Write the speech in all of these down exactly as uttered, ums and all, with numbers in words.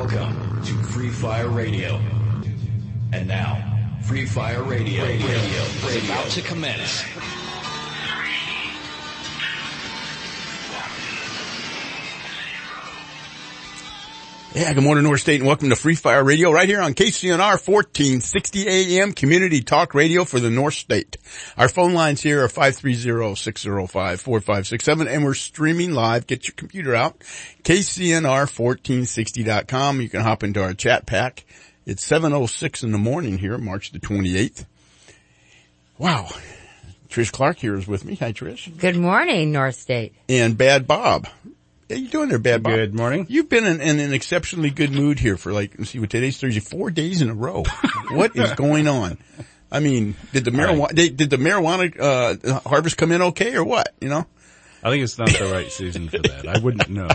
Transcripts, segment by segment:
Welcome to Free Fire Radio. And now, Free Fire Radio, radio, radio is about to commence. Yeah, good morning, North State, and welcome to Free Fire Radio right here on K C N R fourteen sixty A M, Community Talk Radio for the North State. Our phone lines here are five three zero, six zero five, four five six seven, and we're streaming live. Get your computer out, K C N R fourteen sixty dot com. You can hop into our chat pack. It's seven oh six in the morning here, March the twenty-eighth. Wow. Trish Clark here is with me. Hi, Trish. Good morning, North State. And Bad Bob. How you doing there, Bad Bob? Good morning. You've been in, in an exceptionally good mood here for like, let's see what today's Thursday, four days in a row. What is going on? I mean, did the marijuana, right. did the marijuana, uh, harvest come in okay or what, you know? I think it's not the right season for that. I wouldn't know.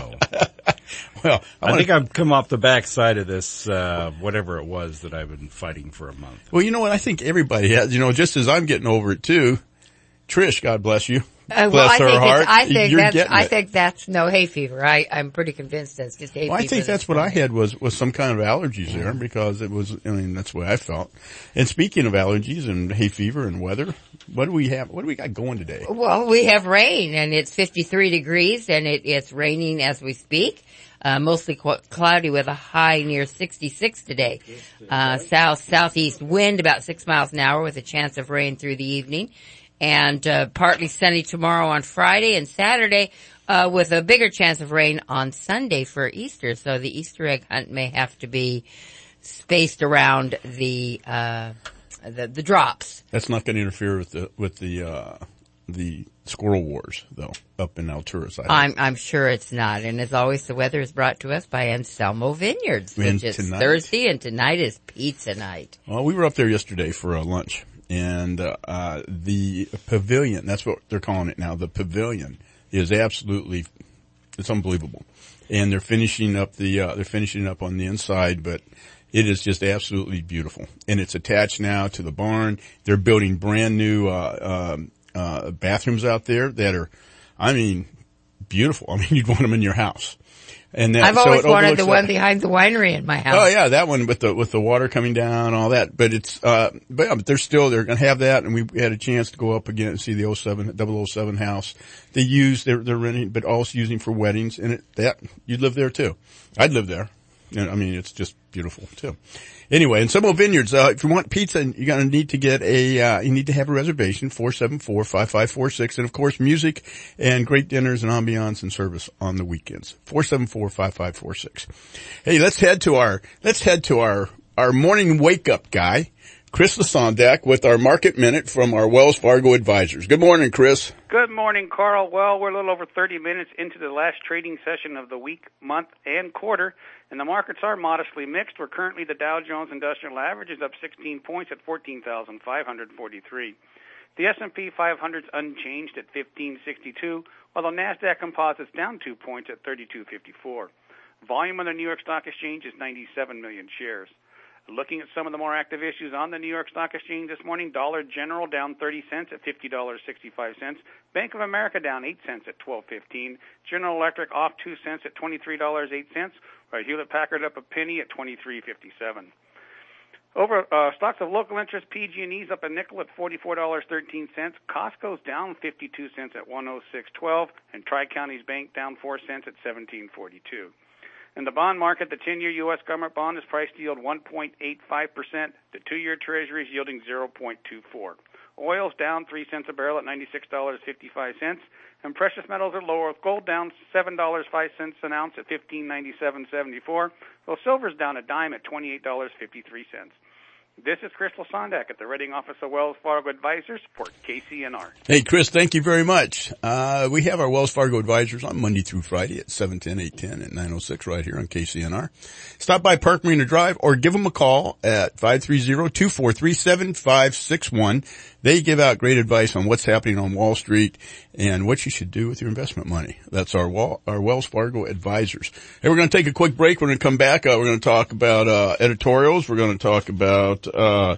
Well, I, I wanna, think I've come off the backside of this, uh, whatever it was that I've been fighting for a month. Well, you know what? I think everybody has, you know, just as I'm getting over it too. Trish, God bless you. Uh, well, bless I her think heart. It's, I think You're that's, getting I it. think that's no hay fever. I, I'm pretty convinced that's just hay Well, fever. I think that's what I had was, was some kind of allergies there because it was, I mean, that's the way I felt. And speaking of allergies and hay fever and weather, what do we have, what do we got going today? Well, we have rain and it's fifty-three degrees and it, it's raining as we speak. Uh, mostly qu- cloudy with a high near sixty-six today. Uh, south, southeast wind about six miles an hour with a chance of rain through the evening. And, uh, partly sunny tomorrow on Friday and Saturday, uh, with a bigger chance of rain on Sunday for Easter. So the Easter egg hunt may have to be spaced around the, uh, the, the drops. That's not going to interfere with the, with the, uh, the squirrel wars though, up in Alturas. I'm, I'm sure it's not. And as always, the weather is brought to us by Anselmo Vineyards, And which is tonight. Thursday and tonight is pizza night. Well, we were up there yesterday for a lunch. And, uh, uh, the pavilion, that's what they're calling it now, the pavilion is absolutely, it's unbelievable. And they're finishing up the, uh, they're finishing up on the inside, but it is just absolutely beautiful. And it's attached now to the barn. They're building brand new, uh, um, uh, bathrooms out there that are, I mean, beautiful. I mean, you'd want them in your house. And that, I've so always it wanted the overlooks one that. behind the winery in my house. Oh yeah, that one with the, with the water coming down and all that. But it's, uh, but, yeah, but they're still, they're going to have that. And we had a chance to go up again and see the oh seven, double oh seven house. They use, they're, they're renting, but also using for weddings. And it, that, you'd live there too. I'd live there. And I mean, it's just beautiful too. Anyway, Anselmo Vineyards, uh, if you want pizza, you're going to need to get a, uh, you need to have a reservation, four seven four, five five four six. And of course, music and great dinners and ambiance and service on the weekends. four seven four, five five four six. Hey, let's head to our, let's head to our, our morning wake up guy, Chris Lasondak, with our market minute from our Wells Fargo advisors. Good morning, Chris. Good morning, Carl. Well, we're a little over thirty minutes into the last trading session of the week, month, and quarter, and the markets are modestly mixed. We're currently, the Dow Jones Industrial Average is up sixteen points at fourteen thousand five hundred forty-three. The S and P five hundred is unchanged at fifteen sixty-two, while the NASDAQ Composite's down two points at thirty-two fifty-four. Volume on the New York Stock Exchange is ninety-seven million shares. Looking at some of the more active issues on the New York Stock Exchange this morning, Dollar General down thirty cents at fifty dollars and sixty-five cents. Bank of America down eight cents at twelve fifteen. General Electric off two cents at twenty-three dollars and eight cents. Right, Hewlett-Packard up a penny at twenty-three fifty-seven. Over uh, stocks of local interest, P G and E's up a nickel at forty-four dollars and thirteen cents. Costco's down fifty-two cents at one oh six twelve. And Tri-Counties Bank down four cents at seventeen forty-two. In the bond market, the ten-year U S government bond is priced to yield one point eight five percent. The two-year Treasury is yielding zero point two four. Oil's down three cents a barrel at ninety-six dollars and fifty-five cents. And precious metals are lower, with gold down seven dollars and five cents an ounce at fifteen ninety-seven seventy-four. While silver's down a dime at twenty-eight dollars and fifty-three cents. This is Chris Lasondak at the Reading Office of Wells Fargo Advisors for K C N R. Hey, Chris, thank you very much. Uh, we have our Wells Fargo Advisors on Monday through Friday at seven ten, eight ten, and nine oh six right here on K C N R. Stop by Park Marina Drive or give them a call at five three zero, two four three, seven five six one. They give out great advice on what's happening on Wall Street and what you should do with your investment money. That's our Wall, our Wells Fargo Advisors. Hey, we're going to take a quick break. We're going to come back. Uh, we're going to talk about uh editorials. We're going to talk about uh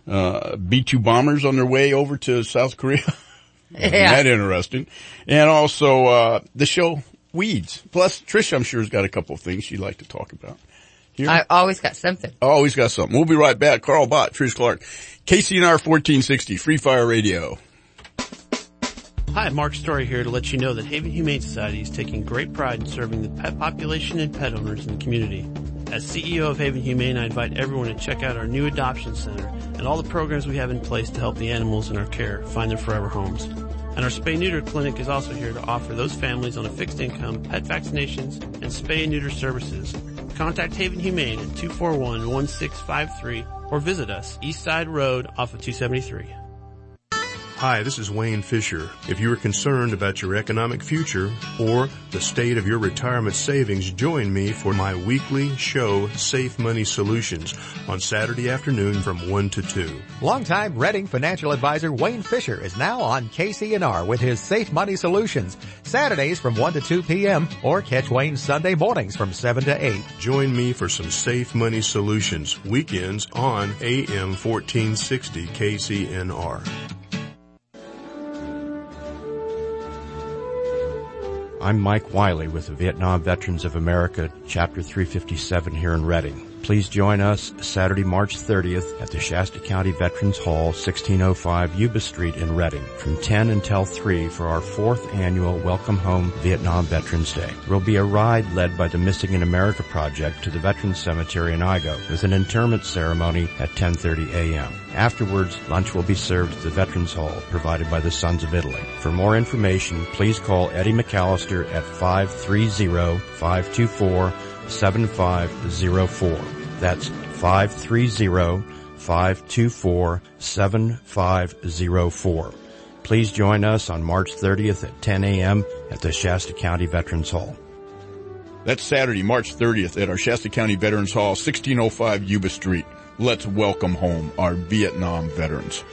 uh B two bombers on their way over to South Korea. Isn't that interesting? And also uh the show Weeds. Plus, Trish, I'm sure, has got a couple of things she'd like to talk about. Here? I always got something. Always got something. We'll be right back. Carl Bott, Trish Clark, K C N R fourteen sixty, Free Fire Radio. Hi, Mark Story here to let you know that Haven Humane Society is taking great pride in serving the pet population and pet owners in the community. As C E O of Haven Humane, I invite everyone to check out our new adoption center and all the programs we have in place to help the animals in our care find their forever homes. And our spay-neuter clinic is also here to offer those families on a fixed income pet vaccinations and spay and neuter services. Contact Haven Humane at two four one, one six five three or visit us East Side Road off of two seventy-three. Hi, this is Wayne Fisher. If you are concerned about your economic future or the state of your retirement savings, join me for my weekly show, Safe Money Solutions, on Saturday afternoon from one to two. Longtime Redding financial advisor Wayne Fisher is now on K C N R with his Safe Money Solutions, Saturdays from one to two p.m. or catch Wayne Sunday mornings from seven to eight. Join me for some Safe Money Solutions, weekends on A M fourteen sixty K C N R. I'm Mike Wiley with the Vietnam Veterans of America, Chapter three fifty-seven here in Redding. Please join us Saturday, March thirtieth at the Shasta County Veterans Hall, sixteen oh five Yuba Street in Redding, from ten until three for our fourth annual Welcome Home Vietnam Veterans Day. There will be a ride led by the Missing in America Project to the Veterans Cemetery in Igo with an interment ceremony at ten thirty a.m. Afterwards, lunch will be served at the Veterans Hall, provided by the Sons of Italy. For more information, please call Eddie McAllister at five three zero, five two four, seven five zero four. That's five three zero, five two four, seven five zero four. Please join us on March thirtieth at ten a.m. at the Shasta County Veterans Hall. That's Saturday, March thirtieth at our Shasta County Veterans Hall, sixteen oh five Yuba Street. Let's welcome home our Vietnam veterans.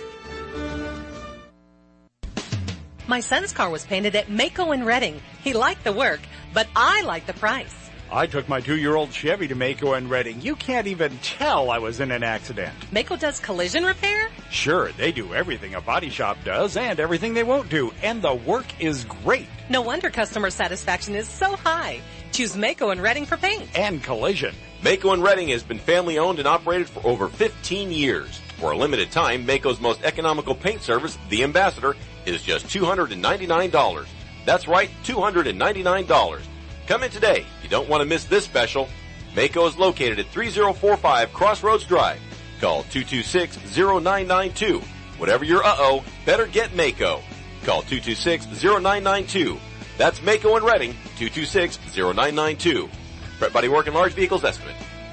My son's car was painted at Mako in Redding. He liked the work, but I liked the price. I took my two-year-old Chevy to Mako in Redding. You can't even tell I was in an accident. Mako does collision repair? Sure, they do everything a body shop does and everything they won't do, and the work is great. No wonder customer satisfaction is so high. Choose Mako in Redding for paint. And collision. Mako in Redding has been family owned and operated for over fifteen years. For a limited time, Mako's most economical paint service, the Ambassador, is just two hundred ninety-nine dollars. That's right, two hundred ninety-nine dollars. Come in today. You don't want to miss this special. Mako is located at three oh four five Crossroads Drive. Call two two six, zero nine nine two. Whatever your uh-oh, better get Mako. Call two two six, zero nine nine two. That's Mako in Redding, two two six, zero nine nine two. Fret Body Work and Large Vehicles Estimate.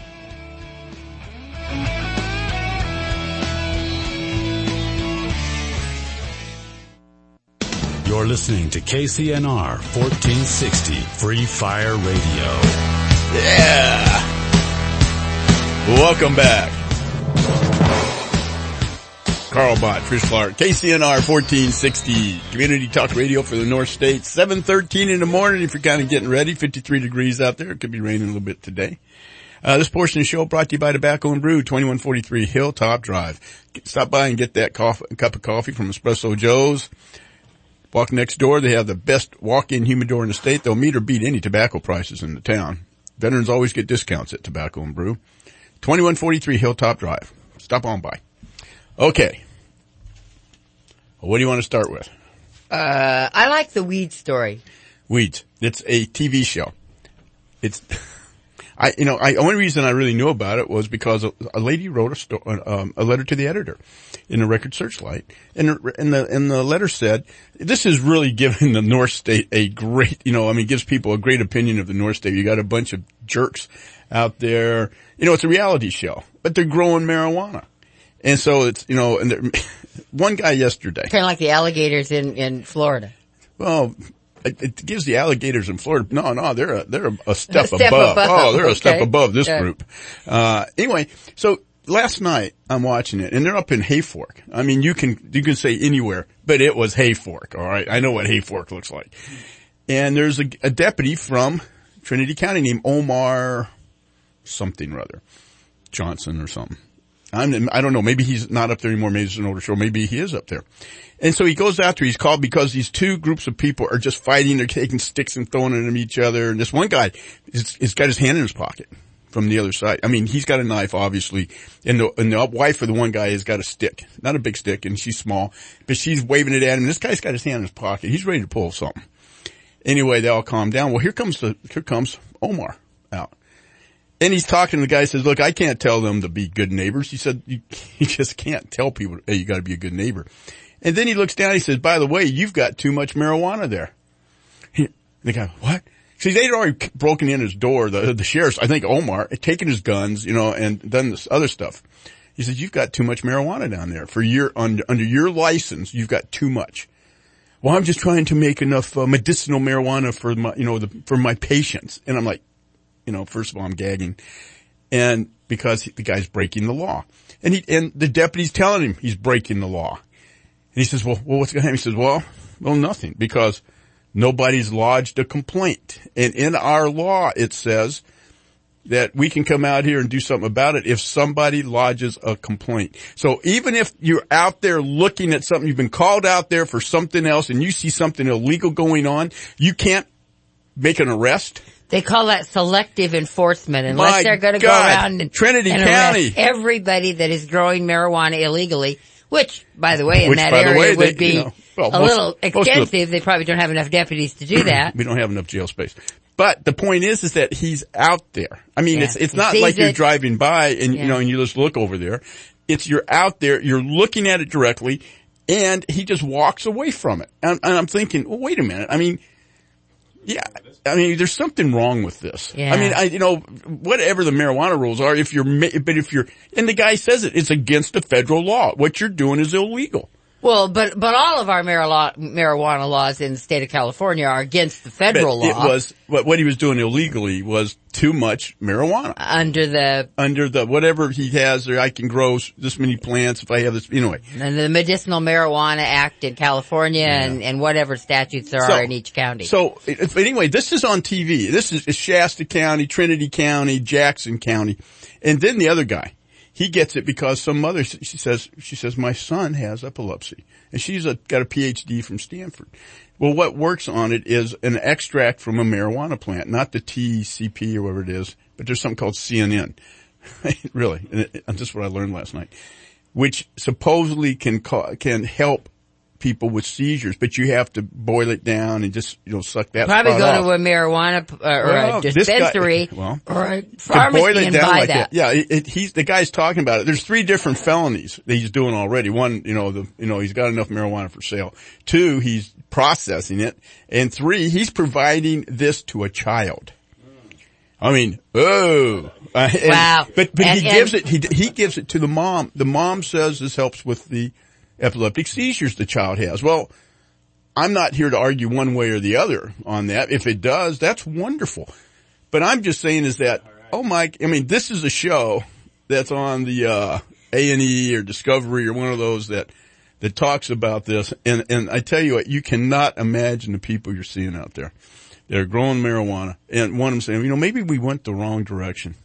You're listening to K C N R fourteen sixty Free Fire Radio. Yeah! Welcome back. Carl Bott, Trish Clark, K C N R fourteen sixty, Community Talk Radio for the North States, seven thirteen in the morning if you're kind of getting ready, fifty-three degrees out there. It could be raining a little bit today. Uh, this portion of the show brought to you by Tobacco and Brew, twenty-one forty-three Hilltop Drive. Stop by and get that coffee, cup of coffee from Espresso Joe's. Walk next door. They have the best walk-in humidor in the state. They'll meet or beat any tobacco prices in the town. Veterans always get discounts at Tobacco and Brew. twenty-one forty-three Hilltop Drive. Stop on by. Okay. Well, what do you want to start with? Uh, I like the weed story. Weeds. It's a T V show. It's, I, you know, I, the only reason I really knew about it was because a, a lady wrote a, sto- um, a letter to the editor in the Record Searchlight. And, and the, and the letter said, this is really giving the North State a great, you know, I mean, gives people a great opinion of the North State. You got a bunch of jerks out there. You know, it's a reality show, but they're growing marijuana. And so it's, you know, and one guy yesterday. Kind of like the alligators in, in Florida. Well, it, it gives the alligators in Florida. No, no, they're a, they're a, a, step, a step above. above. Oh, they're okay. a step above this yeah. group. Uh, anyway, so last night I'm watching it and they're up in Hayfork. I mean, you can, you can say anywhere, but it was Hayfork. All right. I know what Hayfork looks like. And there's a, a deputy from Trinity County named Omar something or other. Johnson or something. I'm, I don't know. Maybe he's not up there anymore. Maybe it's an older show. Maybe he is up there. And so he goes after, he's called because these two groups of people are just fighting. They're taking sticks and throwing them at each other. And this one guy is, is got his hand in his pocket from the other side. I mean, he's got a knife, obviously, and the, and the wife of the one guy has got a stick, not a big stick, and she's small, but she's waving it at him. This guy's got his hand in his pocket. He's ready to pull something. Anyway, they all calm down. Well, here comes the, here comes Omar out. And he's talking to the guy, says, look, I can't tell them to be good neighbors. He said, you, you just can't tell people, hey, you gotta be a good neighbor. And then he looks down, he says, by the way, you've got too much marijuana there. He, the guy, what? See, they'd already broken in his door, the, the sheriff's, I think Omar, had taken his guns, you know, and done this other stuff. He says, you've got too much marijuana down there. For your, under, under your license, you've got too much. Well, I'm just trying to make enough uh, medicinal marijuana for my, you know, the, for my patients. And I'm like, you know, first of all, I'm gagging. And because he, the guy's breaking the law. And he, and the deputy's telling him he's breaking the law. And he says, well, well what's going to happen? He says, well, well, nothing, because nobody's lodged a complaint. And in our law, it says that we can come out here and do something about it if somebody lodges a complaint. So even if you're out there looking at something, you've been called out there for something else and you see something illegal going on, you can't make an arrest. They call that selective enforcement, unless My they're going to go God. around and, Trinity and County. arrest everybody that is growing marijuana illegally, which, by the way, in Which, that by the area way, would they, be you know, well, a most- little most of the- extensive. They probably don't have enough deputies to do that. We don't have enough jail space. But the point is, is that he's out there. I mean, Yeah. it's, it's He not sees like you're it. driving by and, Yeah. you know, and you just look over there. It's you're out there, you're looking at it directly, and he just walks away from it. And, and I'm thinking, well, wait a minute. I mean, yeah, I mean, there's something wrong with this. Yeah. I mean, I, you know, whatever the marijuana rules are, if you're, ma- but if you're, and the guy says it, it's against the federal law. What you're doing is illegal. Well, but but all of our marila- marijuana laws in the state of California are against the federal But law. It was, what, what he was doing illegally was too much marijuana. Under the, Under the, whatever he has there, I can grow this many plants if I have this, anyway. and the Medicinal Marijuana Act in California and, and whatever statutes there So- are in each county. So, if, anyway, this is on T V. This is Shasta County, Trinity County, Jackson County. And then the other guy, he gets it because some mother, she says, she says, my son has epilepsy. And she's a, got a P H D from Stanford. Well, what works on it is an extract from a marijuana plant, not the T C P or whatever it is, but there's something called C N N. Really. And it, and this is what I learned last night. Which supposedly can ca- can help people with seizures, but you have to boil it down and just, you know, suck that Probably spot go off. to a marijuana p- uh, or Well, a this guy- dispensary well, or a to pharmacy boil it and down buy like that. Yeah, it, it, he's the guy's talking about it. There's three different felonies that he's doing already. One, you know, the you know he's got enough marijuana for sale. Two, he's processing it, and three, he's providing this to a child. I mean, oh, uh, and- Wow. But but And- he and- gives it. He he gives it to the mom. The mom says this helps with the epileptic seizures the child has. Well, I'm not here to argue one way or the other on that. If it does, that's wonderful. But I'm just saying is that, oh my, I mean, this is a show that's on the, uh, A and E or Discovery or one of those that, that talks about this. And, and I tell you what, you cannot imagine the people you're seeing out there. They're growing marijuana. And one of them saying, you know, maybe we went the wrong direction.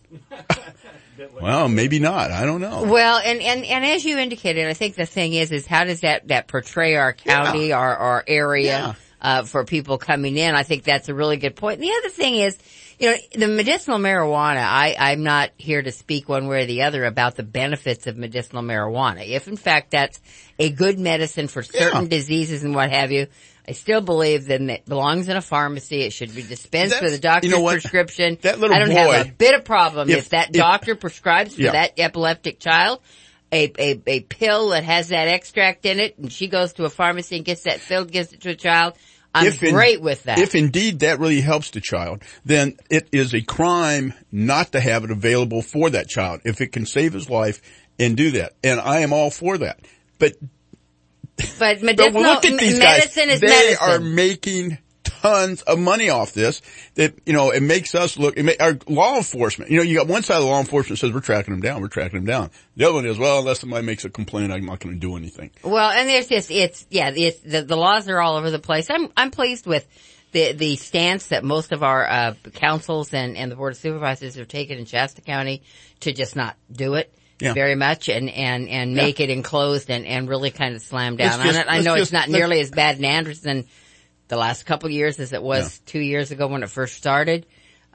Well, maybe not. I don't know. Well, and, and, and as you indicated, I think the thing is, is how does that, that portray our county, Yeah. our, our area, Yeah. uh, for people coming in? I think that's a really good point. And the other thing is, you know, the medicinal marijuana, I, I'm not here to speak one way or the other about the benefits of medicinal marijuana. If in fact that's a good medicine for certain Yeah. diseases and what have you, I still believe that it belongs in a pharmacy. It should be dispensed That's- with a doctor's you know what? prescription. That little I don't boy- have a bit of problem if, if- that if- doctor prescribes for Yeah. that epileptic child a, a, a pill that has that extract in it, and she goes to a pharmacy and gets that pill, gives it to a child. I'm If in- great with that. If indeed that really helps the child, then it is a crime not to have it available for that child if it can save his life and do that. And I am all for that. But, but but medicinal look at these medicine guys. is They medicine. are making tons of money off this. That, you know, it makes us look, it make, our law enforcement, you know, you got one side of the law enforcement says we're tracking them down, we're tracking them down. The other one is, well, unless somebody makes a complaint, I'm not going to do anything. Well, and there's just, it's, yeah, it's, the, the laws are all over the place. I'm, I'm pleased with the, the stance that most of our, uh, councils and, and the board of supervisors have taken in Shasta County to just not do it. Yeah. Very much and, and, and Yeah. make it enclosed and, and really kind of slam Let's down. just- I, I let's know just- it's not let's- nearly as bad in Anderson the last couple of years as it was Yeah. two years ago when it first started.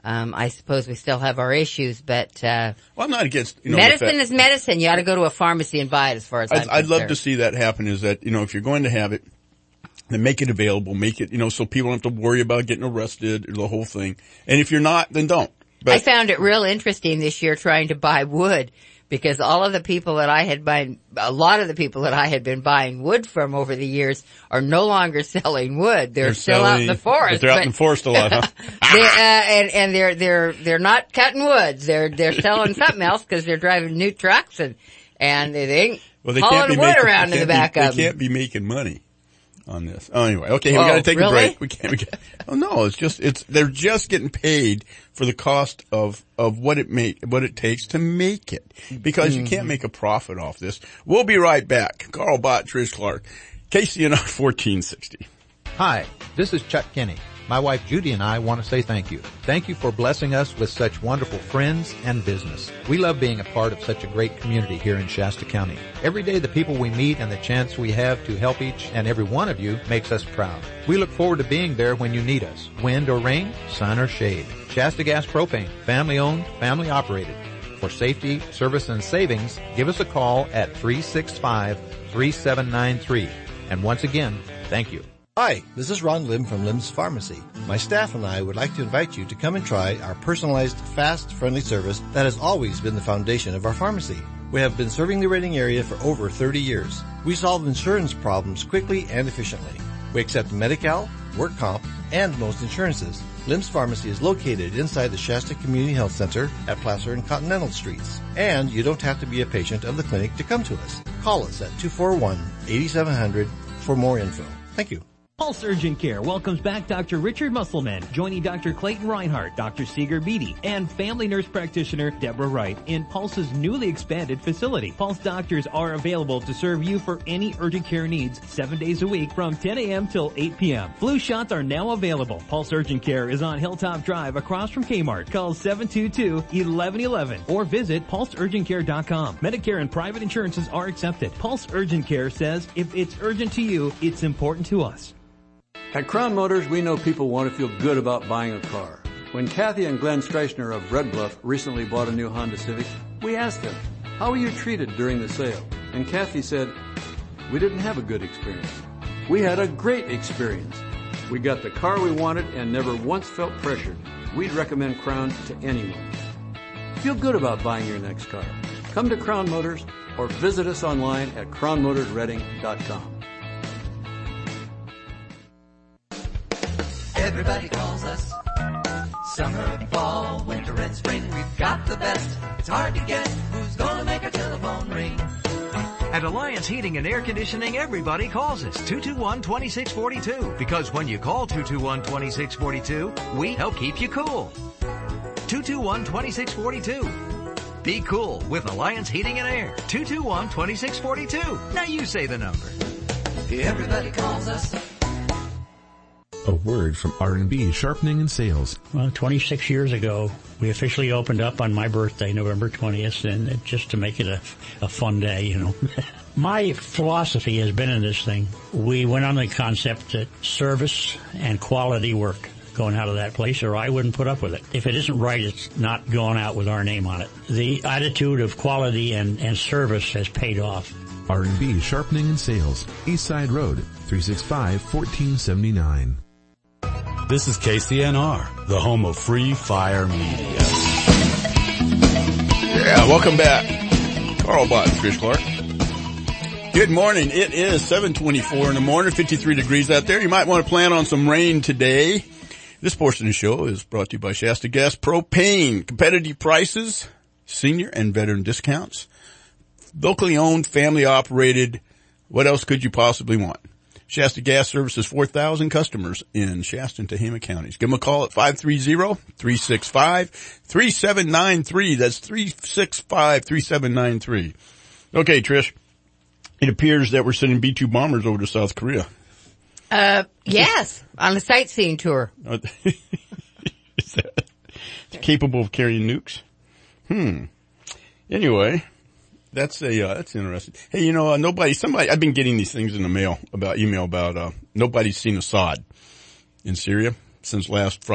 Um, I suppose we still have our issues, but, uh, well, I'm not against, you know, medicine is medicine. You ought to go to a pharmacy and buy it, as far as I'm I'd, I'd love concerned. to see that happen, is that, you know, if you're going to have it, then make it available, make it, you know, so people don't have to worry about getting arrested or the whole thing. And if you're not, then don't. But I found it real interesting this year trying to buy wood, because all of the people that I had buying, a lot of the people that I had been buying wood from over the years are no longer selling wood. They're, They're still selling, out in the forest. But they're out in the forest a lot, huh? they're, uh, and, and they're, they're, they're not cutting woods. They're, they're selling something else because they're driving new trucks and, and they ain't well, they hauling can't be wood making, around in the back be, of They them. can't be making money on this. Oh, anyway, okay, oh, we gotta take really? a break. We can't, we can't, oh no, it's just, it's, they're just getting paid for the cost of, of what it make, what it takes to make it. Because mm-hmm. you can't make a profit off this. We'll be right back. Carl Bott, Trish Clark, K C N R fourteen sixty. Hi, this is Chuck Kinney. My wife Judy and I want to say thank you. Thank you for blessing us with such wonderful friends and business. We love being a part of such a great community here in Shasta County. Every day the people we meet and the chance we have to help each and every one of you makes us proud. We look forward to being there when you need us. Wind or rain, sun or shade. Shasta Gas Propane, family owned, family operated. For safety, service, and savings, give us a call at three six five, three seven nine three. And once again, thank you. Hi, this is Ron Lim from Lim's Pharmacy. My staff and I would like to invite you to come and try our personalized, fast, friendly service that has always been the foundation of our pharmacy. We have been serving the Reading area for over thirty years. We solve insurance problems quickly and efficiently. We accept Medi-Cal, work comp, and most insurances. Lim's Pharmacy is located inside the Shasta Community Health Center at Placer and Continental Streets. And you don't have to be a patient of the clinic to come to us. Call us at two four one, eight seven zero zero for more info. Thank you. Pulse Urgent Care welcomes back Doctor Richard Musselman, joining Doctor Clayton Reinhardt, Doctor Seeger Beatty, and family nurse practitioner Deborah Wright in Pulse's newly expanded facility. Pulse doctors are available to serve you for any urgent care needs seven days a week from ten a.m. till eight p.m. Flu shots are now available. Pulse Urgent Care is on Hilltop Drive across from Kmart. Call seven two two, one one one one or visit pulse urgent care dot com. Medicare and private insurances are accepted. Pulse Urgent Care says if it's urgent to you, it's important to us. At Crown Motors, we know people want to feel good about buying a car. When Kathy and Glenn Streichner of Red Bluff recently bought a new Honda Civic, we asked them, how were you treated during the sale? And Kathy said, we didn't have a good experience. We had a great experience. We got the car we wanted and never once felt pressured. We'd recommend Crown to anyone. Feel good about buying your next car. Come to Crown Motors or visit us online at crown motors reading dot com. Everybody calls us. Summer, fall, winter, and spring. We've got the best. It's hard to guess who's gonna make our telephone ring. At Alliance Heating and Air Conditioning, everybody calls us two two one, two six four two. Because when you call two two one, two six four two, we help keep you cool. two two one, two six four two. Be cool with Alliance Heating and Air. two two one, two six four two. Now you say the number. Everybody calls us. A word from R and B Sharpening and Sales. Well, twenty-six years ago, we officially opened up on my birthday, November twentieth, and it, just to make it a, a fun day, you know. My philosophy has been in this thing. We went on the concept that service and quality work going out of that place, or I wouldn't put up with it. If it isn't right, it's not going out with our name on it. The attitude of quality and, and service has paid off. R and B Sharpening and Sales, East Side Road, three six five, one four seven nine. This is K C N R, the home of Free Fire Media. Yeah, welcome back. Carl Bott, Trish Clark. Good morning. It is seven twenty-four in the morning, fifty-three degrees out there. You might want to plan on some rain today. This portion of the show is brought to you by Shasta Gas Propane. Competitive prices, senior and veteran discounts, locally owned, family operated. What else could you possibly want? Shasta Gas services four thousand customers in Shasta and Tehama counties. Give them a call at five three zero, three six five, three seven nine three. That's three six five, three seven nine three. Okay, Trish. It appears that we're sending B two bombers over to South Korea. Uh, yes, on a sightseeing tour. Is that capable of carrying nukes? Hmm. Anyway. That's a, uh, that's interesting. Hey, you know, uh, nobody, somebody, I've been getting these things in the mail about, email about, uh, nobody's seen Assad in Syria since last Friday.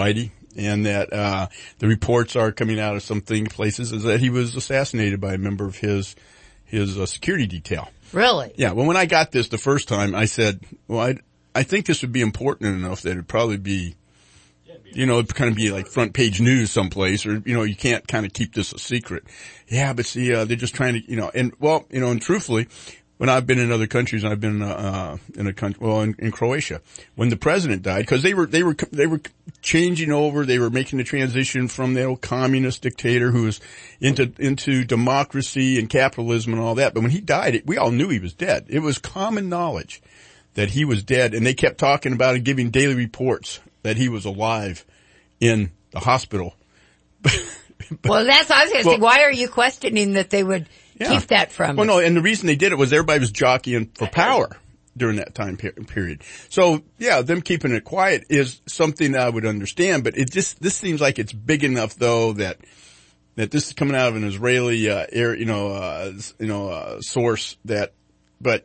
And that, uh, the reports are coming out of some thing places is that he was assassinated by a member of his, his uh, security detail. Really? Yeah. Well, when I got this the first time, I said, well, I, I think this would be important enough that it'd probably be, you know, it'd kind of be like front page news someplace, or, you know, you can't kind of keep this a secret. Yeah, but see, uh, they're just trying to, you know, and well, you know, and truthfully, when I've been in other countries, I've been, uh, in a country, well, in, in Croatia, when the president died, cause they were, they were, they were changing over, they were making the transition from the old communist dictator who was into, into democracy and capitalism and all that. But when he died, it, we all knew he was dead. It was common knowledge that he was dead, and they kept talking about and giving daily reports that he was alive in the hospital. Well, that's, I was going to well, say, why are you questioning that they would yeah. keep that from Well, us? no, and the reason they did it was everybody was jockeying for power during that time per- period. So, yeah, them keeping it quiet is something I would understand, but it just, this seems like it's big enough, though, that, that this is coming out of an Israeli, uh, air, you know, uh, you know, uh, source that, but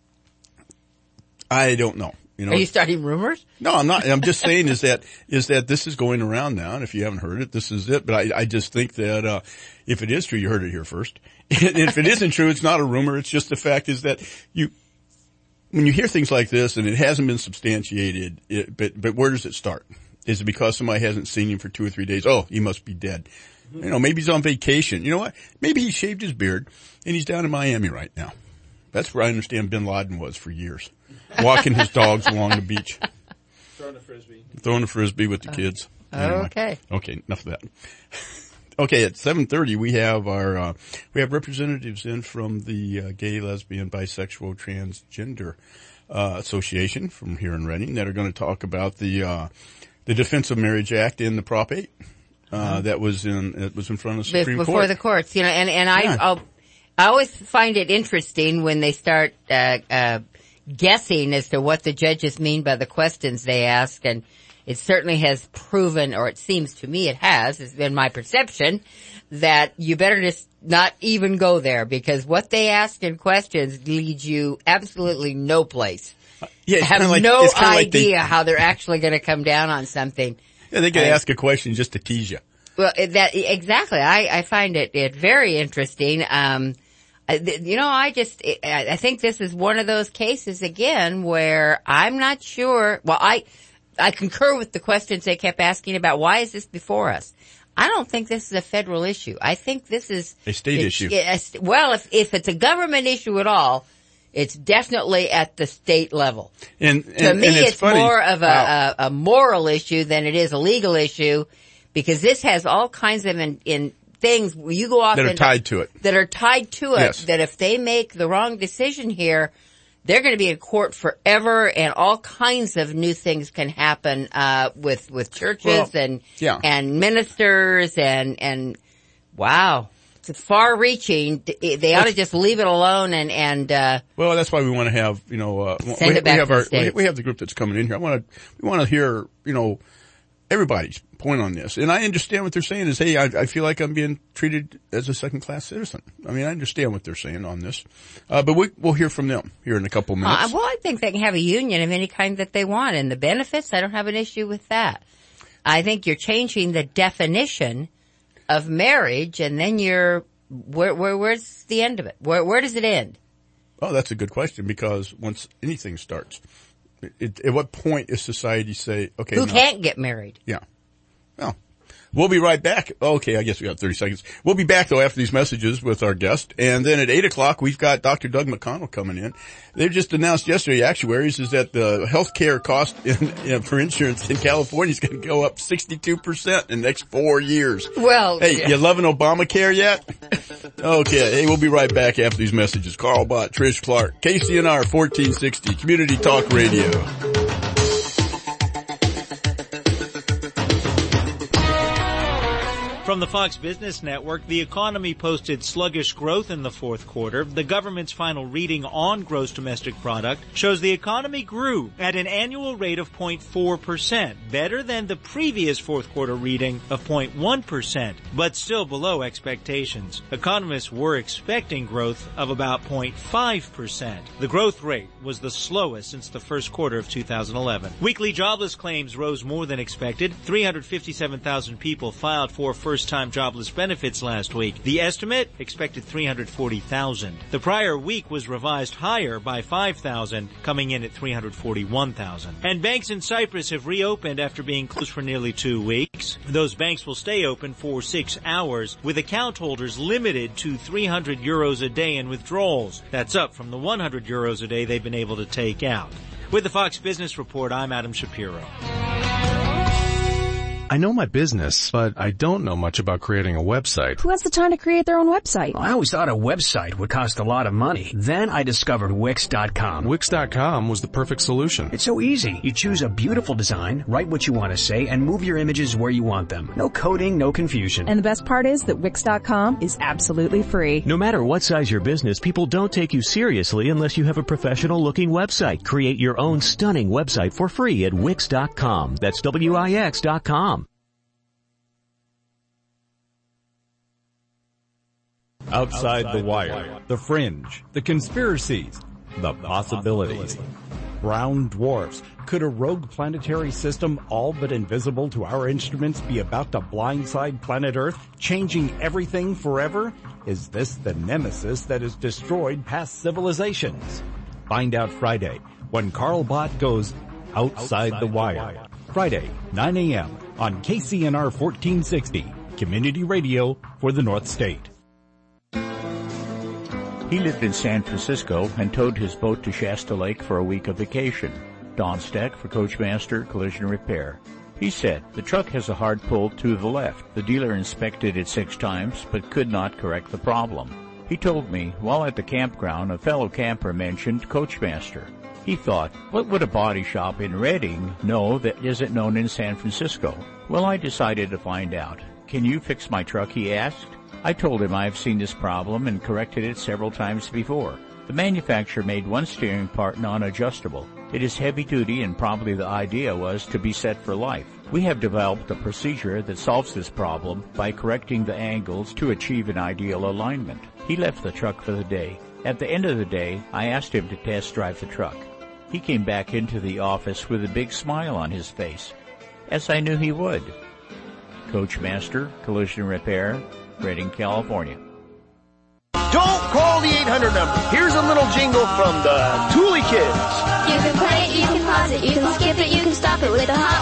I don't know. You know, are you starting rumors? No, I'm not. I'm just saying is that, is that this is going around now. And if you haven't heard it, this is it. But I, I just think that, uh, if it is true, you heard it here first. And if it isn't true, it's not a rumor. It's just the fact is that you, when you hear things like this and it hasn't been substantiated, it, but, but where does it start? Is it because somebody hasn't seen him for two or three days? Oh, he must be dead. You know, maybe he's on vacation. You know what? Maybe he shaved his beard and he's down in Miami right now. That's where I understand Bin Laden was for years. Walking his dogs along the beach. Throwing a frisbee. Throwing a frisbee with the kids. Uh, anyway. Okay. Okay, enough of that. Okay, at seven thirty we have our, uh, we have representatives in from the uh, Gay, Lesbian, Bisexual, Transgender, uh, Association from here in Reading that are going to talk about the, uh, the Defense of Marriage Act in the Prop eight, uh, uh-huh. that was in, it was in front of the Supreme Before Court. Before the courts, you know, and, and I, yeah. I'll, I always find it interesting when they start, uh, uh, guessing as to what the judges mean by the questions they ask, and it certainly has proven, or it seems to me it has, it's been my perception, that you better just not even go there, because what they ask in questions leads you absolutely no place. Uh, yeah, I have like, no idea like they, how they're actually going to come down on something. Yeah, they can uh, ask a question just to tease you. Well, that, exactly. I, I find it, it very interesting. Um, You know, I just, I think this is one of those cases again where I'm not sure, well, I, I concur with the questions they kept asking about why is this before us? I don't think this is a federal issue. I think this is a state it, issue. It, well, if, if it's a government issue at all, it's definitely at the state level. And, to and, me, and it's, it's funny. more of a, wow. a, a moral issue than it is a legal issue, because this has all kinds of in, in things where you go off that are into, tied to it. That are tied to it. Yes. That if they make the wrong decision here, they're going to be in court forever, and all kinds of new things can happen uh with with churches well, and yeah. and ministers and and wow, it's far-reaching. They ought to just leave it alone and and. uh Well, that's why we want to have you know uh, send we, it back we have to our the States. we have the group that's coming in here. I want to we want to hear you know everybody's point on this, and I understand what they're saying is, hey, I, I feel like I'm being treated as a second-class citizen. I mean, I understand what they're saying on this, uh, but we, we'll hear from them here in a couple minutes. Uh, well, I think they can have a union of any kind that they want, and the benefits, I don't have an issue with that. I think you're changing the definition of marriage, and then you're where, where where's the end of it? Where where does it end? Oh, that's a good question, because once anything starts, it, at what point is society say, okay, who no. can't get married? Yeah. Well, we'll be right back. Okay, I guess we got thirty seconds. We'll be back, though, after these messages with our guest. And then at eight o'clock, we've got Doctor Doug McConnell coming in. They've just announced yesterday, actuaries, is that the health care cost in, you know, for insurance in California is going to go up sixty-two percent in the next four years. Well, hey, yeah. you loving Obamacare yet? Okay, hey, we'll be right back after these messages. Carl Bott, Trish Clark, K C N R fourteen sixty, Community Talk Radio. From the Fox Business Network, the economy posted sluggish growth in the fourth quarter. The government's final reading on gross domestic product shows the economy grew at an annual rate of zero point four percent, better than the previous fourth quarter reading of zero point one percent, but still below expectations. Economists were expecting growth of about zero point five percent. The growth rate was the slowest since the first quarter of two thousand eleven. Weekly jobless claims rose more than expected. three hundred fifty-seven thousand people filed for first-time jobless benefits last week. The estimate expected three hundred forty thousand. The prior week was revised higher by five thousand, coming in at three hundred forty-one thousand. And banks in Cyprus have reopened after being closed for nearly two weeks. Those banks will stay open for six hours, with account holders limited to three hundred euros a day in withdrawals. That's up from the one hundred euros a day they've been able to take out. With the Fox Business Report, I'm Adam Shapiro. I know my business, but I don't know much about creating a website. Who has the time to create their own website? I always thought a website would cost a lot of money. Then I discovered Wix dot com. Wix dot com was the perfect solution. It's so easy. You choose a beautiful design, write what you want to say, and move your images where you want them. No coding, no confusion. And the best part is that Wix dot com is absolutely free. No matter what size your business, people don't take you seriously unless you have a professional-looking website. Create your own stunning website for free at Wix dot com. That's W I X dot com. Outside the Wire, The Fringe, The Conspiracies, The Possibilities. Brown dwarfs. Could a rogue planetary system, all but invisible to our instruments, be about to blindside planet Earth, changing everything forever? Is this the nemesis that has destroyed past civilizations? Find out Friday when Carl Bott goes Outside the Wire. Friday, nine a.m. on K C N R fourteen sixty, Community Radio for the North State. He lived in San Francisco and towed his boat to Shasta Lake for a week of vacation. Don Steck for Coachmaster Collision Repair. He said, the truck has a hard pull to the left. The dealer inspected it six times but could not correct the problem. He told me, while at the campground, a fellow camper mentioned Coachmaster. He thought, what would a body shop in Redding know that isn't known in San Francisco? Well, I decided to find out. Can you fix my truck, he asked. I told him I've seen this problem and corrected it several times before. The manufacturer made one steering part non-adjustable. It is heavy-duty and probably the idea was to be set for life. We have developed a procedure that solves this problem by correcting the angles to achieve an ideal alignment. He left the truck for the day. At the end of the day, I asked him to test drive the truck. He came back into the office with a big smile on his face, as I knew he would. Coachmaster Collision Repair, Redding, California. Don't call the eight hundred number. Here's a little jingle from the Thule Kids. You can play it, you can pause it, you can skip it, you can stop it with a hop.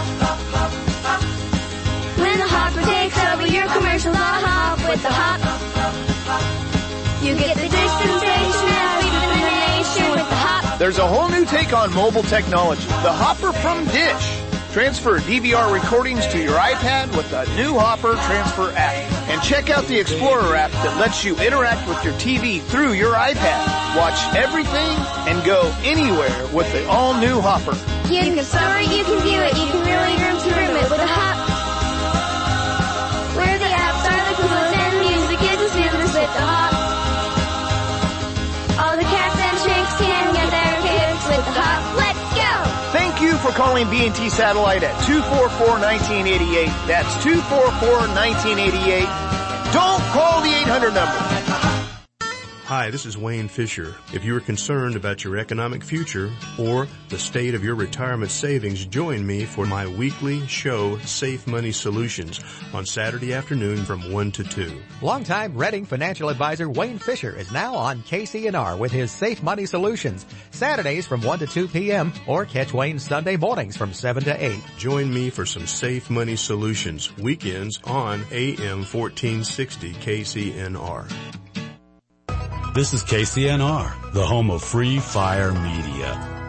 When the hopper takes over your commercials, I'll hop with the hop. You get the distance station and leave the nation with the hop. There's a whole new take on mobile technology. The Hopper from Dish. Transfer D V R recordings to your iPad with the new Hopper Transfer app. And check out the Explorer app that lets you interact with your T V through your iPad. Watch everything and go anywhere with the all-new Hopper. You can store it, you can view it, you can really room to room it with a hop. Where the apps are, the coolest and music is the smoothest with the hop. All the cats and chicks can get their kicks with the hop. Let's go! Thank you for calling B and T Satellite at two four four, one nine eight eight. That's two four four, one nine eight eight. Don't call the eight hundred number. Hi, this is Wayne Fisher. If you are concerned about your economic future or the state of your retirement savings, join me for my weekly show, Safe Money Solutions, on Saturday afternoon from one to two. Longtime Redding financial advisor Wayne Fisher is now on K C N R with his Safe Money Solutions, Saturdays from one to two p.m. or catch Wayne Sunday mornings from seven to eight. Join me for some Safe Money Solutions, weekends on A M fourteen sixty K C N R. This is K C N R, the home of Free Fire Media.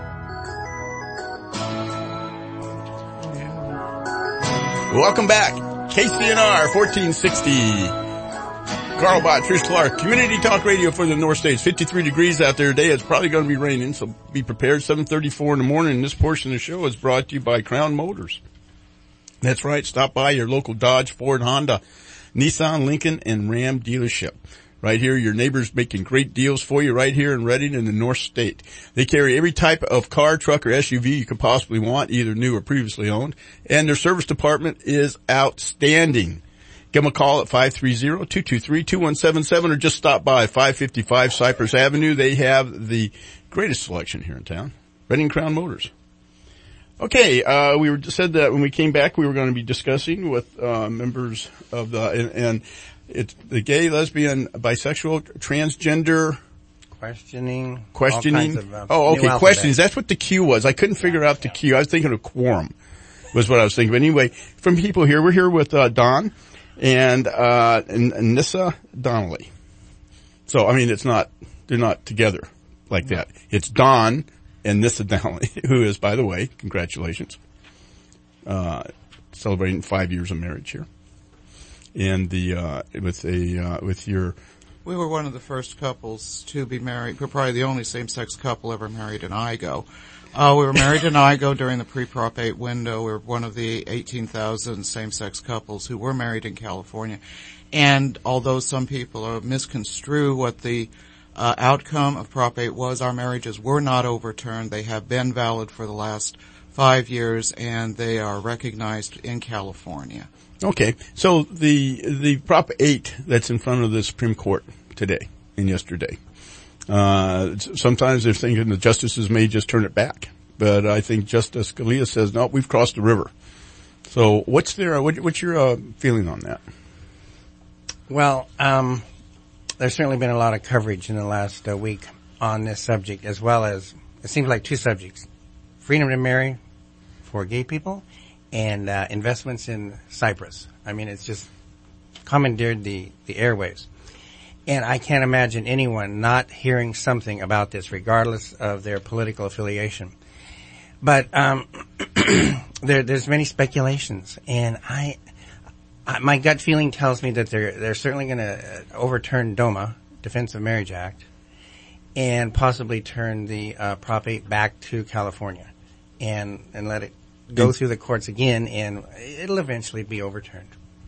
Welcome back. K C N R fourteen sixty. Carl Bott, Trish Clark, Community Talk Radio for the North States. fifty-three degrees out there today. It's probably going to be raining, so be prepared. seven thirty-four in the morning. And this portion of the show is brought to you by Crown Motors. That's right. Stop by your local Dodge, Ford, Honda, Nissan, Lincoln, and Ram dealership. Right here, your neighbors making great deals for you right here in Reading in the North State. They carry every type of car, truck, or S U V you could possibly want, either new or previously owned. And their service department is outstanding. Give them a call at five three zero, two two three, two one seven seven or just stop by five fifty-five Cypress Avenue. They have the greatest selection here in town. Reading Crown Motors. Okay, uh, we were said that when we came back we were going to be discussing with, uh, members of the, and, and it's the gay, lesbian, bisexual, transgender. Questioning. Questioning. Of, uh, oh, okay, questions. That's what the Q was. I couldn't figure out the Q. I was thinking of quorum was what I was thinking. But anyway, from people here, we're here with, uh, Don and, uh, and, and Nissa Donnelly. So, I mean, it's not, they're not together like that. It's Don and Nissa Donnelly, who is, by the way, congratulations, uh, celebrating five years of marriage here. And the, uh, with a, uh, with your... We were one of the first couples to be married. We're probably the only same-sex couple ever married in I G O. Uh, we were married in I G O during the pre-Prop eight window. We were one of the eighteen thousand same-sex couples who were married in California. And although some people uh, misconstrue what the uh, outcome of Prop eight was, our marriages were not overturned. They have been valid for the last five years, and they are recognized in California. Okay, so the the Prop eight that's in front of the Supreme Court today and yesterday, uh, sometimes they're thinking the justices may just turn it back, but I think Justice Scalia says, no, we've crossed the river. So what's their, what, what's your uh, feeling on that? Well, um, there's certainly been a lot of coverage in the last uh, week on this subject, as well as, it seems like two subjects: freedom to marry for gay people and uh, investments in Cyprus. I mean, it's just commandeered the, the airwaves. And I can't imagine anyone not hearing something about this, regardless of their political affiliation. But um, there, there's many speculations, and I, I, my gut feeling tells me that they're they're certainly going to overturn DOMA, Defense of Marriage Act, and possibly turn the uh, Prop eight back to California, and and let it go through the courts again, and it'll eventually be overturned.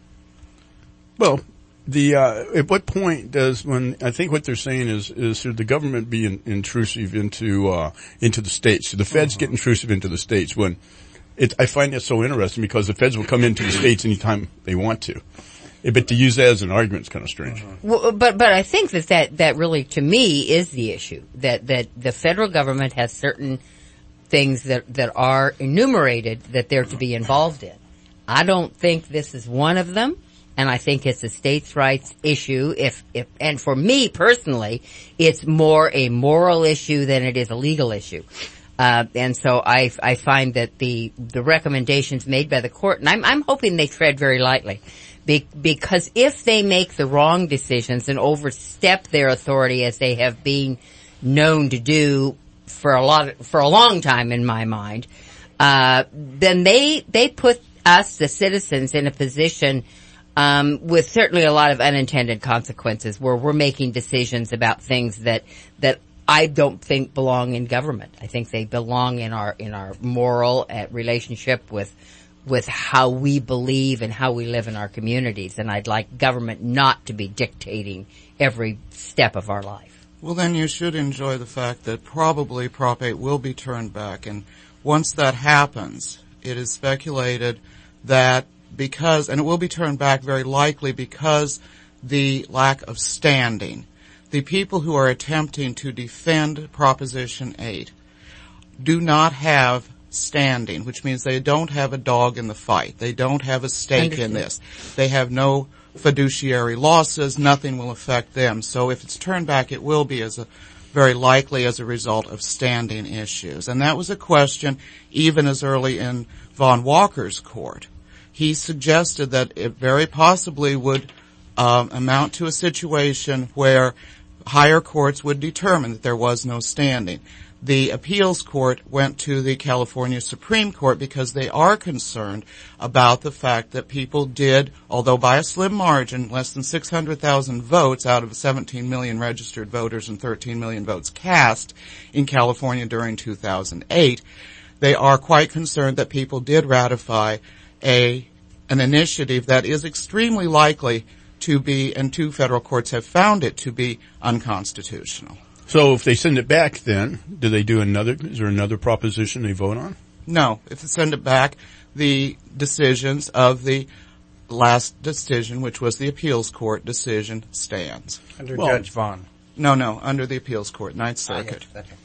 Well, the uh, at what point does, when I think what they're saying is is should the government be in, intrusive into uh into the states? Should the feds uh-huh. get intrusive into the states? When it, I find that so interesting because the feds will come into the states anytime they want to. But to use that as an argument is kind of strange. Uh-huh. Well, but but I think that, that that really, to me, is the issue. That that the federal government has certain things that that are enumerated that they're to be involved in. I don't think this is one of them, and I think it's a states' rights issue. If if and for me personally, it's more a moral issue than it is a legal issue. Uh, and so I I find that the the recommendations made by the court, and I'm I'm hoping they tread very lightly, be, because if they make the wrong decisions and overstep their authority as they have been known to do for a lot, for a long time in my mind, uh, then they, they put us, the citizens, in a position, um, with certainly a lot of unintended consequences where we're making decisions about things that, that I don't think belong in government. I think they belong in our, in our moral uh, relationship with, with how we believe and how we live in our communities. And I'd like government not to be dictating every step of our life. Well, then you should enjoy the fact that probably Prop eight will be turned back. And once that happens, it is speculated that because, and it will be turned back very likely because the lack of standing. The people who are attempting to defend Proposition eight do not have standing, which means they don't have a dog in the fight. They don't have a stake Understood. in this. They have no fiduciary losses. Nothing will affect them. So if it's turned back, it will be as a very likely as a result of standing issues. And that was a question even as early in Von Walker's court. He suggested that it very possibly would um, amount to a situation where higher courts would determine that there was no standing. The appeals court went to the California Supreme Court because they are concerned about the fact that people did, although by a slim margin, less than six hundred thousand votes out of seventeen million registered voters and thirteen million votes cast in California during two thousand eight, they are quite concerned that people did ratify a an initiative that is extremely likely to be, and two federal courts have found it to be unconstitutional. So if they send it back, then do they do another? Is there another proposition they vote on? No, if they send it back, the decisions of the last decision, which was the appeals court decision, stands. Under well, Judge Vaughn. No, no, under the appeals court, Ninth Circuit. Ah, yes,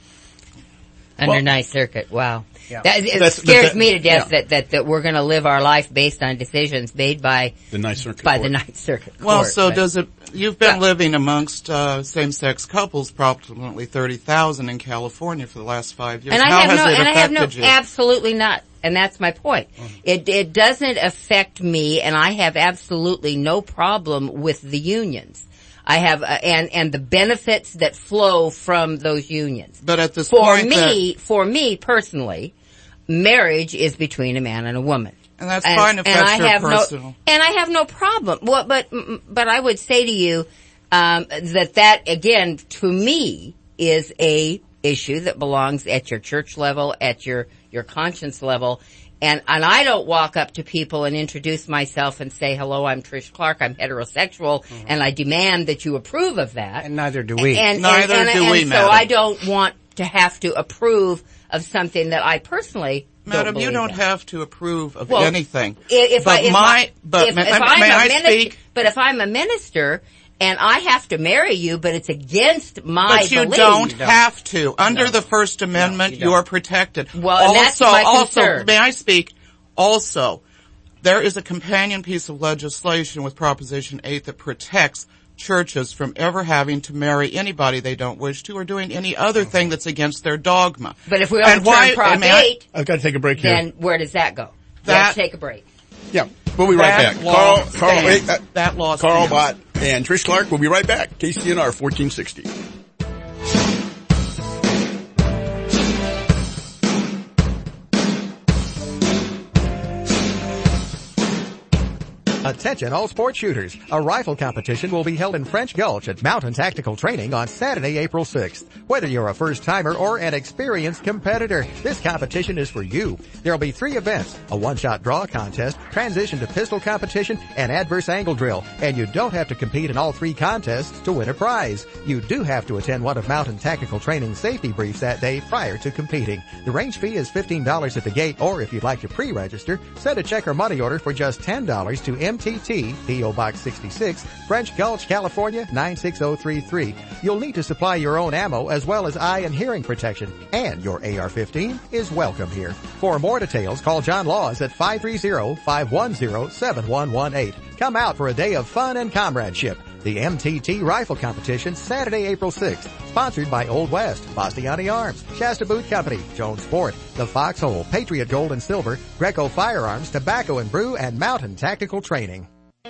Under well, Ninth Circuit, wow. Yeah. That, it That's, scares that, me to death yeah. that, that, that we're going to live our life based on decisions made by the Ninth Circuit by court. the Ninth Circuit court. Well, so but, does it? You've been but, living amongst uh, same-sex couples, approximately thirty thousand in California for the last five years. and I How have has no, it and I have no, affected you? absolutely not. And that's my point. It it doesn't affect me, and I have absolutely no problem with the unions. I have, uh, and, and the benefits that flow from those unions. But at this for point, me, that, for me personally, marriage is between a man and a woman. and that's And, fine if and that's I your have personal. no, and I have no problem. Well, but, but I would say to you, um, that that again, to me, is a issue that belongs at your church level, at your, your conscience level. And, and I don't walk up to people and introduce myself and say, hello, I'm Trish Clark, I'm heterosexual, mm-hmm. and I demand that you approve of that. And neither do we. And, Neither and, and, do and we, so madam. I don't want to have to approve of something that I personally Madam, don't you don't in. have to approve of well, anything. If but I, if my, I, but if, may, if may I'm I a minister, speak? But if I'm a minister and I have to marry you, but it's against my But you belief, don't you have to. Under No. the First Amendment, No, you, you are protected. Well, and also, that's my also, concern. may I speak? Also, there is a companion piece of legislation with Proposition eight that protects churches from ever having to marry anybody they don't wish to or doing any other thing that's against their dogma. But if we And overturn why- Prop may I- eight, I've got to take a break here. then where does that go? That- Let's take a break. Yeah, we'll be right That back. law Carl, Carl, stands. wait, uh, That law Carl stands. Bott and Trish Clark will be right back. K C N R fourteen sixty. Attention all sport shooters. A rifle competition will be held in French Gulch at Mountain Tactical Training on Saturday, April sixth. Whether you're a first timer or an experienced competitor, this competition is for you. There'll be three events: a one-shot draw contest, transition to pistol competition, and adverse angle drill. And you don't have to compete in all three contests to win a prize. You do have to attend one of Mountain Tactical Training's safety briefs that day prior to competing. The range fee is fifteen dollars at the gate, or if you'd like to pre-register, send a check or money order for just ten dollars to M T T, P O Box sixty-six, French Gulch, California, nine six zero three three. You'll need to supply your own ammo as well as eye and hearing protection, and your A R fifteen is welcome here. For more details, call John Laws at five three zero, five one zero, seven one one eight. Come out for a day of fun and comradeship. The M T T Rifle Competition, Saturday, April sixth. Sponsored by Old West, Bastiani Arms, Shasta Boot Company, Jones Sport, The Foxhole, Patriot Gold and Silver, Greco Firearms, Tobacco and Brew, and Mountain Tactical Training.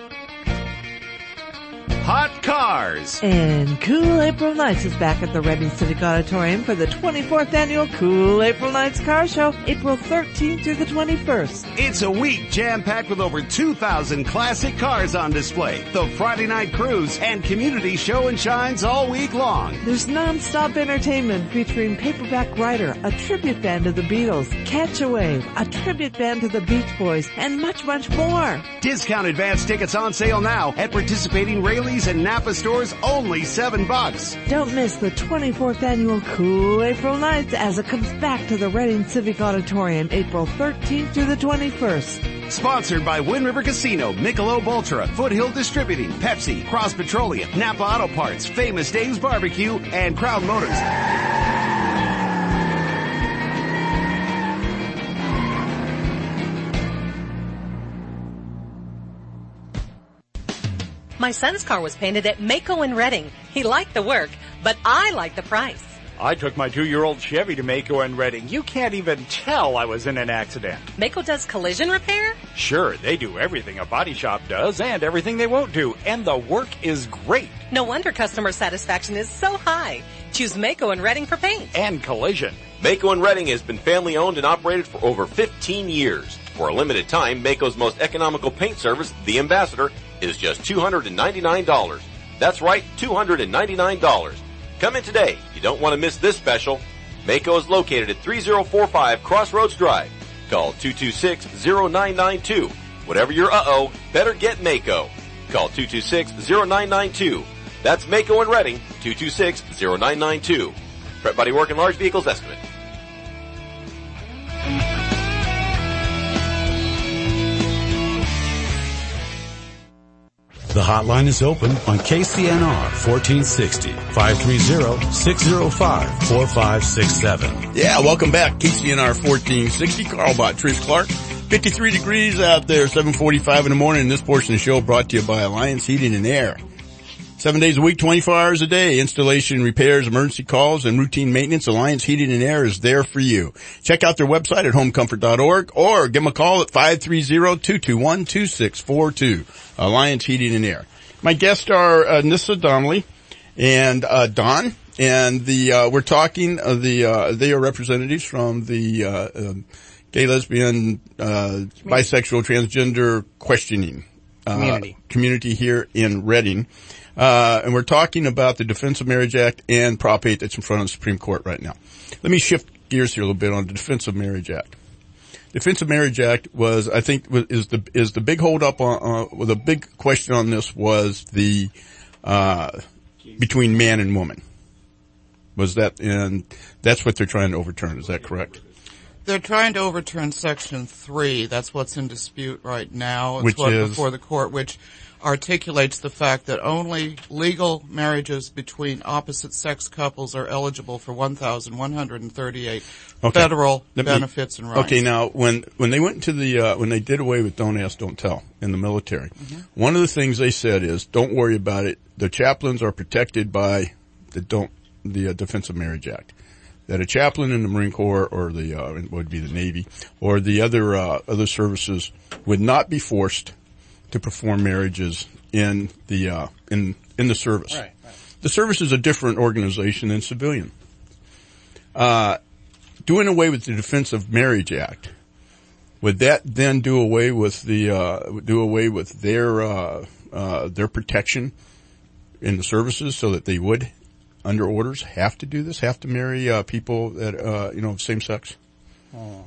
Hot Cars. And Cool April Nights is back at the Reading Civic Auditorium for the twenty-fourth annual Cool April Nights Car Show, April thirteenth through the twenty-first. It's a week jam-packed with over two thousand classic cars on display, the Friday night cruise, and community show and shines all week long. There's non-stop entertainment featuring Paperback Writer, a tribute band to the Beatles, Catch a Wave, a tribute band to the Beach Boys, and much, much more. Discount advance tickets on sale now at participating Rayleigh's and Napa stores, only seven bucks. Don't miss the twenty-fourth annual Cool April Nights as it comes back to the Reading Civic Auditorium, April thirteenth through the twenty-first. Sponsored by Wind River Casino, Michelob Ultra, Foothill Distributing, Pepsi, Cross Petroleum, Napa Auto Parts, Famous Dave's Barbecue, and Crown Motors. My son's car was painted at Mako in Reading. He liked the work, but I liked the price. I took my two-year-old Chevy to Mako in Reading. You can't even tell I was in an accident. Mako does collision repair? Sure, they do everything a body shop does and everything they won't do, and the work is great. No wonder customer satisfaction is so high. Choose Mako in Reading for paint. And collision. Mako in Reading has been family owned and operated for over fifteen years. For a limited time, Mako's most economical paint service, the Ambassador, is just two hundred ninety-nine dollars. That's right, two hundred ninety-nine dollars. Come in today. You don't want to miss this special. Mako is located at three oh four five Crossroads Drive. Call two two six, zero nine nine two. Whatever your uh-oh, better get Mako. Call two two six, zero nine nine two. That's Mako and Redding, two two six, zero nine nine two. Fret Body Work and Large Vehicles Estimate. The hotline is open on K C N R fourteen sixty, five three zero, six zero five, four five six seven. Yeah, welcome back. K C N R fourteen sixty, Carl Bott, Trish Clark. fifty-three degrees out there, seven forty-five in the morning. This portion of the show brought to you by Alliance Heating and Air. Seven days a week, twenty-four hours a day. Installation, repairs, emergency calls, and routine maintenance. Alliance Heating and Air is there for you. Check out their website at home comfort dot org or give them a call at five three zero, two two one, two six four two. Alliance Heating and Air. My guests are uh, Nissa Donnelly and uh, Don, and the uh, we're talking uh, the uh, they are representatives from the uh, uh, gay, lesbian, uh, bisexual, transgender questioning uh, community community here in Redding. Uh, and we're talking about the Defense of Marriage Act and Prop eight that's in front of the Supreme Court right now. Let me shift gears here a little bit on the Defense of Marriage Act. Defense of Marriage Act was, I think, was, is the is the big hold up on, uh, well, the big question on this was the uh between man and woman. Was that, and that's what they're trying to overturn, is that correct? They're trying to overturn Section three. That's what's in dispute right now. It's Which what is? Before the court, which articulates the fact that only legal marriages between opposite-sex couples are eligible for one thousand one hundred thirty-eight Okay. federal Let me- benefits and rights. Okay, now when when they went to the uh, when they did away with Don't Ask, Don't Tell in the military, Mm-hmm. one of the things they said is don't worry about it. The chaplains are protected by the don't the uh, Defense of Marriage Act. That a chaplain in the Marine Corps or the uh, it would be the Navy or the other uh, other services would not be forced to perform marriages in the uh, in in the service. Right, right. The service is a different organization than civilian. Uh, doing away with the Defense of Marriage Act, would that then do away with the uh, do away with their uh, uh, their protection in the services, so that they would, under orders, have to do this, have to marry uh, people that uh, you know same sex? Oh.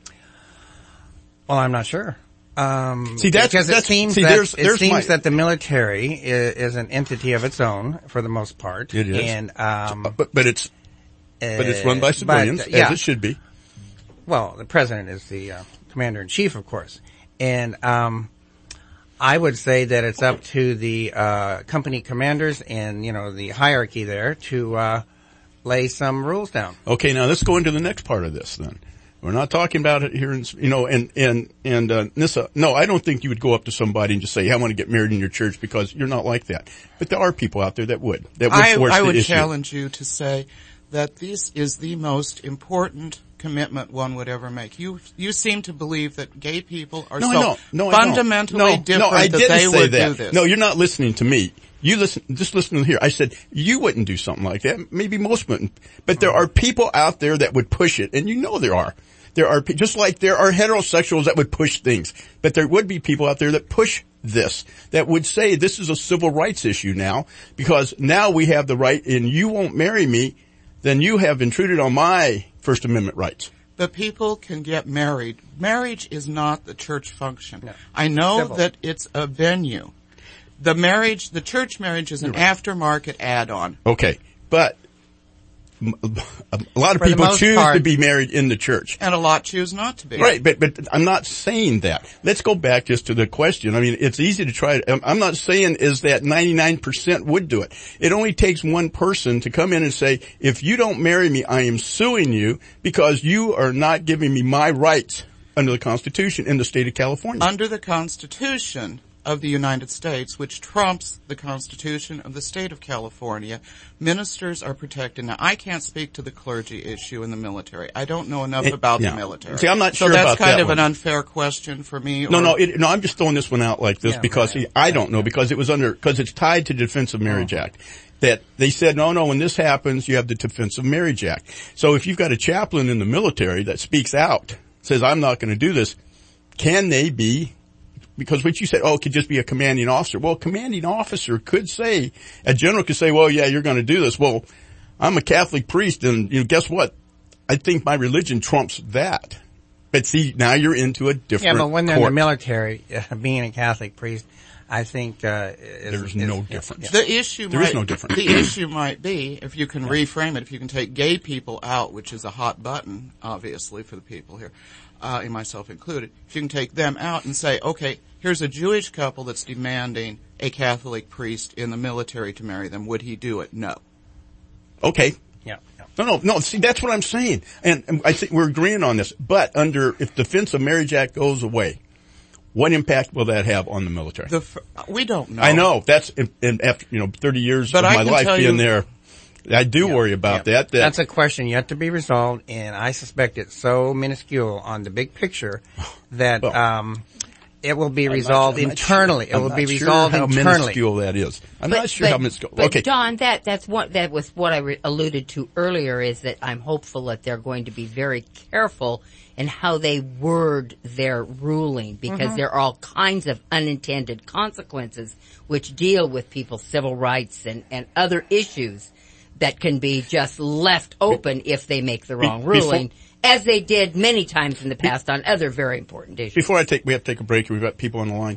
Well, I'm not sure. Um, See, that's- because that's- it seems see, that there's- it there's seems my- that the military is, is an entity of its own for the most part. It is. and um, But but it's but it's run by uh, civilians, but, yeah. as it should be. Well, the president is the uh, commander in chief, of course, and um, I would say that it's up to the uh, company commanders and you know the hierarchy there to uh, lay some rules down. Okay, now let's go into the next part of this then. We're not talking about it here in, you know, and, and, and, uh, Nissa, no, I don't think you would go up to somebody and just say, hey, I want to get married in your church, because you're not like that. But there are people out there that would, that would I, force I the would issue. challenge you to say that this is the most important commitment one would ever make. You you seem to believe that gay people are No, so no, no, I don't. fundamentally no, different no, I that didn't they say would that. do this. No, you're not listening to me. You listen, just listen to here. I said you wouldn't do something like that. Maybe most wouldn't. But there are people out there that would push it, and you know there are. There are, pe- just like there are heterosexuals that would push things, but there would be people out there that push this, that would say this is a civil rights issue now, because now we have the right, and you won't marry me, then you have intruded on my First Amendment rights. But people can get married. Marriage is not the church function. No. I know Civil. that it's a venue. The marriage, the church marriage is an aftermarket add-on. Okay, but a lot of For the people most choose part. to be married in the church. And a lot choose not to be. Right, but, but I'm not saying that. Let's go back just to the question. I mean, it's easy to try. I'm I'm not saying is that ninety-nine percent would do it. It only takes one person to come in and say, if you don't marry me, I am suing you because you are not giving me my rights under the Constitution in the state of California. Under the Constitution of the United States, which trumps the Constitution of the state of California, ministers are protected. Now, I can't speak to the clergy issue in the military. I don't know enough It- about yeah. the military. See, I'm not so sure that's about kind that of one. an unfair question for me. No, or- no, it, no, I'm just throwing this one out like this Yeah, because see, I don't know, because it was under, because it's tied to the Defense of Marriage Act. That they said, no, no, when this happens, you have the Defense of Marriage Act. So if you've got a chaplain in the military that speaks out, says, I'm not going to do this, can they be, because what you said, oh, it could just be a commanding officer. Well, a commanding officer could say, a general could say, well, yeah, you're going to do this. Well, I'm a Catholic priest, and you know, guess what? I think my religion trumps that. But see, now you're into a different Yeah, but when they're in court. the military, uh, being a Catholic priest, I think uh, is, there's is, no yeah, difference. yeah. The issue there might, is no difference. The issue might be, if you can reframe it, if you can take gay people out, which is a hot button, obviously, for the people here, uh, and myself included, if you can take them out and say, okay, here's a Jewish couple that's demanding a Catholic priest in the military to marry them. Would he do it? No. Okay. Yeah. yeah. No, no, no. See, that's what I'm saying. And, and I think we're agreeing on this. But under, if the Defense of Marriage Act goes away, what impact will that have on the military? The, we don't know. I know. That's, and after, you know, thirty years but of I my life being you, there, I do yeah, worry about yeah. that, that. That's a question yet to be resolved, and I suspect it's so minuscule on the big picture that, well, um, it will be resolved I'm not, I'm internally. Sure, it will I'm be not resolved sure how internally. minuscule that is. I'm but, not sure but, how minuscule. But okay. Don, that that's what that was what I re- alluded to earlier. Is that I'm hopeful that they're going to be very careful in how they word their ruling, because mm-hmm. there are all kinds of unintended consequences which deal with people's civil rights and and other issues that can be just left open if they make the wrong ruling. Before, as they did many times in the past on other very important issues. Before I take, we have to take a break. We've got people on the line.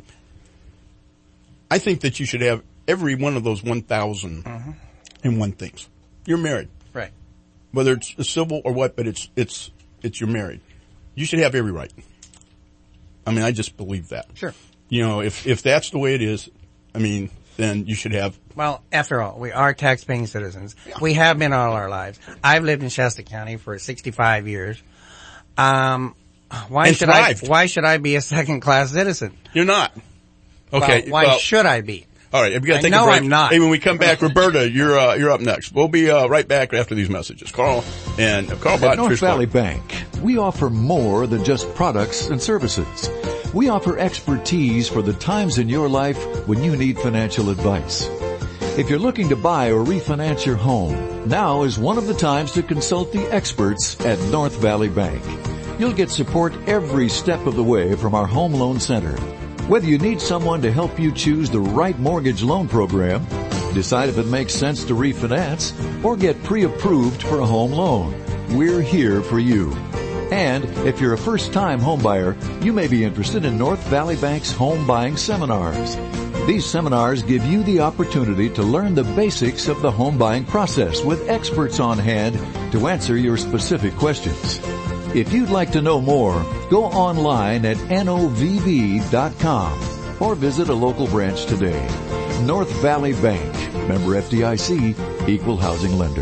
I think that you should have every one of those one thousand mm-hmm. and one things. You're married. Right. Whether it's a civil or what, but it's, it's, it's you're married. You should have every right. I mean, I just believe that. Sure. You know, if, if that's the way it is, I mean, then you should have. Well, after all, we are tax-paying citizens. Yeah. We have been all our lives. I've lived in Shasta County for sixty-five years. Um, why and should thrived. I, why should I be a second-class citizen? You're not. Okay. Well, why well, should I be? All right. If you got to take no, a break. I'm not. Hey, when we come back, Roberta, you're, uh, you're up next. We'll be, uh, right back after these messages. Carl and uh, Carl Bott. At North Trish Valley Clark. Bank, we offer more than just products and services. We offer expertise for the times in your life when you need financial advice. If you're looking to buy or refinance your home, now is one of the times to consult the experts at North Valley Bank. You'll get support every step of the way from our Home Loan Center. Whether you need someone to help you choose the right mortgage loan program, decide if it makes sense to refinance, or get pre-approved for a home loan, we're here for you. And if you're a first-time homebuyer, you may be interested in North Valley Bank's home buying seminars. These seminars give you the opportunity to learn the basics of the home buying process with experts on hand to answer your specific questions. If you'd like to know more, go online at N O V V dot com or visit a local branch today. North Valley Bank, member F D I C, equal housing lender.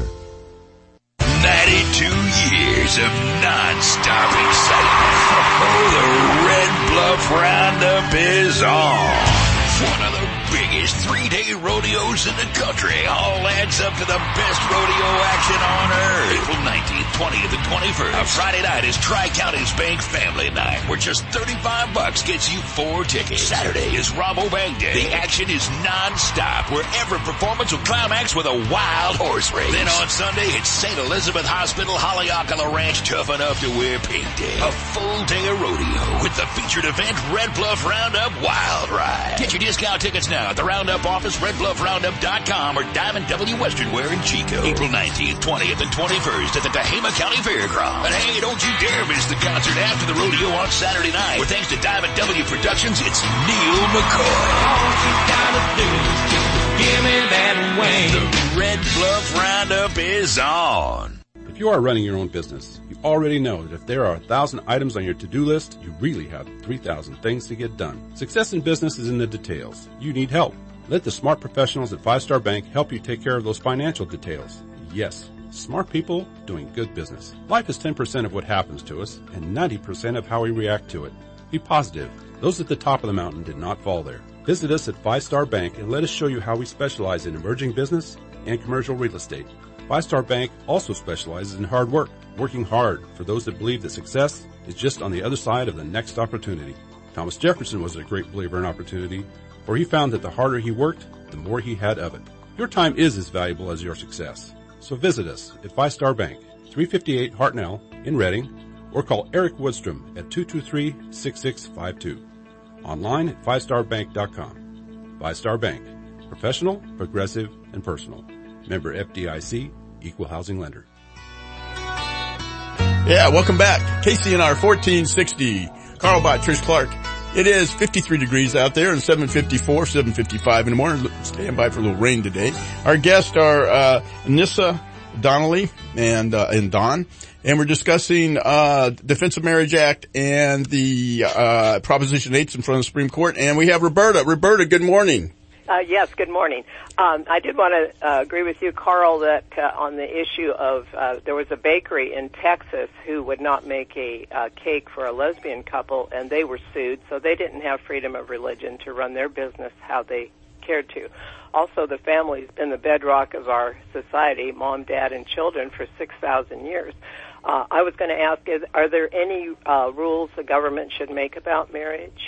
ninety-two years of non-stop excitement. Oh, the Red Bluff Roundup is on. One of the biggest three-day rodeos in the country. All adds up to the best rodeo action on earth. April nineteenth, twentieth, and twenty-first. A Friday night is Tri-Counties Bank Family Night, where just thirty-five bucks gets you four tickets. Saturday is Robo Bank Day. The action is non-stop, where every performance will climax with a wild horse race. Then on Sunday, it's Saint Elizabeth Hospital, Haleakala Ranch, tough enough to wear pink day. A full day of rodeo with the featured event, Red Bluff Roundup Wild Ride. Get your discount tickets now at the Roundup office, red bluff roundup dot com, or Diamond W Western Wear in Chico. April nineteenth, twentieth, and twenty-first at the Tehama County Fairgrounds. But hey, don't you dare miss the concert after the rodeo on Saturday night, where thanks to Diamond W Productions, it's Neil McCoy. All you gotta do is just give me that wing. The Red Bluff Roundup is on. If you are running your own business, you already know that if there are a thousand items on your to-do list, you really have three thousand things to get done. Success in business is in the details. You need help. Let the smart professionals at Five Star Bank help you take care of those financial details. Yes, smart people doing good business. Life is ten percent of what happens to us and ninety percent of how we react to it. Be positive. Those at the top of the mountain did not fall there. Visit us at Five Star Bank and let us show you how we specialize in emerging business and commercial real estate. Five Star Bank also specializes in hard work, working hard for those that believe that success is just on the other side of the next opportunity. Thomas Jefferson was a great believer in opportunity, for he found that the harder he worked, the more he had of it. Your time is as valuable as your success. So visit us at Five Star Bank, three fifty-eight Hartnell in Reading, or call Eric Woodstrom at two two three, six six five two. Online at five star bank dot com. Five Star Bank. Professional, progressive, and personal. Member F D I C, equal housing lender. Yeah, welcome back. K C N R fourteen sixty. Carl Bott, Trish Clark It is fifty-three degrees out there and seven fifty-four, seven fifty-five in the morning. Stand by for a little rain today. Our guests are, uh, Nissa Donnelly and, uh, and Don. And we're discussing, uh, Defense of Marriage Act and the, uh, Proposition eight's in front of the Supreme Court. And we have Roberta. Roberta, good morning. Uh, yes, good morning. Um, I did want to uh, agree with you, Carl, that uh, on the issue of uh, there was a bakery in Texas who would not make a uh, cake for a lesbian couple, and they were sued, so they didn't have freedom of religion to run their business how they cared to. Also, the family's been the bedrock of our society, mom, dad, and children, for six thousand years. Uh, I was going to ask, is, are there any uh, rules the government should make about marriage?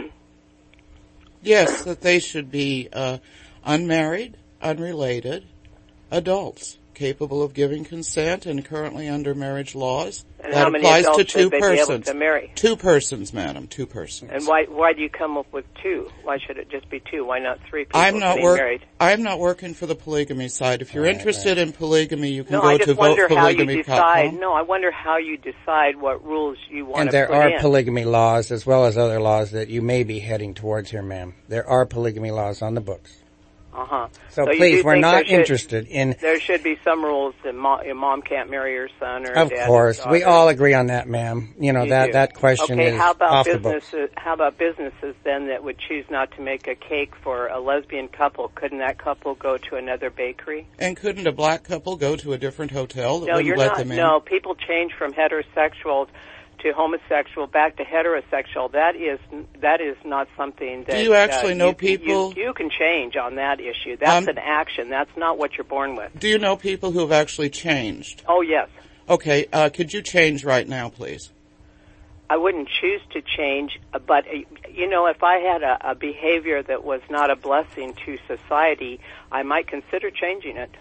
Yes, that they should be uh, unmarried, unrelated, adults, capable of giving consent and currently under marriage laws. And that how many applies to adults two should they persons. be able to marry? Two persons, madam, two persons. And why why do you come up with two? Why should it just be two? Why not three people I'm not getting work- married? I'm not working for the polygamy side. If you're Right, interested in polygamy, you can No, go I to just vote wonder how you polygamy dot decide. com. No, I wonder how you decide what rules you want And to there put are in. polygamy laws as well as other laws that you may be heading towards here, ma'am. There are polygamy laws on the books. Uh-huh. So, you please, do we're think not there should- interested in... There should be some rules that mom, your mom can't marry her son or Of dad course. his We daughter. all agree on that, ma'am. You know, You that, do. that question okay, is how about off the books. businesses? How about businesses then that would choose not to make a cake for a lesbian couple? Couldn't that couple go to another bakery? And couldn't a black couple go to a different hotel that No, wouldn't you're let not. them in? No, people change from heterosexual to homosexual back to heterosexual. That is that is not something that Do you actually uh, know you can- people- You, you can change on that issue. That's Um, an action. That's not what you're born with. Do you know people who have actually changed? Oh yes. Okay, uh, could you change right now, please? I wouldn't choose to change, uh, but uh, you know, if I had a, a behavior that was not a blessing to society, I might consider changing it.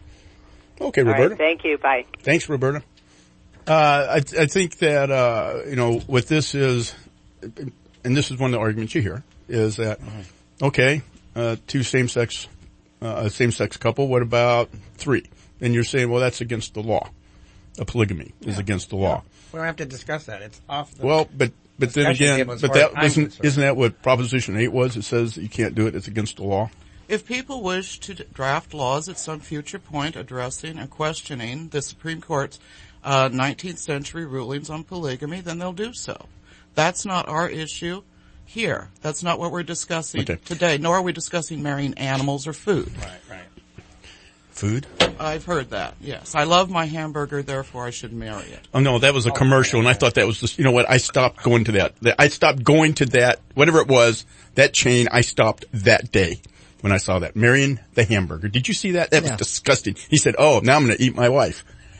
Okay, All right, Roberta. thank you. Bye. Thanks, Roberta. Uh, I, I think that, uh, you know, what this is, and this is one of the arguments you hear, is that, okay, uh, two same-sex, uh, a same-sex couple, what about three? And you're saying, well, that's against the law. A polygamy is Yeah. against the law. We don't have to discuss that. It's off the... Well, but, but then discussion again, table as but far as that I'm isn't, concerned. isn't that what Proposition eight was? It says that you can't do it, it's against the law. If people wish to d- draft laws at some future point addressing and questioning the Supreme Court's uh, nineteenth century rulings on polygamy, then they'll do so. That's not our issue here. That's not what we're discussing Okay. today, nor are we discussing marrying animals or food. Right, right. Food? I've heard that, yes. I love my hamburger, therefore I should marry it. Oh no, that was a commercial, and I thought that was just, you know what, I stopped going to that. That- I stopped going to that, whatever it was, that chain, I stopped that day when I saw that. Marion the hamburger. Did you see that? That was Yeah. disgusting. He said, oh, now I'm gonna eat my wife.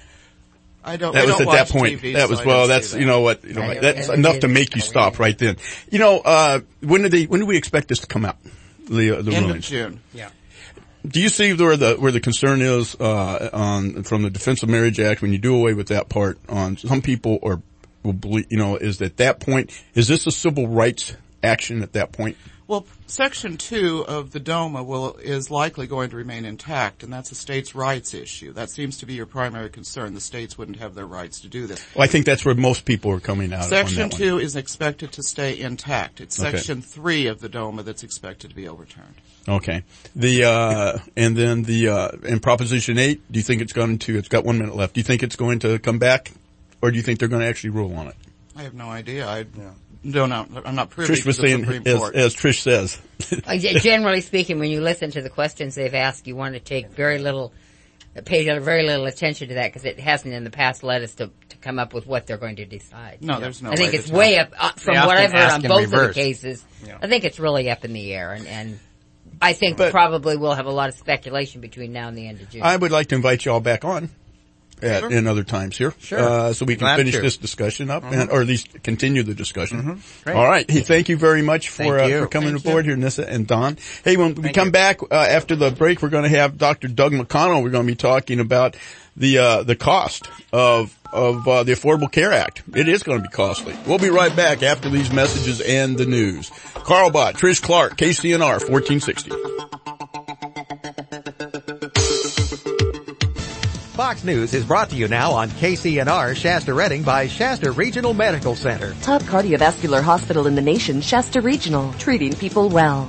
I don't, That we was don't at that watch point. T V, that so was, I well, don't that's, see that. you know what, you know, I- that's I- enough to make you stop right then. You know, uh, when do they, when do we expect this to come out? The, uh, the End of rulings? June. Yeah. Do you see where the where the concern is uh on from the Defense of Marriage Act when you do away with that part? On some people or will believe, you know, is at that point, is this a civil rights action at that point? Well, Section two of the DOMA will, is likely going to remain intact, and that's a states' rights issue. That seems to be your primary concern. The states wouldn't have their rights to do this. Well, I think that's where most people are coming out. Section on that one. two is expected to stay intact. It's Okay. Section three of the DOMA that's expected to be overturned. Okay. The, uh, and then the, uh, in Proposition eight, do you think it's going to, it's got one minute left. Do you think it's going to come back? Or do you think they're going to actually rule on it? I have no idea. I don't know. I'm not privy Trish to was the saying, Supreme as, Court. as Trish says. Uh, g- Generally speaking, when you listen to the questions they've asked, you want to take very little, uh, pay very little attention to that because it hasn't in the past led us to, to come up with what they're going to decide. No, there's no I think way it's to way tell. up, uh, from They what often I've heard ask on in both of the reverse. cases. Yeah. I think it's really up in the air and, and I think But- probably we'll have a lot of speculation between now and the end of June. I would like to invite you all back on. At, Sure. in other times here. Sure. Uh, so we can Glad finish to. this discussion up Mhm. and, or at least continue the discussion. Mhm. Great. All right. Hey, thank you very much for, Thank uh, you. for coming Thank aboard you. here, Nissa and Don. Hey, when we Thank come you. back, uh, after the break, we're going to have Doctor Doug McConnell. We're going to be talking about the, uh, the cost of, of, uh, the Affordable Care Act. It is going to be costly. We'll be right back after these messages and the news. Carl Bott, Trish Clark, K C N R fourteen sixty. Fox News is brought to you now on K C N R Shasta Redding by Shasta Regional Medical Center. Top cardiovascular hospital in the nation, Shasta Regional, treating people well.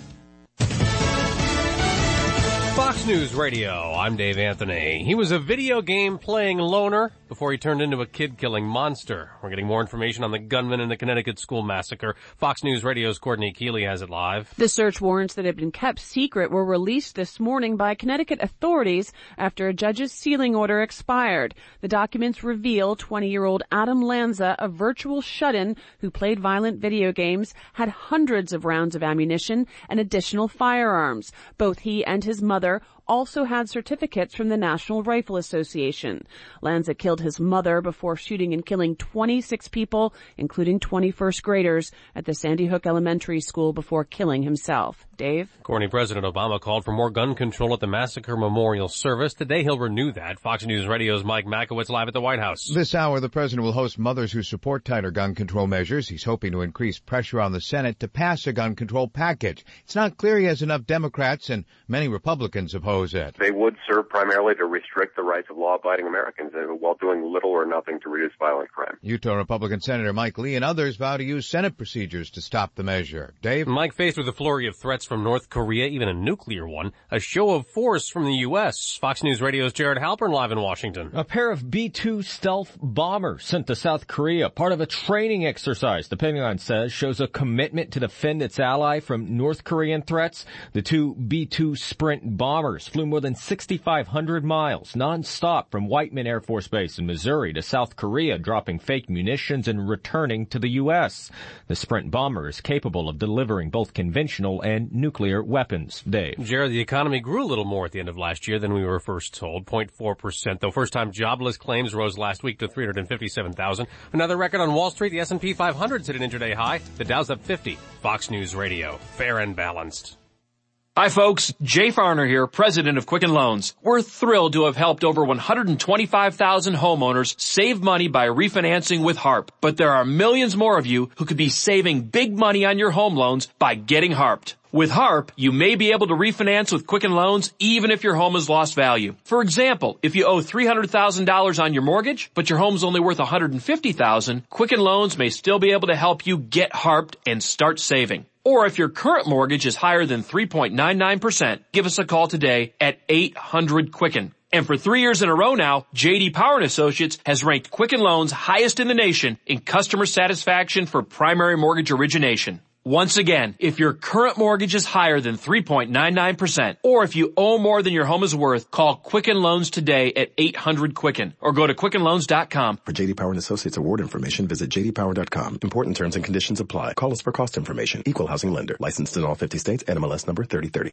Fox News Radio, I'm Dave Anthony. He was a video game playing loner before he turned into a kid-killing monster. We're getting more information on the gunman in the Connecticut school massacre. Fox News Radio's Courtney Keeley has it live. The search warrants that had been kept secret were released this morning by Connecticut authorities after a judge's sealing order expired. The documents reveal twenty-year-old Adam Lanza, a virtual shut-in who played violent video games, had hundreds of rounds of ammunition and additional firearms. Both he and his mother also had certificates from the National Rifle Association. Lanza killed his mother before shooting and killing twenty-six people, including twenty first graders, at the Sandy Hook Elementary School before killing himself. Dave? Courtney, President Obama called for more gun control at the Massacre Memorial Service. Today he'll renew that. Fox News Radio's Mike Makowitz live at the White House. This hour, the president will host mothers who support tighter gun control measures. He's hoping to increase pressure on the Senate to pass a gun control package. It's not clear he has enough Democrats, and many Republicans oppose it. They would serve primarily to restrict the rights of law-abiding Americans while doing little or nothing to reduce violent crime. Utah Republican Senator Mike Lee and others vow to use Senate procedures to stop the measure. Dave? Mike, faced with a flurry of threats from North Korea, even a nuclear one, a show of force from the U S Fox News Radio's Jared Halpern live in Washington. A pair of B two stealth bombers sent to South Korea, part of a training exercise, the Pentagon says, shows a commitment to defend its ally from North Korean threats. The two B two Sprint bombers flew more than sixty-five hundred miles non-stop from Whiteman Air Force Base in Missouri to South Korea, dropping fake munitions and returning to the U S. The Sprint bomber is capable of delivering both conventional and nuclear weapons. Dave? Jared, the economy grew a little more at the end of last year than we were first told, zero point four percent, though first-time jobless claims rose last week to three hundred fifty-seven thousand. Another record on Wall Street, the S and P five hundred hit an intraday high. The Dow's up fifty. Fox News Radio, fair and balanced. Hi folks, Jay Farner here, president of Quicken Loans. We're thrilled to have helped over one hundred twenty-five thousand homeowners save money by refinancing with HARP. But there are millions more of you who could be saving big money on your home loans by getting HARPed. With HARP, you may be able to refinance with Quicken Loans even if your home has lost value. For example, if you owe three hundred thousand dollars on your mortgage, but your home's only worth one hundred fifty thousand dollars, Quicken Loans may still be able to help you get HARPed and start saving. Or if your current mortgage is higher than three point nine nine percent, give us a call today at eight hundred Quicken. And for three years in a row now, J D Power and Associates has ranked Quicken Loans highest in the nation in customer satisfaction for primary mortgage origination. Once again, if your current mortgage is higher than three point nine nine percent, or if you owe more than your home is worth, call Quicken Loans today at eight hundred Quicken, or go to quicken loans dot com. For J D Power and Associates award information, visit j d power dot com. Important terms and conditions apply. Call us for cost information. Equal housing lender. Licensed in all fifty states. N M L S number thirty thirty.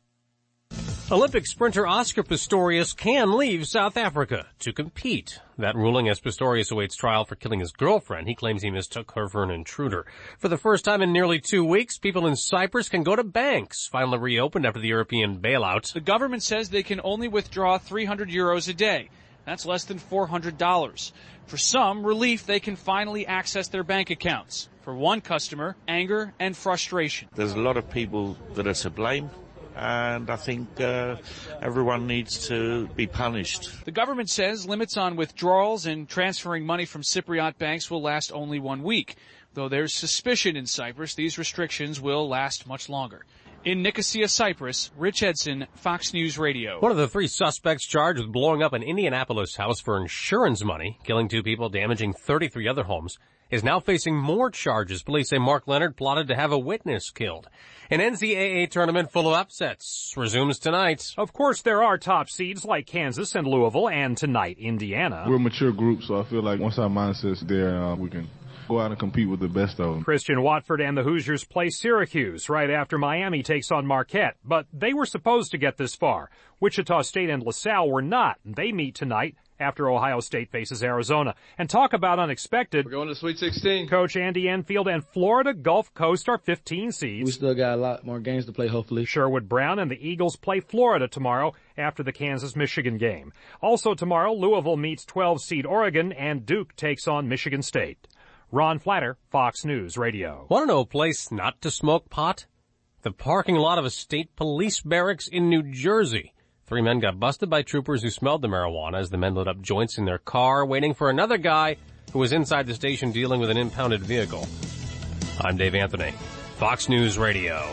Olympic sprinter Oscar Pistorius can leave South Africa to compete. That ruling as Pistorius awaits trial for killing his girlfriend. He claims he mistook her for an intruder. For the first time in nearly two weeks, people in Cyprus can go to banks, finally reopened after the European bailout. The government says they can only withdraw three hundred euros a day. That's less than four hundred dollars. For some, relief, they can finally access their bank accounts. For one customer, anger and frustration. There's a lot of people that are to blame. And I think uh, everyone needs to be punished. The government says limits on withdrawals and transferring money from Cypriot banks will last only one week. Though there's suspicion in Cyprus, these restrictions will last much longer. In Nicosia, Cyprus, Rich Edson, Fox News Radio. One of the three suspects charged with blowing up an Indianapolis house for insurance money, killing two people, damaging thirty-three other homes, is now facing more charges. Police say Mark Leonard plotted to have a witness killed. An N C double A tournament full of upsets resumes tonight. Of course, there are top seeds like Kansas and Louisville, and tonight, Indiana. We're a mature group, so I feel like once our mindset's there, uh, we can go out and compete with the best of them. Christian Watford and the Hoosiers play Syracuse right after Miami takes on Marquette, but they were supposed to get this far. Wichita State and LaSalle were not. They meet tonight after Ohio State faces Arizona. And talk about unexpected. We're going to Sweet sixteen. Coach Andy Enfield and Florida Gulf Coast are fifteen seeds. We still got a lot more games to play, hopefully. Sherwood Brown and the Eagles play Florida tomorrow after the Kansas-Michigan game. Also tomorrow, Louisville meets twelve seed Oregon and Duke takes on Michigan State. Ron Flatter, Fox News Radio. Want to know a place not to smoke pot? The parking lot of a state police barracks in New Jersey. Three men got busted by troopers who smelled the marijuana as the men lit up joints in their car, waiting for another guy who was inside the station dealing with an impounded vehicle. I'm Dave Anthony, Fox News Radio.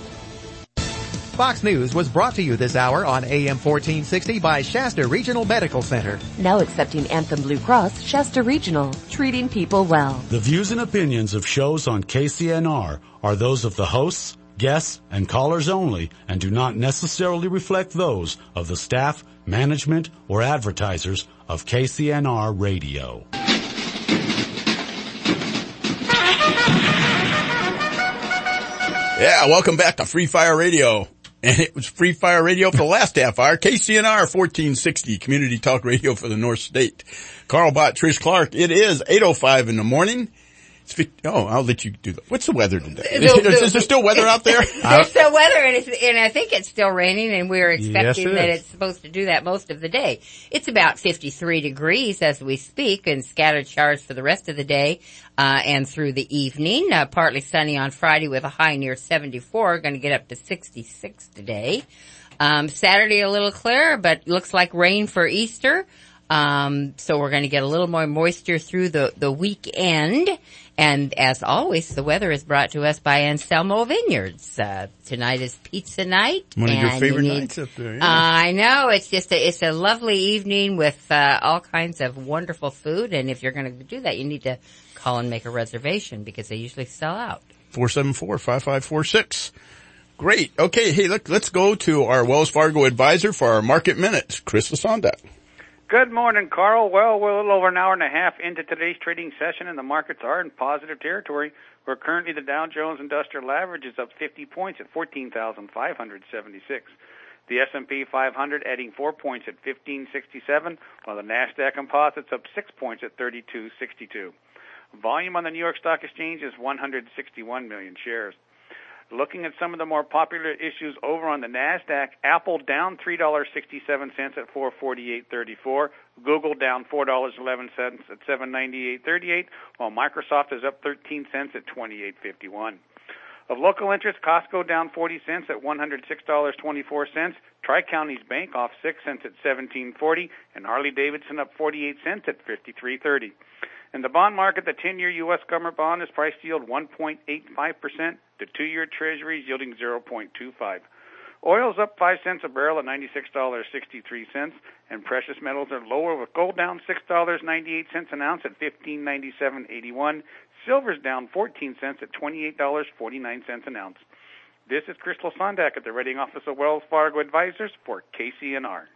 Fox News was brought to you this hour on A M fourteen sixty by Shasta Regional Medical Center. Now accepting Anthem Blue Cross, Shasta Regional, treating people well. The views and opinions of shows on K C N R are those of the hosts, guests, and callers only and do not necessarily reflect those of the staff, management, or advertisers of K C N R Radio. Yeah, welcome back to Free Fire Radio. And it was Free Fire Radio for the last half hour. K C N R fourteen sixty, Community Talk Radio for the North State. Carl Bott, Trish Clark. It is eight oh five in the morning. It's, oh, I'll let you do that. What's the weather today? Is, is, is there still weather out there? There's still weather, and, it's, and I think it's still raining, and we're expecting Yes, it that is. it's supposed to do that most of the day. It's about fifty-three degrees as we speak, and scattered showers for the rest of the day uh, and through the evening. Uh, partly sunny on Friday with a high near seventy-four, going to get up to sixty-six today. Um, Saturday a little clearer, but looks like rain for Easter. Um, so we're going to get a little more moisture through the, the weekend. And as always, the weather is brought to us by Anselmo Vineyards. Uh, tonight is pizza night. One of your and favorite you need- nights up there. Uh, Yeah. I know. It's just a, it's a lovely evening with, uh, all kinds of wonderful food. And if you're going to do that, you need to call and make a reservation because they usually sell out. four seven four, five five four six. Great. Okay. Hey, look, let's go to our Wells Fargo advisor for our market minutes, Chris Lasonda. Good morning, Carl. Well, we're a little over an hour and a half into today's trading session, and the markets are in positive territory, where currently the Dow Jones Industrial Average is up fifty points at fourteen thousand five hundred seventy-six. The S and P five hundred adding four points at fifteen sixty-seven, while the NASDAQ Composite's up six points at thirty-two sixty-two. Volume on the New York Stock Exchange is one hundred sixty-one million shares. Looking at some of the more popular issues over on the NASDAQ, Apple down three dollars and sixty-seven cents at four forty-eight thirty-four. Google down four dollars and eleven cents at seven ninety-eight thirty-eight, while Microsoft is up thirteen cents at twenty-eight fifty-one. Of local interest, Costco down forty cents at one hundred six dollars and twenty-four cents. Tri-Counties Bank off six cents at seventeen forty, and Harley-Davidson up forty-eight cents at fifty-three thirty. In the bond market, the ten-year U S government bond is priced yield one point eight five percent. The two-year Treasury is yielding zero point two five. Oil's up five cents a barrel at ninety-six dollars and sixty-three cents, and precious metals are lower with gold down six dollars and ninety-eight cents an ounce at fifteen ninety-seven eighty-one. Silver's down fourteen cents at twenty-eight dollars and forty-nine cents an ounce. This is Chris Sondak at the Rating Office of Wells Fargo Advisors for K C N R.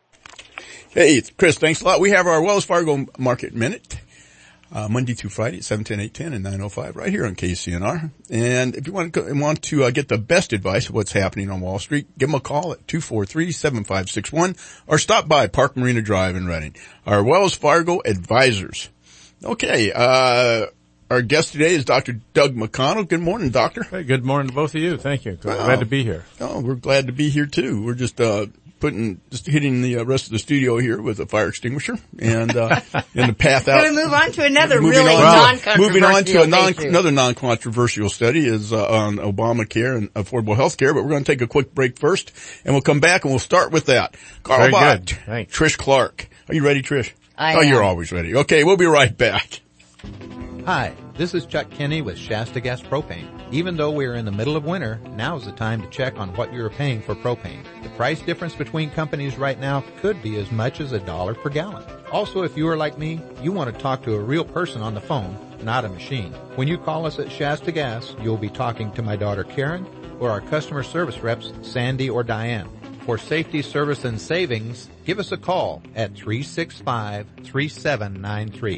Hey, Chris, thanks a lot. We have our Wells Fargo Market Minute. Uh, Monday through Friday at seven ten, eight ten, and nine oh five right here on K C N R. And if you want to, want to uh, get the best advice of what's happening on Wall Street, give them a call at two four three, seven five six one or stop by Park Marina Drive in Reading. Our Wells Fargo advisors. Okay, uh, our guest today is Doctor Doug McConnell. Good morning, Doctor. Hey, good morning to both of you. Thank you. Glad Wow. to be here. Oh, we're glad to be here too. We're just, uh, putting, just hitting the uh, rest of the studio here with a fire extinguisher and, uh, in the path out. Can we move on to another Moving really on- non-controversial Moving on to a non, issue? another non-controversial study is uh, on Obamacare and affordable health care, but we're going to take a quick break first, and we'll come back and we'll start with that. Carl Very Bott, good. Thanks. Trish Clark. Are you ready, Trish? I oh, am. you're always ready. Okay, we'll be right back. Hi, this is Chuck Kinney with Shasta Gas Propane. Even though we're in the middle of winter, now's the time to check on what you're paying for propane. The price difference between companies right now could be as much as a dollar per gallon. Also, if you are like me, you want to talk to a real person on the phone, not a machine. When you call us at Shasta Gas, you'll be talking to my daughter Karen or our customer service reps Sandy or Diane. For safety, service, and savings, give us a call at three six five, three seven nine three.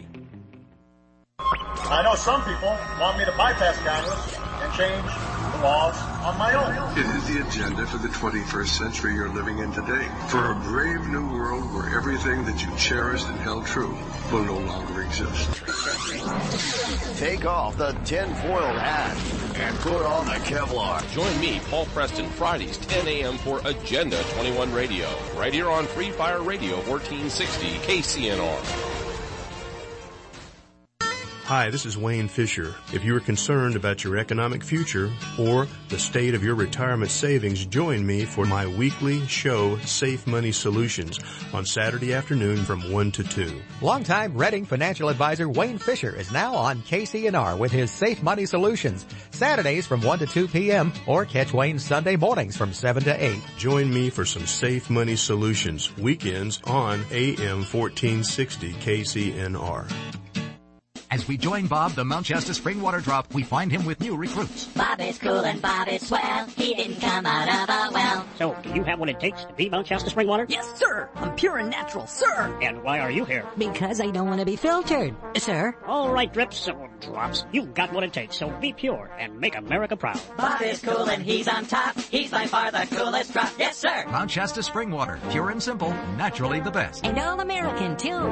I know some people want me to bypass Congress and change the laws on my own. It is the agenda for the twenty-first century you're living in today. For a brave new world where everything that you cherished and held true will no longer exist. Take off the tinfoil hat and put on the Kevlar. Join me, Paul Preston, Fridays, ten a.m. for Agenda twenty-one Radio, right here on Free Fire Radio fourteen sixty K C N R. Hi, this is Wayne Fisher. If you are concerned about your economic future or the state of your retirement savings, join me for my weekly show, Safe Money Solutions, on Saturday afternoon from one to two. Longtime Reading financial advisor Wayne Fisher is now on K C N R with his Safe Money Solutions, Saturdays from one to two p.m. or catch Wayne Sunday mornings from seven to eight. Join me for some Safe Money Solutions, weekends on A M fourteen sixty K C N R. As we join Bob, the Mount Shasta Spring Water Drop, we find him with new recruits. Bob is cool and Bob is swell. He didn't come out of a well. So, do you have what it takes to be Mount Shasta Spring Water? Yes, sir. I'm pure and natural, sir. And why are you here? Because I don't want to be filtered, sir. All right, Drips, or Drops, you've got what it takes, so be pure and make America proud. Bob is cool and he's on top. He's by far the coolest drop. Yes, sir. Mount Shasta Spring Water, pure and simple, naturally the best. And all-American, too.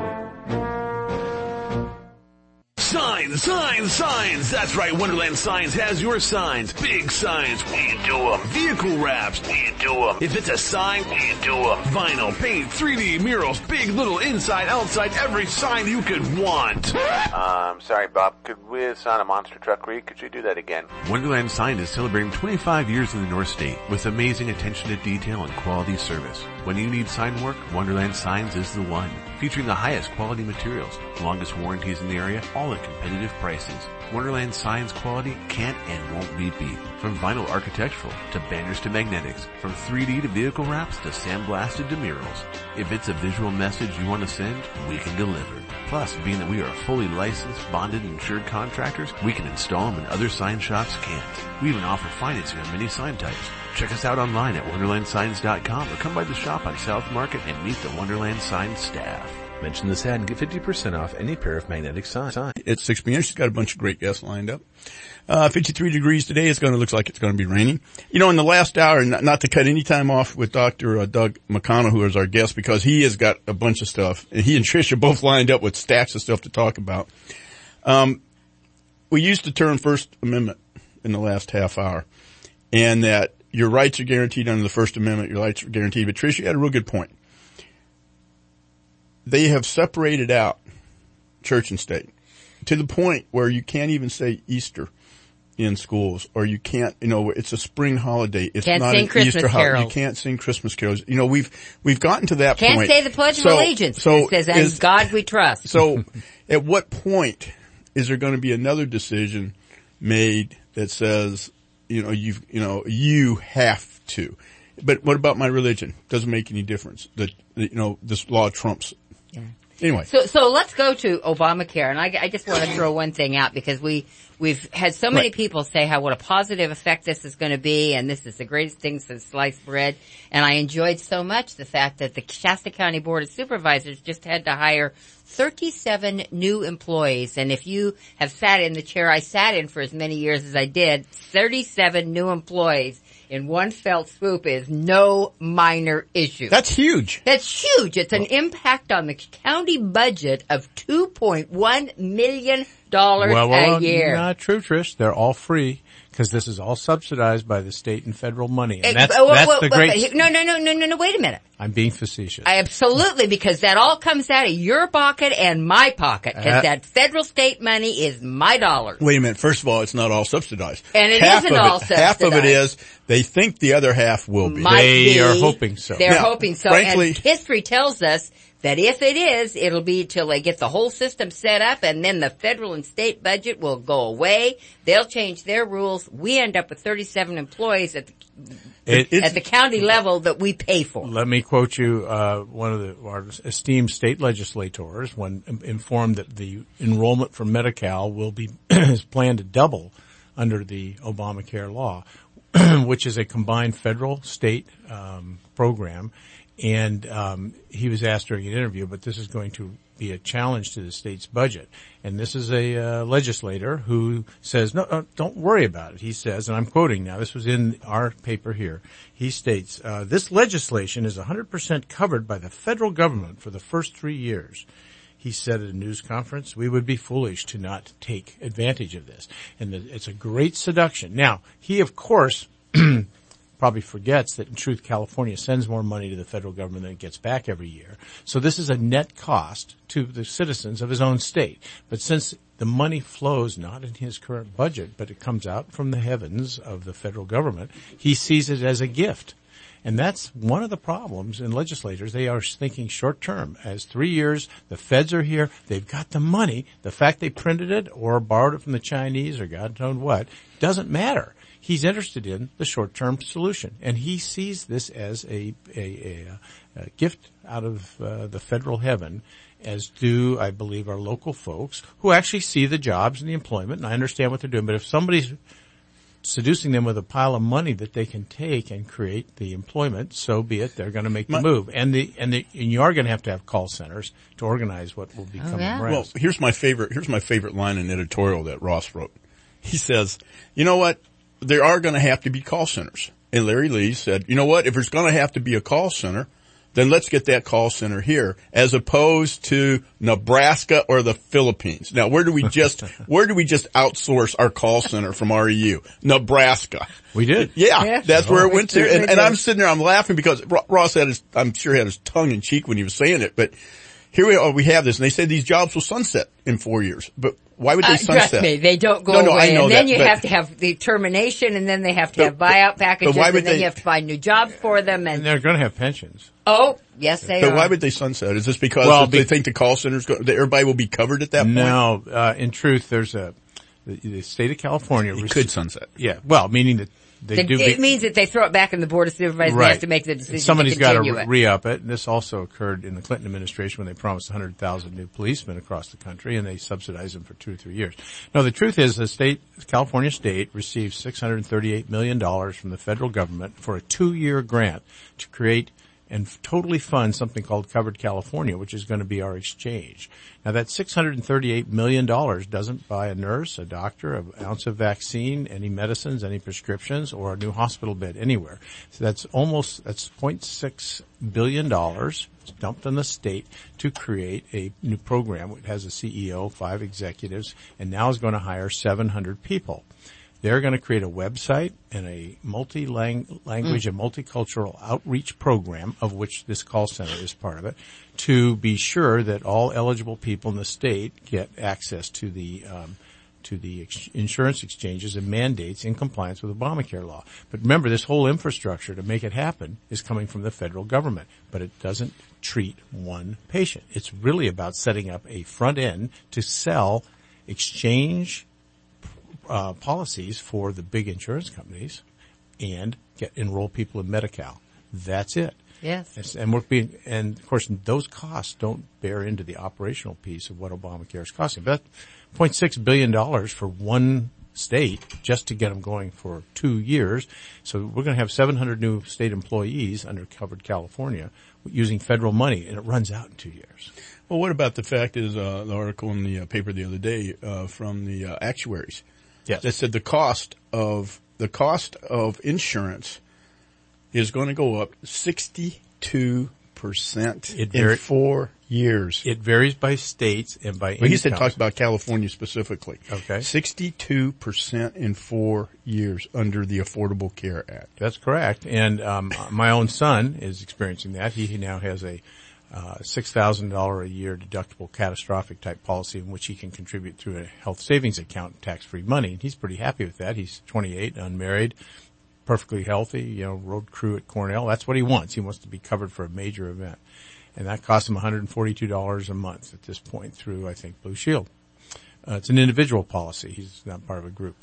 Signs, signs, signs. That's right. Wonderland Signs has your signs. Big signs. We do them. Vehicle wraps. We do them. If it's a sign, we do them. Vinyl, paint, three D murals, big, little, inside, outside, every sign you could want. Um, sorry, Bob. Could we sign a monster truck read? Could you do that again? Wonderland Signs is celebrating twenty-five years in the North State with amazing attention to detail and quality service. When you need sign work, Wonderland Signs is the one. Featuring the highest quality materials, longest warranties in the area, all at competitive prices. Wonderland Signs quality can't and won't be beat. From vinyl architectural to banners to magnetics, from three D to vehicle wraps to sandblasted to murals. If it's a visual message you want to send, we can deliver. Plus, being that we are fully licensed, bonded, and insured contractors, we can install them when other sign shops can't. We even offer financing on many sign types. Check us out online at wonderland signs dot com or come by the shop on South Market and meet the Wonderland Signs staff. Mention this ad and get fifty percent off any pair of magnetic signs. It's six p.m. She's got a bunch of great guests lined up. Uh, fifty-three degrees today. It's going to look like it's going to be raining. You know, in the last hour, not, not to cut any time off with Doctor Uh, Doug McConnell, who is our guest, because he has got a bunch of stuff. And he and Trish are both lined up with stacks of stuff to talk about. Um, we used the term First Amendment in the last half hour, and that your rights are guaranteed under the First Amendment. Your rights are guaranteed. But Trish, you had a real good point. They have separated out church and state to the point where you can't even say Easter in schools, or you can't, you know, it's a spring holiday. It's can't not sing an Christmas Easter holiday. carols. You can't sing Christmas carols. You know, we've, we've gotten to that can't point. Can't say the Pledge so, of Allegiance. So it says, and is, God we trust. So at what point is there going to be another decision made that says, you know, you've, you know, you have to? But what about my religion? Doesn't make any difference. That, you know, this law trumps. Yeah. Anyway. So, so let's go to Obamacare. And I, I just want to throw one thing out, because we, we've had so many right. people say how what a positive effect this is going to be, and this is the greatest thing since sliced bread. And I enjoyed so much the fact that the Shasta County Board of Supervisors just had to hire thirty-seven new employees. And if you have sat in the chair I sat in for as many years as I did, thirty-seven new employees in one felt swoop is no minor issue. That's huge. That's huge. It's an impact on the county budget of two point one million dollars well, well, a year. Not true, Trish. They're all free, because this is all subsidized by the state and federal money. And It- that's, well, that's well, the well, great... No, no, no, no, no, no, wait a minute. I'm being facetious. I absolutely, because that all comes out of your pocket and my pocket, because Uh, that federal state money is my dollars. Wait a minute. First of all, it's not all subsidized. And it half isn't of all it, Half of it subsidized. is, they think the other half will be. Might They be. are hoping so. They're Now, hoping so. frankly- and history tells us that if it is, it'll be till they get the whole system set up, and then the federal and state budget will go away. They'll change their rules. We end up with thirty-seven employees at the, It- it's- at the county level that we pay for. Let me quote you, uh, one of the, our esteemed state legislators, when informed that the enrollment for Medi-Cal will be, is planned to double under the Obamacare law, which is a combined federal, state, um, program. And, um, he was asked during an interview, but this is going to be a challenge to the state's budget. And this is a uh, legislator who says, no, no, don't worry about it. He says, and I'm quoting now, this was in our paper here. He states, uh, this legislation is one hundred percent covered by the federal government for the first three years. He said at a news conference, we would be foolish to not take advantage of this. And it's a great seduction. Now, he, of course, probably forgets that in truth California sends more money to the federal government than it gets back every year. So this is a net cost to the citizens of his own state. But since the money flows not in his current budget, but it comes out from the heavens of the federal government, he sees it as a gift. And that's one of the problems in legislators. They are thinking short term. As three years, the feds are here, they've got the money. The fact they printed it or borrowed it from the Chinese or God knows what doesn't matter. He's interested in the short term solution. And he sees this as a, a, a, a gift out of uh, the federal heaven, as do, I believe, our local folks who actually see the jobs and the employment, and I understand what they're doing. But if somebody's seducing them with a pile of money that they can take and create the employment, so be it. They're going to make the move. And the, and the, and you are going to have to have call centers to organize what will become oh, yeah. a brand. Well, here's my favorite, here's my favorite line in editorial that Ross wrote. He says, you know what? There are going to have to be call centers. And Larry Lee said, you know what? If there's going to have to be a call center, then let's get that call center here, as opposed to Nebraska or the Philippines. Now, where do we just, where do we just outsource our call center from R E U? Nebraska. We did. Yeah, yeah. that's where it went to. And, and I'm did. sitting there, I'm laughing because Ross had his, I'm sure had his tongue in cheek when he was saying it, but here we are, we have this, and they say these jobs will sunset in four years. But why would they uh, sunset? Trust me, they don't go no, no, away. I know and then that, you but, have to have the termination, and then they have to but, have buyout packages, why would and then they, you have to find new jobs for them. And, And they're going to have pensions. oh, yes, they But are. why would they sunset? Is this because Well, they be- think the call centers go, that everybody will be covered at that point? No, uh, in truth, there's a, the, the state of California. It rec- could sunset. Yeah, well, meaning that they The- do. it be- means that they throw it back in the Board of Supervisors. Right. They have to make the decision Somebody's to got to continue it. re-up it. And this also occurred in the Clinton administration when they promised one hundred thousand new policemen across the country, and they subsidized them for two or three years. No, the truth is the state, California state, received six hundred thirty-eight million dollars from the federal government for a two-year grant to create and totally fund something called Covered California, which is going to be our exchange. Now that six hundred thirty-eight million dollars doesn't buy a nurse, a doctor, an ounce of vaccine, any medicines, any prescriptions, or a new hospital bed anywhere. So that's almost, that's zero point six billion dollars dumped on the state to create a new program. It has a C E O, five executives, and now is going to hire seven hundred people. They're going to create a website and a multi-language and multicultural outreach program, of which this call center is part of it, to be sure that all eligible people in the state get access to the um, to the ex- insurance exchanges and mandates in compliance with Obamacare law. But remember, this whole infrastructure to make it happen is coming from the federal government, but it doesn't treat one patient. It's really about setting up a front end to sell exchange Uh, policies for the big insurance companies and get enroll people in Medi-Cal. That's it. Yes. It's, and we're being, and of course those costs don't bear into the operational piece of what Obamacare is costing. But zero point six billion dollars for one state just to get them going for two years. So we're going to have seven hundred new state employees under Covered California using federal money, and it runs out in two years. Well, what about the fact is, uh, the article in the uh, paper the other day, uh, from the uh, actuaries? Yes. That said the cost of, the cost of insurance is going to go up sixty-two percent It in vari- four years. It varies by states and by But he said, income. talks about California specifically. Okay. sixty-two percent in four years under the Affordable Care Act. That's correct. And um, my own son is experiencing that. He, he now has a uh, six thousand dollars a year deductible catastrophic type policy in which he can contribute through a health savings account, tax-free money. And he's pretty happy with that. He's twenty-eight, unmarried, perfectly healthy, you know, road crew at Cornell. That's what he wants. He wants to be covered for a major event. And that costs him one hundred forty-two dollars a month at this point through, I think, Blue Shield. Uh, it's an individual policy. He's not part of a group.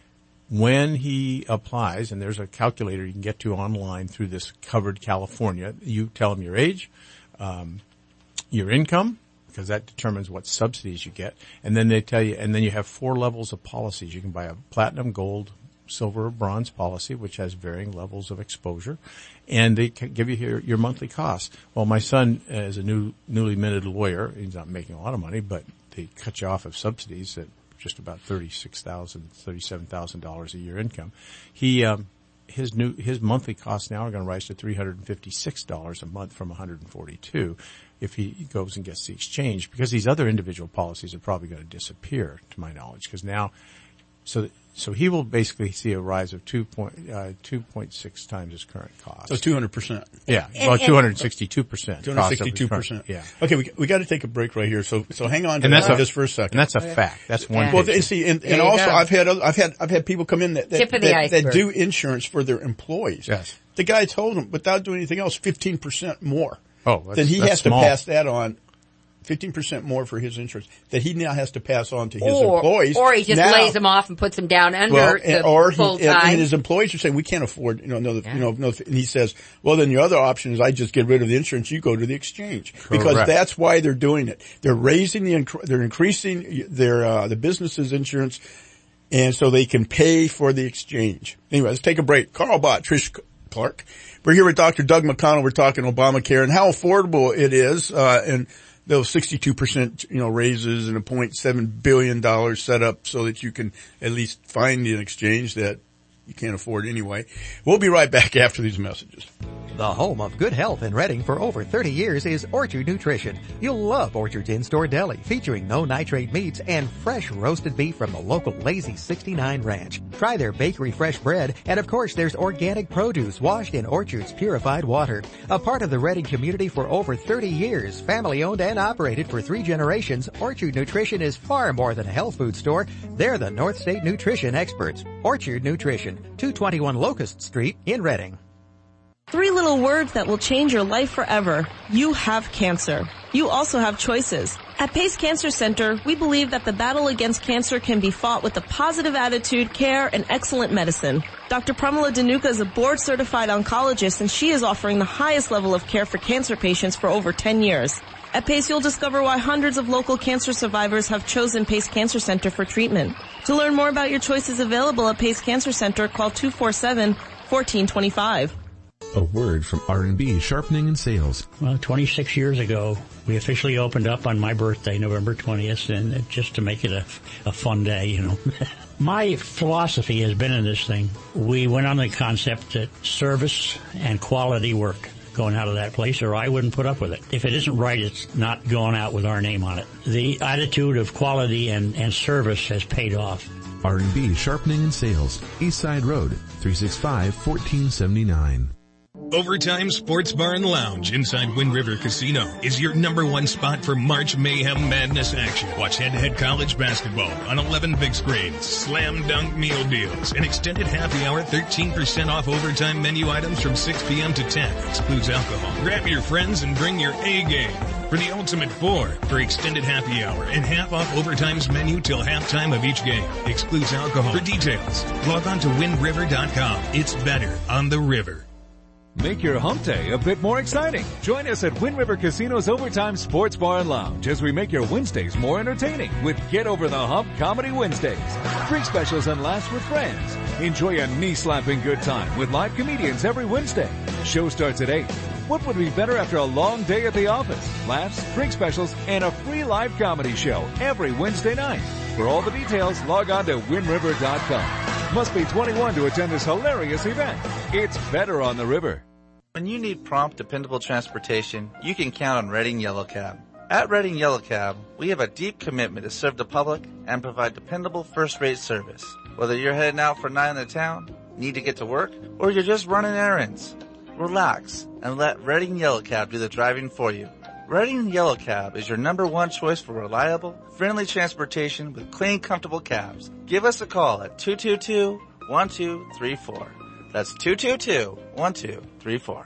When he applies, and there's a calculator you can get to online through this Covered California, you tell him your age, um, your income, because that determines what subsidies you get, and then they tell you, and then you have four levels of policies. You can buy a platinum, gold, silver, or bronze policy, which has varying levels of exposure, and they can give you your, your monthly costs. Well, my son is a new, newly minted lawyer. He's not making a lot of money, but they cut you off of subsidies at just about thirty-six thousand dollars, thirty-seven thousand dollars a year income. He, um, his new, his monthly costs now are going to rise to three hundred fifty-six dollars a month from one hundred forty-two dollars if he goes and gets the exchange, because these other individual policies are probably going to disappear, to my knowledge, because now So, so he will basically see a rise of two point, uh, two point six times his current cost. So two hundred percent. Yeah. Well, two hundred sixty-two percent. two hundred sixty-two percent. Yeah. Okay, we, we got to take a break right here. So, so hang on to And that's that a- just for a second. and that's a fact. That's one Well, picture. and see, and, There and you also go. I've had, other, I've had, I've had people come in that, that, Tip of the that, that iceberg. do insurance for their employees. Yes. The guy told them, without doing anything else, fifteen percent more. Oh, that's- then he that's has small. to pass that on. fifteen percent more for his insurance that he now has to pass on to his Or, employees. or he just now, lays them off and puts them down under well, the and, or he, full and, time. and his employees are saying, we can't afford, you know, no, you know, no, and he says, well, then your other option is I just get rid of the insurance, you go to the exchange. Because Correct. that's why they're doing it. They're raising the, inc- they're increasing their, uh, the business's insurance, and so they can pay for the exchange. Anyway, let's take a break. Carl Bott, Trish Clark. We're here with Doctor Doug McConnell. We're talking Obamacare and how affordable it is, uh, and those sixty-two percent, you know, raises and a zero point seven billion dollars set up so that you can at least find an exchange that you can't afford anyway. We'll be right back after these messages. The home of good health in Reading for over thirty years is Orchard Nutrition. You'll love Orchard's in-store deli featuring no nitrate meats and fresh roasted beef from the local Lazy sixty-nine Ranch. Try their bakery fresh bread, and of course there's organic produce washed in Orchard's purified water. A part of the Reading community for over thirty years, family owned and operated for three generations, Orchard Nutrition is far more than a health food store. They're the North State Nutrition experts. Orchard Nutrition, two twenty-one Locust Street in Reading. Three little words that will change your life forever. You have cancer. You also have choices. At Pace Cancer Center, we believe that the battle against cancer can be fought with a positive attitude, care, and excellent medicine. Doctor Pramila Dhanuka is a board-certified oncologist, and she is offering the highest level of care for cancer patients for over ten years. At Pace, you'll discover why hundreds of local cancer survivors have chosen Pace Cancer Center for treatment. To learn more about your choices available at Pace Cancer Center, call two four seven, one four two five. A word from R and B Sharpening and Sales. Well, twenty-six years ago, we officially opened up on my birthday, November twentieth, and just to make it a, a fun day, you know. My philosophy has been in this thing. We went on the concept that service and quality work going out of that place, or I wouldn't put up with it. If it isn't right, it's not going out with our name on it. The attitude of quality and, and service has paid off. R and B Sharpening and Sales. East Side Road, three six five, one four seven nine. Overtime Sports Bar and Lounge inside Wind River Casino is your number one spot for March Mayhem Madness action. Watch head-to-head college basketball on eleven big screens, slam dunk meal deals, an extended happy hour, thirteen percent off overtime menu items from six p.m. to ten. Excludes alcohol. Grab your friends and bring your A game for the ultimate four for extended happy hour and half off overtime's menu till halftime of each game. Excludes alcohol. For details, log on to wind river dot com. It's better on the river. Make your hump day a bit more exciting. Join us at Wind River Casino's Overtime Sports Bar and Lounge as we make your Wednesdays more entertaining with Get Over the Hump Comedy Wednesdays. Drink specials and laughs with friends. Enjoy a knee-slapping good time with live comedians every Wednesday. Show starts at eight. What would be better after a long day at the office? Laughs, drink specials, and a free live comedy show every Wednesday night. For all the details, log on to wind river dot com. Must be twenty-one to attend this hilarious event. It's better on the river. When you need prompt, dependable transportation, you can count on Reading Yellow Cab. At Reading Yellow Cab, we have a deep commitment to serve the public and provide dependable first-rate service. Whether you're heading out for a night in the town, need to get to work, or you're just running errands, relax and let Reading Yellow Cab do the driving for you. Reading Yellow Cab is your number one choice for reliable, friendly transportation with clean, comfortable cabs. Give us a call at two two two, one two three four. That's two two two, one two three four.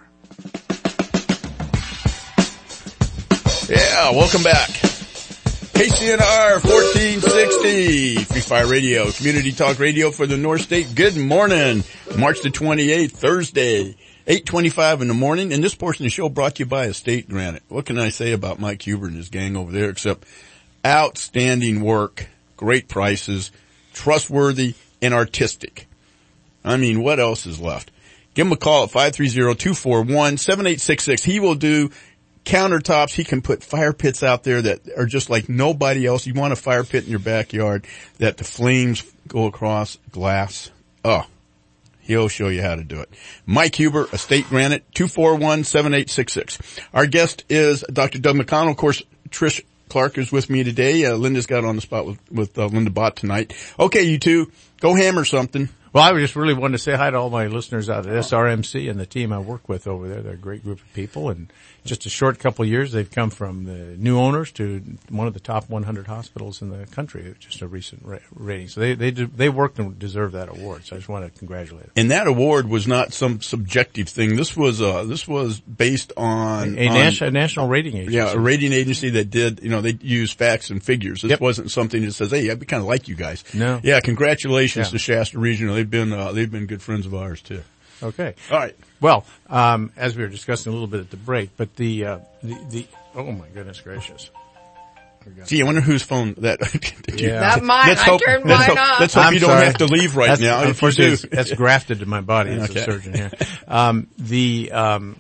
Yeah, welcome back. K C N R fourteen sixty, Free Fire Radio, Community Talk Radio for the North State. Good morning. March the twenty-eighth, Thursday, eight twenty-five in the morning. And this portion of the show brought to you by Estate Granite. What can I say about Mike Huber and his gang over there except outstanding work, great prices, trustworthy, and artistic. I mean, what else is left? Give him a call at five three zero, two four one, seven eight six six. He will do countertops. He can put fire pits out there that are just like nobody else. You want a fire pit in your backyard that the flames go across glass. Oh, he'll show you how to do it. Mike Huber, Estate Granite, two four one, seven eight six six. Our guest is Doctor Doug McConnell. Of course, Trish Clark is with me today. Uh, Linda's got on the spot with, with uh, Linda Bott tonight. Okay, you two, go hammer something. Well, I just really wanted to say hi to all my listeners out at S R M C and the team I work with over there. They're a great group of people, and just a short couple of years, they've come from the new owners to one of the top one hundred hospitals in the country. Just a recent ra- rating, so they they do, they worked and deserve that award. So I just want to congratulate them. And that award was not some subjective thing. This was uh this was based on a, a, on, national, a national rating agency. Yeah, a rating agency that did, you know, they use facts and figures. This yep. wasn't something that says, "Hey, I'd kind of like you guys." No. Yeah, congratulations yeah. to Shasta Regional. They've been uh, they've been good friends of ours too. Okay. All right. Well, um, as we were discussing a little bit at the break, but the, uh, the, the, oh my goodness gracious. Gee, I wonder whose phone that, yeah. Not mine. Let's I hope, turned let's mine hope, off. let's hope I'm you don't sorry. have to leave right that's, now. If you do. do. That's grafted to my body as okay. a surgeon here. Um, the, um,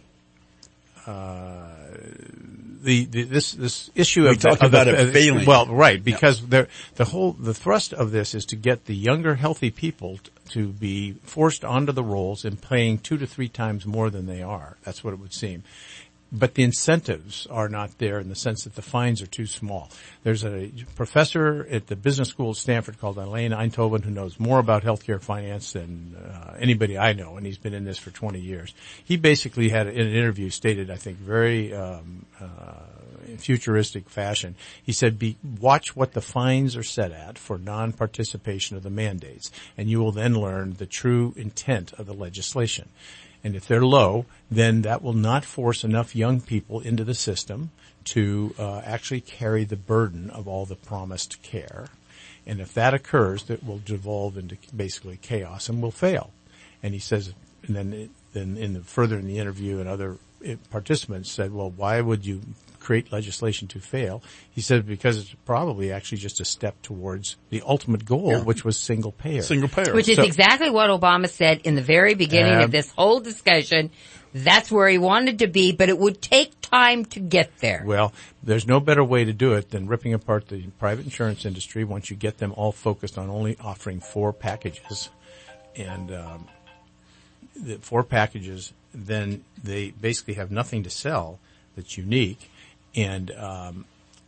uh, The, the this this issue we of talked the, about of the, it failing. Well, right, because yeah. the the whole the thrust of this is to get the younger, healthy people t- to be forced onto the rolls and paying two to three times more than they are. That's what it would seem. But the incentives are not there in the sense that the fines are too small. There's a professor at the business school at Stanford called Elaine Einthoven who knows more about healthcare finance than uh, anybody I know, and he's been in this for twenty years. He basically had, in an interview, stated, I think, very um, uh, in futuristic fashion. He said, Be, watch what the fines are set at for non-participation of the mandates, and you will then learn the true intent of the legislation. And if they're low, then that will not force enough young people into the system to uh, actually carry the burden of all the promised care. And if that occurs, that will devolve into basically chaos and will fail. And he says, and then, it, then in the further in the interview, and other participants said, well, why would you create legislation to fail? He said because it's probably actually just a step towards the ultimate goal, yeah. which was single payer. Single payer. Which is so, exactly what Obama said in the very beginning uh, of this whole discussion. That's where he wanted to be, but it would take time to get there. Well, there's no better way to do it than ripping apart the private insurance industry once you get them all focused on only offering four packages. And um, the four packages, then they basically have nothing to sell that's unique. And um,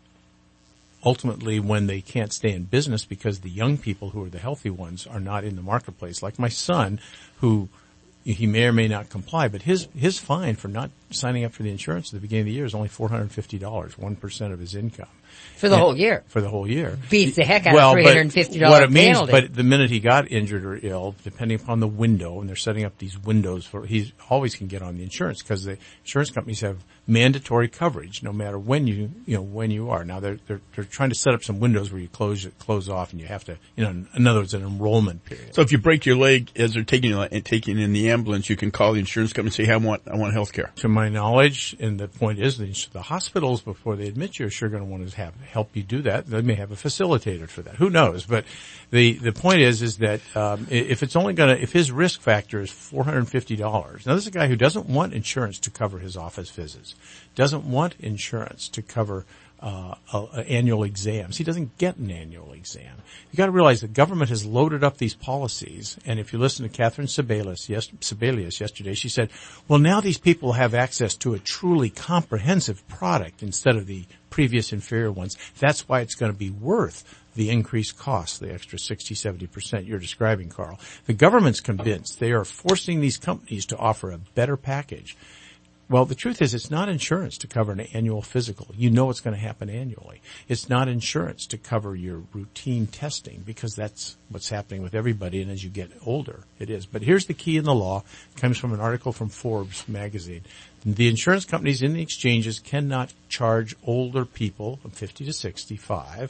ultimately, when they can't stay in business because the young people who are the healthy ones are not in the marketplace, like my son, who he may or may not comply, but his his fine for not signing up for the insurance at the beginning of the year is only four hundred fifty dollars, one percent of his income. For the and, whole year. For the whole year. Beats the heck out well, of three hundred fifty dollars what it means, penalty. But the minute he got injured or ill, depending upon the window, and they're setting up these windows for, he always can get on the insurance because the insurance companies have mandatory coverage no matter when you, you know, when you are. Now they're, they're, they're trying to set up some windows where you close it, close off and you have to, you know, in other words, an enrollment period. So if you break your leg as they're taking you, taking in the ambulance, you can call the insurance company and say, hey, I want, I want health care. To my knowledge, and the point is the, the hospitals, before they admit you, are sure going to want to have, help you do that. They may have a facilitator for that. Who knows? But the, the point is, is that, um, if it's only going to, if his risk factor is four hundred fifty dollars. Now this is a guy who doesn't want insurance to cover his office visits, doesn't want insurance to cover, uh, uh, annual exams. He doesn't get an annual exam. You got to realize the government has loaded up these policies. And if you listen to Catherine Sebelius, yes, Sebelius yesterday, she said, well, now these people have access to a truly comprehensive product instead of the previous inferior ones. That's why it's going to be worth the increased cost, the extra sixty, seventy percent you're describing, Carl. The government's convinced they are forcing these companies to offer a better package. Well, the truth is it's not insurance to cover an annual physical. You know it's going to happen annually. It's not insurance to cover your routine testing because that's what's happening with everybody, and as you get older, it is. But here's the key in the law. It comes from an article from Forbes magazine. The insurance companies in the exchanges cannot charge older people from fifty to sixty-five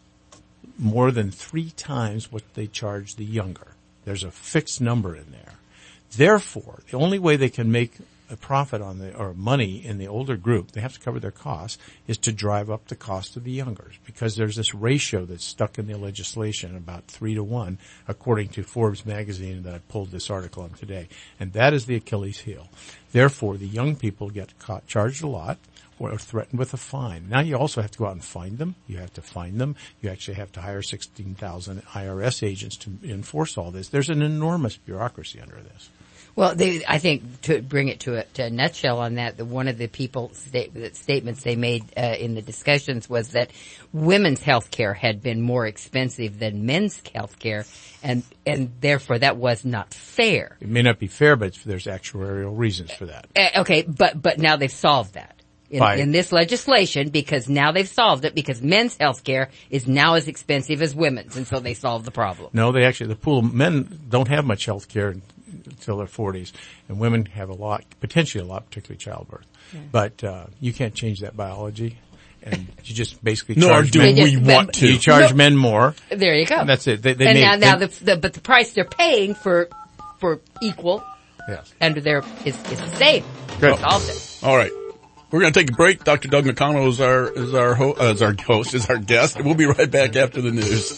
more than three times what they charge the younger. There's a fixed number in there. Therefore, the only way they can make a profit on the, or money in the older group, they have to cover their costs, is to drive up the cost of the youngers. Because there's this ratio that's stuck in the legislation, about three to one, according to Forbes magazine that I pulled this article on today. And that is the Achilles heel. Therefore, the young people get caught, charged a lot, or threatened with a fine. Now you also have to go out and find them. You have to find them. You actually have to hire sixteen thousand I R S agents to enforce all this. There's an enormous bureaucracy under this. Well, they, I think to bring it to a, to a nutshell on that, the, one of the people state, the statements they made uh, in the discussions was that women's health care had been more expensive than men's health care, and and therefore that was not fair. It may not be fair, but there's actuarial reasons for that. Uh, okay, but but now they've solved that. In, in this legislation, because now they've solved it, because men's health care is now as expensive as women's, and so they solved the problem. No, they actually, the pool of men don't have much health care until their forties, and women have a lot, potentially a lot, particularly childbirth. Yeah. But uh, you can't change that biology, and you just basically Nor charge do men. we want to. You charge no. men more. There you go. And that's it. They, they and made, now, now they, the, the but the price they're paying for for equal yes. under their is, is the same. Good. Solved it. All right. We're going to take a break. Doctor Doug McConnell is our is our ho- uh, is our host, is our guest. We'll be right back after the news.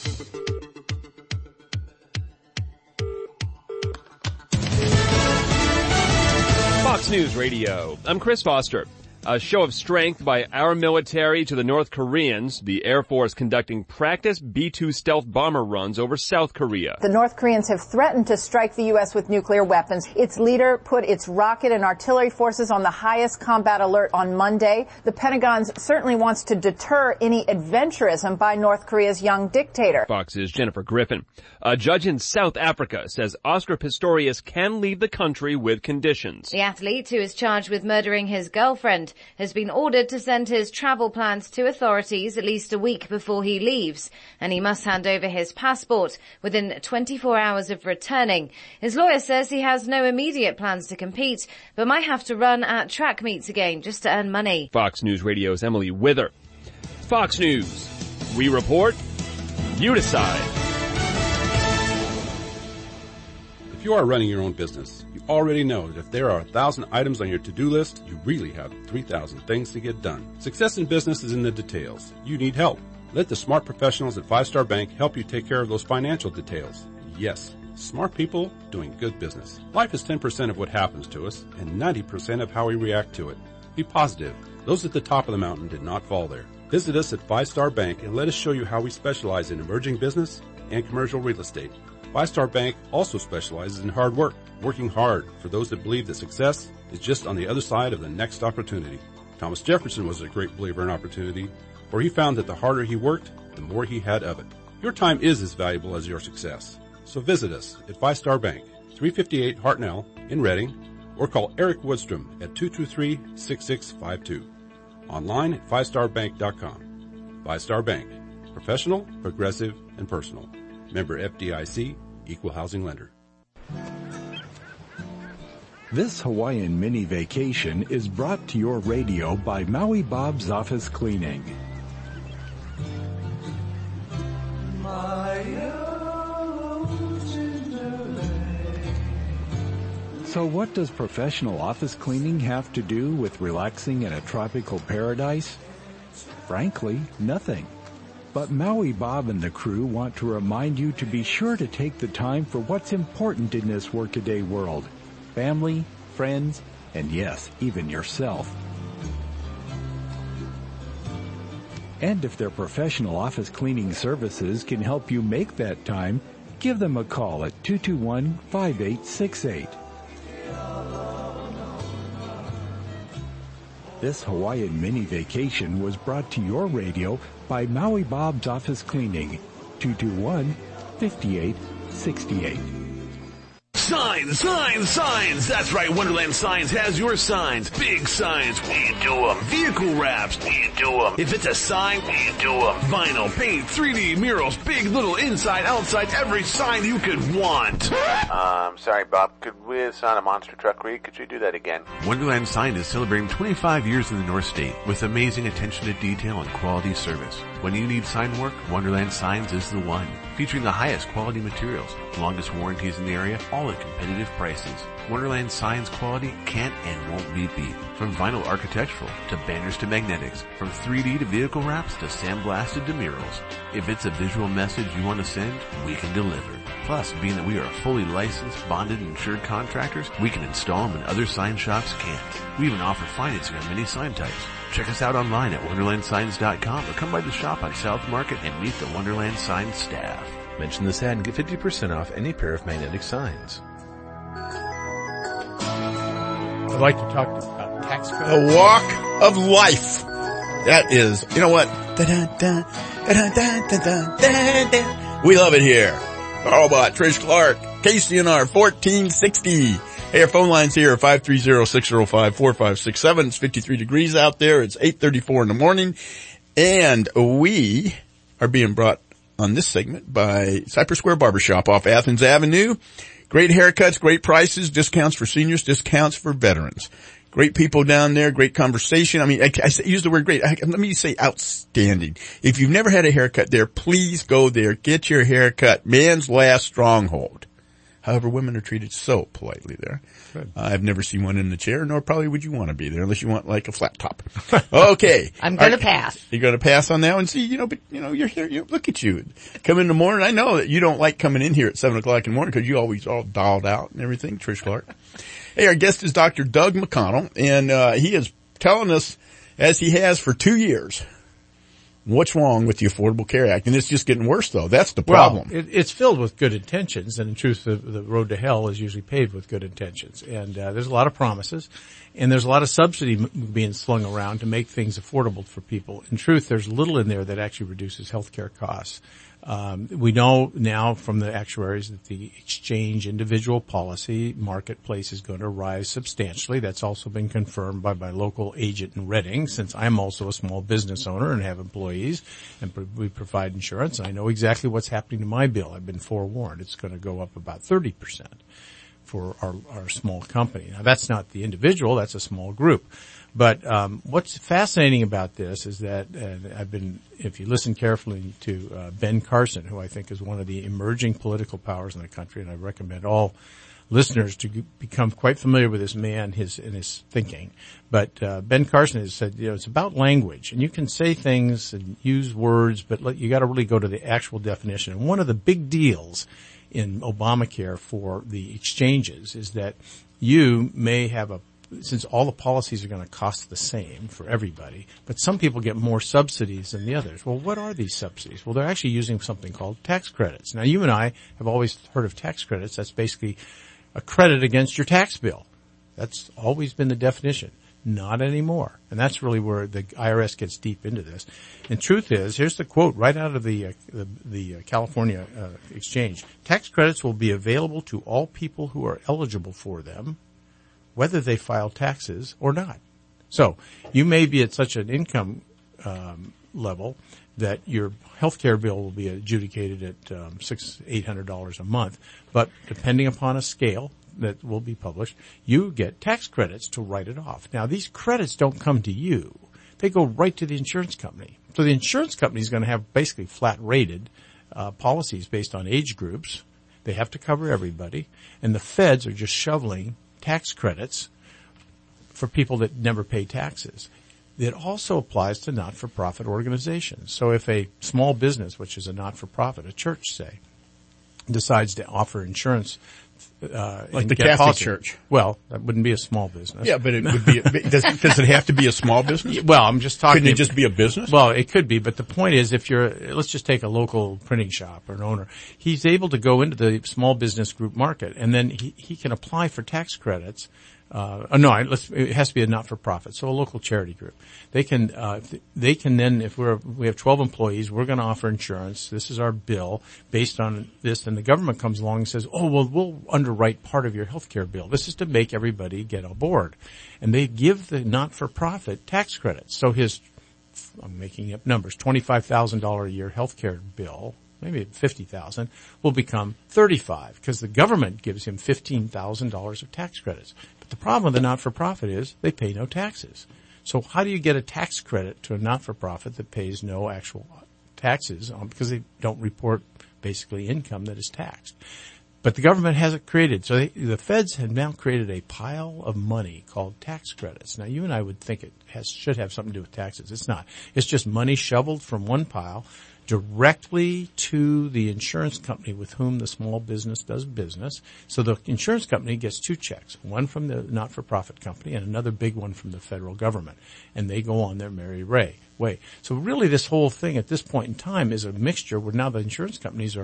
Fox News Radio. I'm Chris Foster. A show of strength by our military to the North Koreans. The Air Force conducting practice B two stealth bomber runs over South Korea. The North Koreans have threatened to strike the U S with nuclear weapons. Its leader put its rocket and artillery forces on the highest combat alert on Monday. The Pentagon certainly wants to deter any adventurism by North Korea's young dictator. Fox's Jennifer Griffin. A judge in South Africa says Oscar Pistorius can leave the country with conditions. The athlete, who is charged with murdering his girlfriend, has been ordered to send his travel plans to authorities at least a week before he leaves, and he must hand over his passport within twenty-four hours of returning. His lawyer says he has no immediate plans to compete, but might have to run at track meets again just to earn money. Fox News Radio's Emily Wither. Fox News. We report, you decide. If you are running your own business, you already know that if there are a thousand items on your to-do list, you really have three thousand things to get done. Success in business is in the details. You need help. Let the smart professionals at Five Star Bank help you take care of those financial details. Yes, smart people doing good business. Life is ten percent of what happens to us and ninety percent of how we react to it. Be positive. Those at the top of the mountain did not fall there. Visit us at Five Star Bank and let us show you how we specialize in emerging business and commercial real estate. Five Star Bank also specializes in hard work, working hard for those that believe that success is just on the other side of the next opportunity. Thomas Jefferson was a great believer in opportunity, for he found that the harder he worked, the more he had of it. Your time is as valuable as your success. So visit us at Five Star Bank, three fifty-eight Hartnell in Reading, or call Eric Woodstrom at two two three, six six five two. Online at five star bank dot com. Five Star Bank. Professional, progressive, and personal. Member F D I C, Equal Housing Lender. This Hawaiian mini vacation is brought to your radio by Maui Bob's Office Cleaning. So what does professional office cleaning have to do with relaxing in a tropical paradise? Frankly, nothing. But Maui Bob and the crew want to remind you to be sure to take the time for what's important in this workaday world. Family, friends, and yes, even yourself. And if their professional office cleaning services can help you make that time, give them a call at two two one, five eight six eight. This Hawaiian mini vacation was brought to your radio by Maui Bob's Office Cleaning, two two one, five eight six eight. Signs, signs, signs. That's right, Wonderland Signs has your signs. Big signs, we do them. Vehicle wraps, we do them. If it's a sign, we do them. Vinyl, paint, three D murals, big, little, inside, outside, every sign you could want. Um, sorry, Bob. Could we assign a monster truck read? Could you do that again? Wonderland Sign is celebrating twenty-five years in the North State with amazing attention to detail and quality service. When you need sign work, Wonderland Signs is the one. Featuring the highest quality materials, longest warranties in the area, all at competitive prices. Wonderland Signs quality can't and won't be beat. From vinyl architectural to banners to magnetics, from three D to vehicle wraps to sandblasted to murals. If it's a visual message you want to send, we can deliver. Plus, being that we are fully licensed, bonded, and insured contractors, we can install them when other sign shops can't. We even offer financing on many sign types. Check us out online at wonderland signs dot com or come by the shop on South Market and meet the Wonderland Signs staff. Mention this ad and get fifty percent off any pair of magnetic signs. I'd like to talk about tax credits. The walk of life. That is, you know what? Da-da-da, da-da-da, da-da, da-da. We love it here. Carlbot, Trish Clark, K C N R fourteen sixty. Hey, our phone line's here, five three zero, six zero five, four five six seven. It's fifty-three degrees out there. It's eight thirty-four in the morning. And we are being brought on this segment by Cypress Square Barbershop off Athens Avenue. Great haircuts, great prices, discounts for seniors, discounts for veterans. Great people down there, great conversation. I mean, I, I use the word great. I, let me say outstanding. If you've never had a haircut there, please go there. Get your haircut. Man's last stronghold. However, women are treated so politely there. Uh, I've never seen one in the chair, nor probably would you want to be there unless you want like a flat top. Okay. I'm going to pass. You're going to pass on that one? See, you know, but you know, you're here, you look at you. Come in the morning. I know that you don't like coming in here at seven o'clock in the morning because you always all dialed out and everything, Trish Clark. Hey, our guest is Doctor Doug McConnell, and uh he is telling us, as he has for two years, what's wrong with the Affordable Care Act. And it's just getting worse, though. That's the problem. Well, it, it's filled with good intentions, and in truth, the, the road to hell is usually paved with good intentions. And uh, there's a lot of promises, and there's a lot of subsidy m- being slung around to make things affordable for people. In truth, there's little in there that actually reduces healthcare costs. Um, we know now from the actuaries that the exchange individual policy marketplace is going to rise substantially. That's also been confirmed by my local agent in Reading, since I'm also a small business owner and have employees, and we provide insurance. I know exactly what's happening to my bill. I've been forewarned. It's going to go up about thirty percent for our, our small company. Now, that's not the individual. That's a small group. But um what's fascinating about this is that uh, I've been, if you listen carefully to uh, Ben Carson, who I think is one of the emerging political powers in the country, and I recommend all listeners to g- become quite familiar with this man, his and his thinking. But uh, Ben Carson has said, you know, it's about language, and you can say things and use words, but let, you got to really go to the actual definition. And one of the big deals in Obamacare for the exchanges is that you may have a since all the policies are going to cost the same for everybody, but some people get more subsidies than the others. Well, what are these subsidies? Well, they're actually using something called tax credits. Now, you and I have always heard of tax credits. That's basically a credit against your tax bill. That's always been the definition. Not anymore. And that's really where the I R S gets deep into this. And truth is, here's the quote right out of the, uh, the, the uh, California uh, exchange. Tax credits will be available to all people who are eligible for them, whether they file taxes or not. So you may be at such an income um, level that your health care bill will be adjudicated at um, six, eight hundred dollars a month, but depending upon a scale that will be published, you get tax credits to write it off. Now, these credits don't come to you; they go right to the insurance company. So the insurance company is going to have basically flat-rated uh, policies based on age groups. They have to cover everybody, and the feds are just shoveling tax credits for people that never pay taxes. It also applies to not-for-profit organizations. So if a small business, which is a not-for-profit, a church, say, decides to offer insurance, uh, like the Catholic policy, Church. Well, that wouldn't be a small business. Yeah, but it would be. does, does it have to be a small business? Well, I'm just talking. Couldn't it just be a business? Well, it could be, but the point is, if you're, let's just take a local printing shop or an owner. He's able to go into the small business group market, and then he, he can apply for tax credits. Uh, oh, no, let's, it has to be a not-for-profit, so a local charity group. They can, uh, they can then, if we're, we have twelve employees, we're going to offer insurance. This is our bill based on this, and the government comes along and says, oh, well, we'll underwrite part of your health care bill. This is to make everybody get on board. And they give the not-for-profit tax credits. So his, I'm making up numbers, twenty-five thousand dollars a year health care bill, maybe fifty thousand dollars, will become thirty-five because the government gives him fifteen thousand dollars of tax credits. But the problem with the not-for-profit is they pay no taxes. So how do you get a tax credit to a not-for-profit that pays no actual taxes on, because they don't report basically income that is taxed? But the government has it created. So they, the feds have now created a pile of money called tax credits. Now, you and I would think it has, should have something to do with taxes. It's not. It's just money shoveled from one pile directly to the insurance company with whom the small business does business. So the insurance company gets two checks, one from the not-for-profit company and another big one from the federal government. And they go on their merry way. So really this whole thing at this point in time is a mixture where now the insurance companies are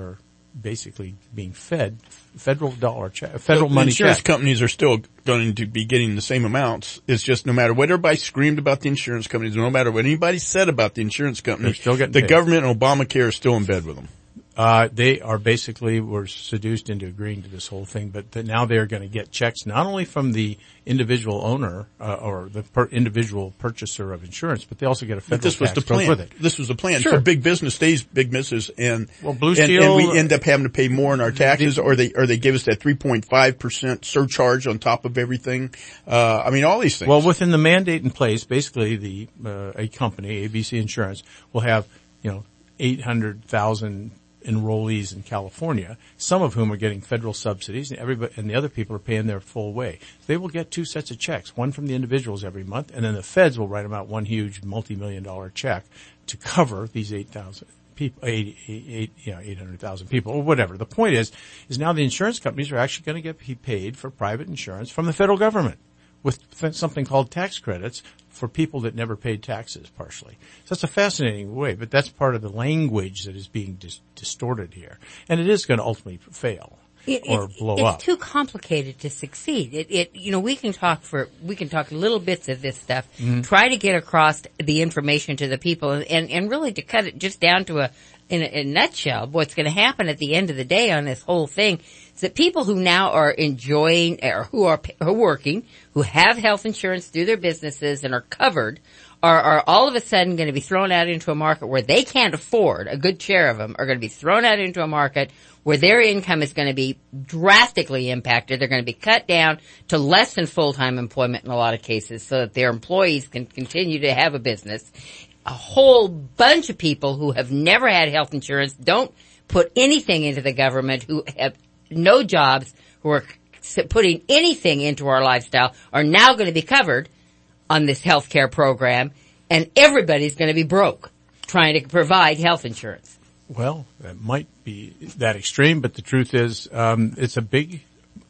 basically being fed federal dollar check, federal the money insurance check. companies are still going to be getting the same amounts. It's just no matter what everybody screamed about the insurance companies, no matter what anybody said about the insurance companies, They're still getting the paid. government and Obamacare is still in bed with them. Uh, they are basically were seduced into agreeing to this whole thing, but the, now they're going to get checks not only from the individual owner uh, or the per individual purchaser of insurance, but they also get a federal But this was tax the plan. with it. This was the plan. Sure. So big business stays big business, and well, Blue and, Steel, and we end up having to pay more in our taxes, or they or they give us that three point five percent surcharge on top of everything. Uh, I mean, all these things. Well, within the mandate in place, basically the uh, a company, A B C Insurance, will have you know eight hundred thousand enrollees in California, some of whom are getting federal subsidies, and everybody and the other people are paying their full way. They will get two sets of checks, one from the individuals every month, and then the feds will write them out one huge multi-million dollar check to cover these eight thousand people, eight, eight, eight, yeah, eight hundred thousand people, or whatever. The point is, is now the insurance companies are actually going to get paid for private insurance from the federal government with something called tax credits for people that never paid taxes partially. So that's a fascinating way, but that's part of the language that is being dis distorted here. And it is going to ultimately fail it, or it, blow it's up. It's too complicated to succeed. It, it, you know, we can talk for, we can talk little bits of this stuff, Mm-hmm. try to get across the information to the people, and, and, and really to cut it just down to a, in a, in a nutshell, what's going to happen at the end of the day on this whole thing is that people who now are enjoying, or who are, who are working, who have health insurance through their businesses and are covered, are, are all of a sudden going to be thrown out into a market where they can't afford, a good share of them are going to be thrown out into a market where their income is going to be drastically impacted. They're going to be cut down to less than full-time employment in a lot of cases so that their employees can continue to have a business. A whole bunch of people who have never had health insurance, don't put anything into the government, who have no jobs, who are putting anything into our lifestyle, are now going to be covered on this health care program, and everybody's going to be broke trying to provide health insurance. Well, that might be that extreme, but the truth is, um, it's a big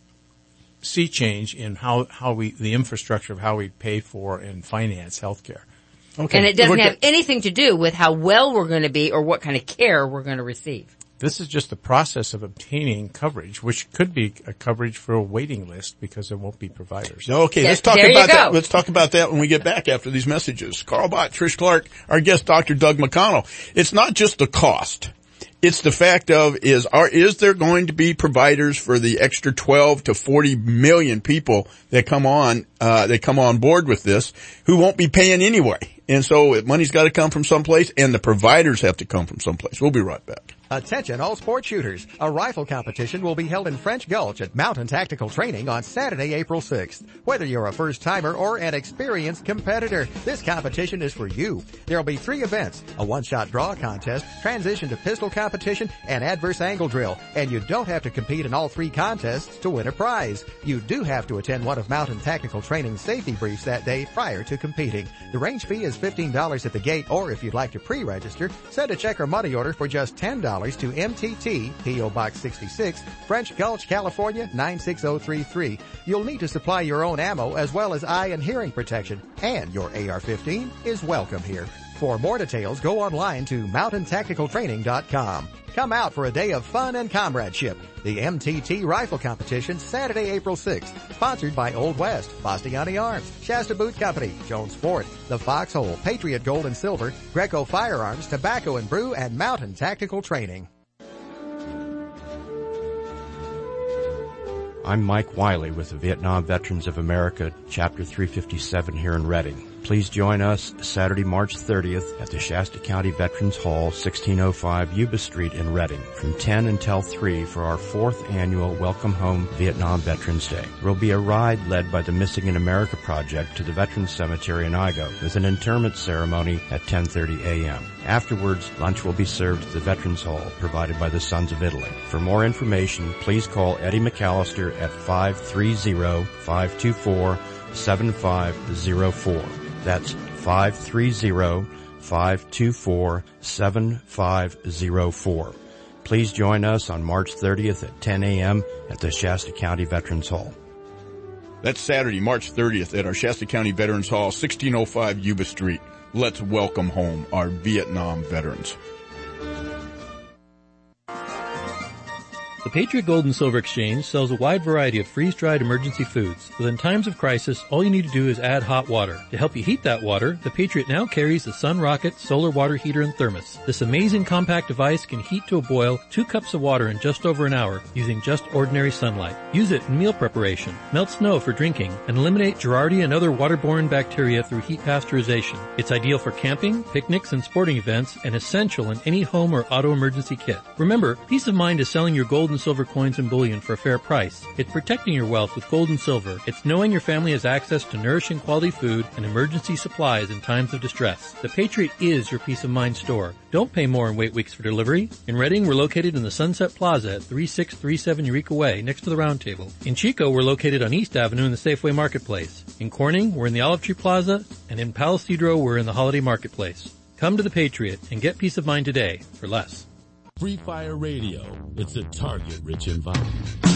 sea change in how, how we, the infrastructure of how we pay for and finance health care. Okay. And it doesn't have anything to do with how well we're going to be or what kind of care we're going to receive. This is just the process of obtaining coverage, which could be a coverage for a waiting list because there won't be providers. Okay, let's talk about that. Let's talk about that when we get back after these messages. Carl Bott, Trish Clark, our guest, Doctor Doug McConnell. It's not just the cost. It's the fact of, is, are, is there going to be providers for the extra twelve to forty million people that come on, uh, that come on board with this who won't be paying anyway? And so money's got to come from someplace, and the providers have to come from someplace. We'll be right back. Attention all sport shooters. A rifle competition will be held in French Gulch at Mountain Tactical Training on Saturday, April sixth. Whether you're a first-timer or an experienced competitor, this competition is for you. There'll be three events: a one-shot draw contest, transition to pistol competition, and adverse angle drill. And you don't have to compete in all three contests to win a prize. You do have to attend one of Mountain Tactical Training's safety briefs that day prior to competing. The range fee is fifteen dollars at the gate, or if you'd like to pre-register, send a check or money order for just ten dollars to M T T, P O Box sixty-six, French Gulch, California, nine six zero three three. You'll need to supply your own ammo as well as eye and hearing protection, and your A R fifteen is welcome here. For more details, go online to mountain tactical training dot com. Come out for a day of fun and comradeship. The M T T Rifle Competition, Saturday, April sixth. Sponsored by Old West, Bastiani Arms, Shasta Boot Company, Jones Ford, The Foxhole, Patriot Gold and Silver, Greco Firearms, Tobacco and Brew, and Mountain Tactical Training. I'm Mike Wiley with the Vietnam Veterans of America, Chapter three fifty-seven here in Reading. Please join us Saturday, March thirtieth at the Shasta County Veterans Hall, sixteen oh five Yuba Street in Reading, from ten until three for our fourth annual Welcome Home Vietnam Veterans Day. There will be a ride led by the Missing in America Project to the Veterans Cemetery in Igo with an interment ceremony at ten thirty a m Afterwards, lunch will be served at the Veterans Hall, provided by the Sons of Italy. For more information, please call Eddie McAllister at five three zero, five two four, seven five zero four. That's five three zero, five two four, seven five zero four. Please join us on March thirtieth at ten a m at the Shasta County Veterans Hall. That's Saturday, March thirtieth at our Shasta County Veterans Hall, sixteen oh five Yuba Street. Let's welcome home our Vietnam veterans. The Patriot Gold and Silver Exchange sells a wide variety of freeze-dried emergency foods. But in times of crisis, all you need to do is add hot water. To help you heat that water, the Patriot now carries the Sun Rocket Solar Water Heater and Thermos. This amazing compact device can heat to a boil two cups of water in just over an hour using just ordinary sunlight. Use it in meal preparation, melt snow for drinking, and eliminate Giardia and other waterborne bacteria through heat pasteurization. It's ideal for camping, picnics, and sporting events, and essential in any home or auto emergency kit. Remember, peace of mind is selling your gold and silver coins and bullion for a fair price. It's protecting your wealth with gold and silver. It's knowing your family has access to nourishing quality food and emergency supplies in times of distress. The Patriot is your peace of mind store. Don't pay more and wait weeks for delivery. In Reading, we're located in the Sunset Plaza at thirty-six thirty-seven Eureka Way, next to the Round Table. In Chico, we're located on East Avenue in the Safeway Marketplace. In Corning, we're in the Olive Tree Plaza, and in Palo Cedro, we're in the Holiday Marketplace. Come to the Patriot and get peace of mind today for less. Free Fire Radio. It's a target-rich environment.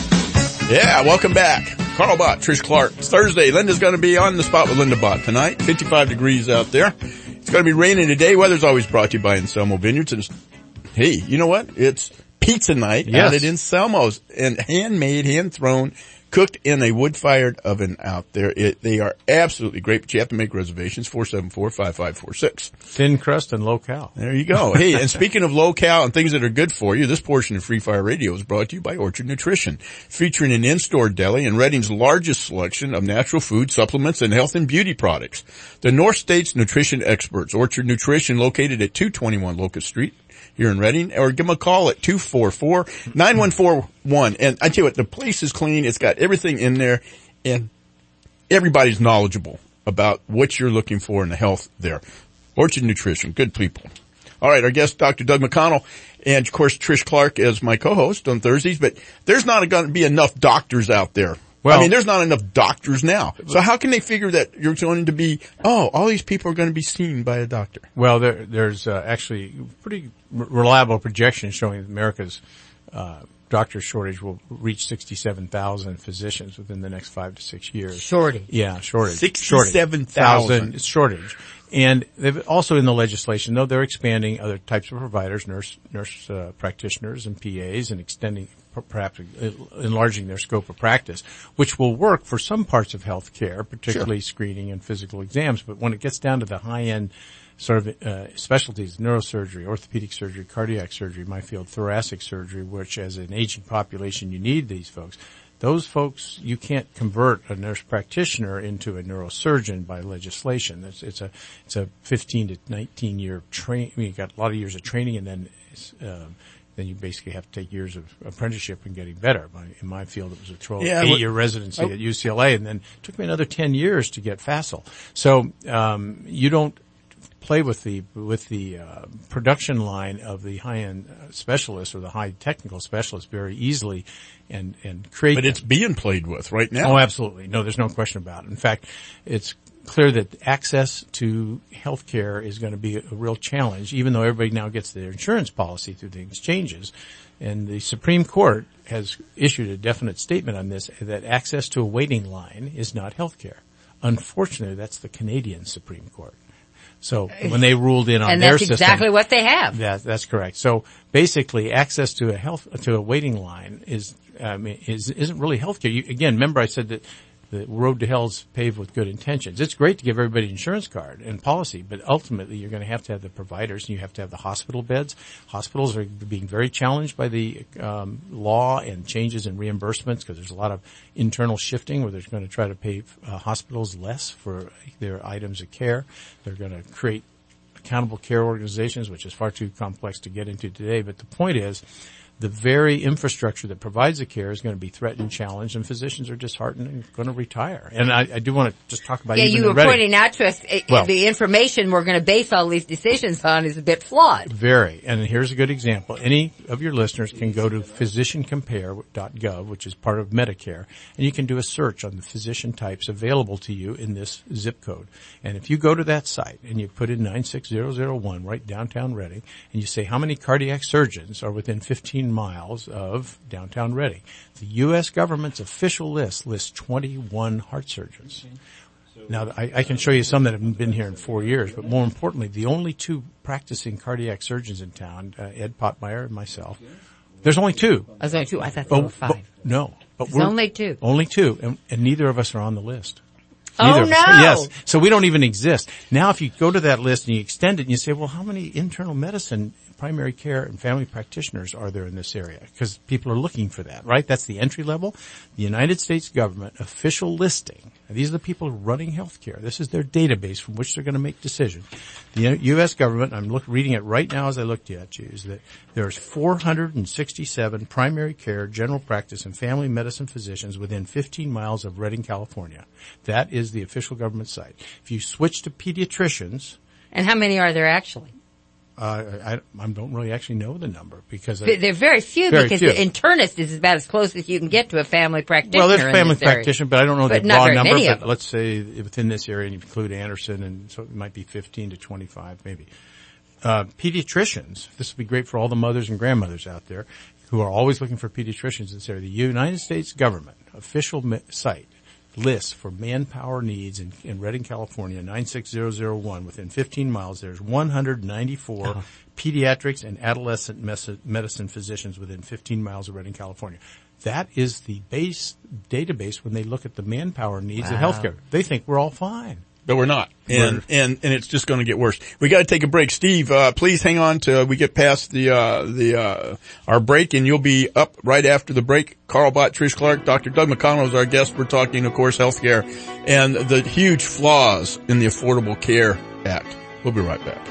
Yeah, welcome back. Carl Bott, Trish Clark. It's Thursday. Linda's going to be on the spot with Linda Bott tonight. fifty-five degrees out there. It's going to be raining today. Weather's always brought to you by Anselmo Vineyards. And hey, you know what? It's pizza night yes. out at Anselmo's, and handmade, hand-thrown, cooked in a wood-fired oven out there. It, they are absolutely great, but you have to make reservations, four seven four, five five four six. Thin crust and low-cal. There you go. Hey, and speaking of low-cal and things that are good for you, this portion of Free Fire Radio is brought to you by Orchard Nutrition, featuring an in-store deli and Reading's largest selection of natural food, supplements, and health and beauty products. The North State's nutrition experts, Orchard Nutrition, located at two twenty-one Locust Street here in Reading, or give them a call at two four four, nine one four one. And I tell you what, the place is clean. It's got everything in there, and everybody's knowledgeable about what you're looking for in the health there. Orchard Nutrition, good people. All right, our guest, Doctor Doug McConnell, and of course Trish Clark as my co-host on Thursdays, but there's not going to be enough doctors out there. Well, I mean, there's not enough doctors now. So how can they figure that you're going to be, oh, all these people are going to be seen by a doctor? Well, there, there's uh, actually pretty reliable projections showing that America's uh, doctor shortage will reach sixty-seven thousand physicians within the next five to six years. Shortage. Yeah, shortage. sixty-seven thousand. Shortage. And they've also in the legislation, though, they're expanding other types of providers, nurse, nurse uh, practitioners and P As, and extending, perhaps enlarging their scope of practice, which will work for some parts of healthcare, particularly sure. screening and physical exams. But when it gets down to the high-end sort of uh, specialties, neurosurgery, orthopedic surgery, cardiac surgery, my field, thoracic surgery, which as an aging population you need these folks. Those folks, you can't convert a nurse practitioner into a neurosurgeon by legislation. It's, it's a, it's a fifteen to nineteen year train. I mean, you got a lot of years of training, and then, um, then you basically have to take years of apprenticeship and getting better. My, in my field, it was a twelve, yeah, eight year residency oh. at U C L A, and then it took me another ten years to get facile. So, um, you don't play with the with the uh, production line of the high-end specialists or the high technical specialists very easily and and create. But it's them. being played with right now. Oh, absolutely. No, there's no question about it. In fact, it's clear that access to health care is going to be a real challenge, even though everybody now gets their insurance policy through the exchanges. And the Supreme Court has issued a definite statement on this, that access to a waiting line is not health care. Unfortunately, that's the Canadian Supreme Court. So when they ruled in on and their that's system, exactly what they have. Yeah, that's correct. So basically, access to a health to a waiting line is um, is isn't really healthcare. You, again, remember I said that the road to hell is paved with good intentions. It's great to give everybody an insurance card and policy, but ultimately you're going to have to have the providers and you have to have the hospital beds. Hospitals are being very challenged by the um, law and changes in reimbursements because there's a lot of internal shifting where they're going to try to pay uh, hospitals less for their items of care. They're going to create accountable care organizations, which is far too complex to get into today. But the point is, the very infrastructure that provides the care is going to be threatened and challenged, and physicians are disheartened and going to retire. And I, I do want to just talk about yeah, even you were Reading. pointing out to us uh, well, the information we're going to base all these decisions on is a bit flawed. Very. And here's a good example. Any of your listeners can go to physician compare dot gov, which is part of Medicare, and you can do a search on the physician types available to you in this zip code. And if you go to that site and you put in nine six zero zero one right downtown Reading, and you say how many cardiac surgeons are within fifteen miles of downtown Reading, the U S government's official list lists twenty-one heart surgeons. Now, I, I can show you some that have been here in four years, but more importantly, the only two practicing cardiac surgeons in town, uh, Ed Pottmeyer and myself, There's only two. There's only two. I thought there Oh, were five. but, no. But There's we're, only two. Only two, and, and neither of us are on the list. Oh, Neither of no. us. Yes. So we don't even exist. Now if you go to that list and you extend it and you say, well, how many internal medicine, primary care, and family practitioners are there in this area? Because people are looking for that, right? That's the entry level. The United States government official listing. Now, these are the people running healthcare. This is their database from which they're going to make decisions. The U S government, I'm look, reading it right now as I looked at you, is that there's four hundred sixty-seven primary care, general practice, and family medicine physicians within fifteen miles of Redding, California. That is the official government site. If you switch to pediatricians. And how many are there actually? Uh, I, I don't really actually know the number because I, they're very few very because few. The internist is about as close as you can get to a family practitioner. Well, there's a family practitioner, but I don't know but the raw number. But them. Let's say within this area, and you include Anderson, and so it might be fifteen to twenty-five, maybe. Uh, pediatricians. This would be great for all the mothers and grandmothers out there who are always looking for pediatricians in this area. The United States government official me- site. List for manpower needs in, in Redding, California, nine six zero zero one. Within fifteen miles, there's one hundred ninety-four oh. pediatrics and adolescent mes- medicine physicians within fifteen miles of Redding, California. That is the base database when they look at the manpower needs wow. of healthcare. They think we're all fine. But we're not. And, and, and it's just going to get worse. We got to take a break. Steve, uh, please hang on to, we get past the, uh, the, uh, our break, and you'll be up right after the break. Carl Bott, Trish Clark, Doctor Doug McConnell is our guest. We're talking, of course, healthcare and the huge flaws in the Affordable Care Act. We'll be right back.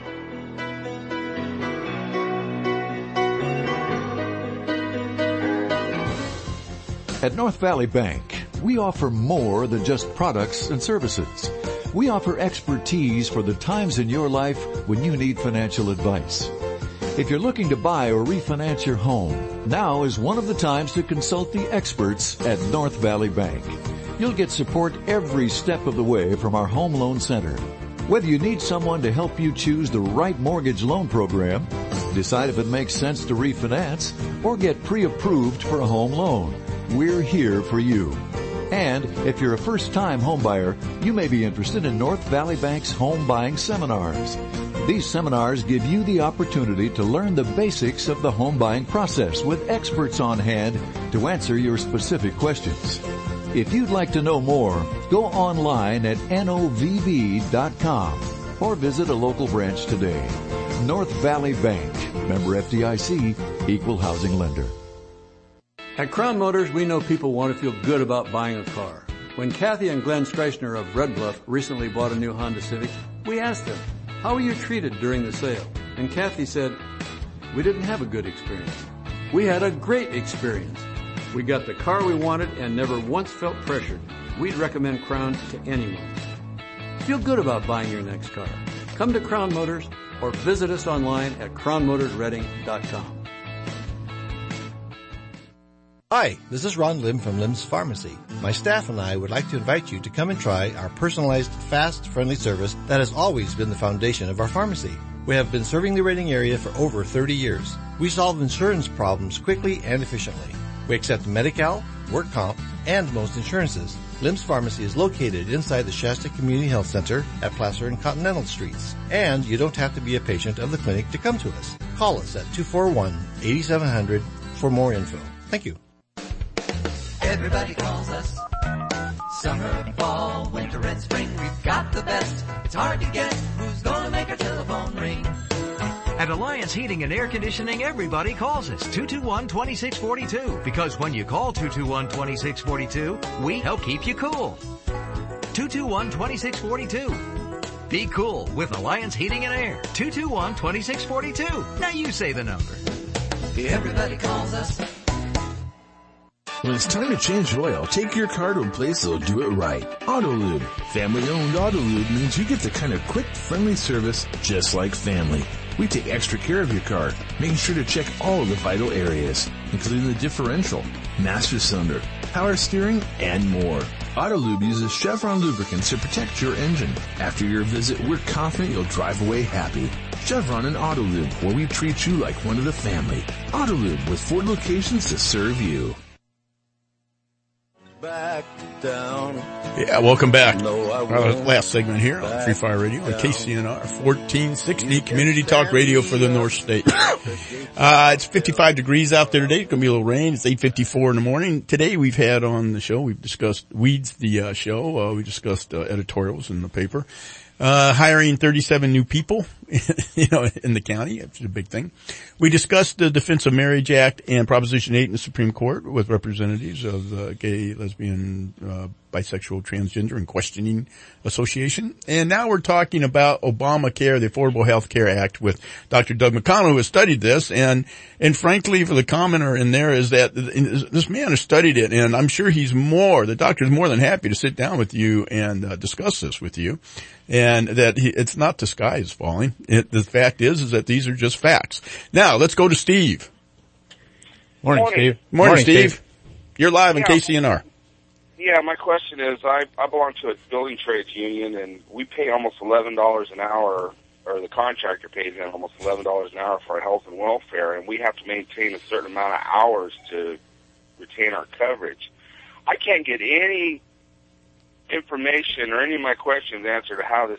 At North Valley Bank, we offer more than just products and services. We offer expertise for the times in your life when you need financial advice. If you're looking to buy or refinance your home, now is one of the times to consult the experts at North Valley Bank. You'll get support every step of the way from our Home Loan Center. Whether you need someone to help you choose the right mortgage loan program, decide if it makes sense to refinance, or get pre-approved for a home loan, we're here for you. And if you're a first-time homebuyer, you may be interested in North Valley Bank's home buying seminars. These seminars give you the opportunity to learn the basics of the home buying process with experts on hand to answer your specific questions. If you'd like to know more, go online at N O V B dot com or visit a local branch today. North Valley Bank, member F D I C, equal housing lender. At Crown Motors, we know people want to feel good about buying a car. When Kathy and Glenn Streichner of Red Bluff recently bought a new Honda Civic, we asked them, how were you treated during the sale? And Kathy said, we didn't have a good experience. We had a great experience. We got the car we wanted and never once felt pressured. We'd recommend Crown to anyone. Feel good about buying your next car. Come to Crown Motors or visit us online at crown motors redding dot com. Hi, this is Ron Lim from Lim's Pharmacy. My staff and I would like to invite you to come and try our personalized, fast, friendly service that has always been the foundation of our pharmacy. We have been serving the Redding area for over thirty years. We solve insurance problems quickly and efficiently. We accept Medi-Cal, work comp, and most insurances. Lim's Pharmacy is located inside the Shasta Community Health Center at Placer and Continental Streets. And you don't have to be a patient of the clinic to come to us. Call us at two four one, eight seven zero zero for more info. Thank you. Everybody calls us. Summer, fall, winter, and spring. We've got the best. It's hard to guess who's gonna make our telephone ring. At Alliance Heating and Air Conditioning, everybody calls us two two one, two six four two. Because when you call two two one, two six four two, we help keep you cool. two two one, two six four two. Be cool with Alliance Heating and Air. two two one, two six four two. Now you say the number. Everybody calls us. When it's time to change oil, take your car to a place that'll do it right. Autolube. Family-owned Autolube means you get the kind of quick, friendly service just like family. We take extra care of your car, making sure to check all of the vital areas, including the differential, master cylinder, power steering, and more. Autolube uses Chevron lubricants to protect your engine. After your visit, we're confident you'll drive away happy. Chevron and Autolube, where we treat you like one of the family. Autolube, with four locations to serve you. Back down. Yeah, welcome back. Our last segment here on Free Fire Radio on K C N R fourteen sixty Community Talk Radio for the North State. Uh, it's fifty-five degrees out there today. It's going to be a little rain. It's eight fifty-four in the morning. Today we've had on the show, we've discussed Weeds, the uh, show. Uh, we discussed uh, editorials in the paper. Uh, hiring thirty-seven new people, you know, in the county, which is a big thing. We discussed the Defense of Marriage Act and Proposition eight in the Supreme Court with representatives of the Gay, Lesbian, uh, Bisexual, Transgender, and Questioning Association. And now we're talking about Obamacare, the Affordable Health Care Act, with Doctor Doug McConnell, who has studied this. And, and frankly, for the commenter in there is that this man has studied it, and I'm sure he's more, the doctor is more than happy to sit down with you and uh, discuss this with you. And that he, it's not the sky is falling. It, the fact is, is that these are just facts. Now, let's go to Steve. Morning, Morning. Steve. Morning, Morning Steve. Steve. You're live Yeah. on K C N R. Yeah, my question is, I, I belong to a building trades union, and we pay almost eleven dollars an hour, or the contractor pays in almost eleven dollars an hour for our health and welfare, and we have to maintain a certain amount of hours to retain our coverage. I can't get any information or any of my questions answered to how this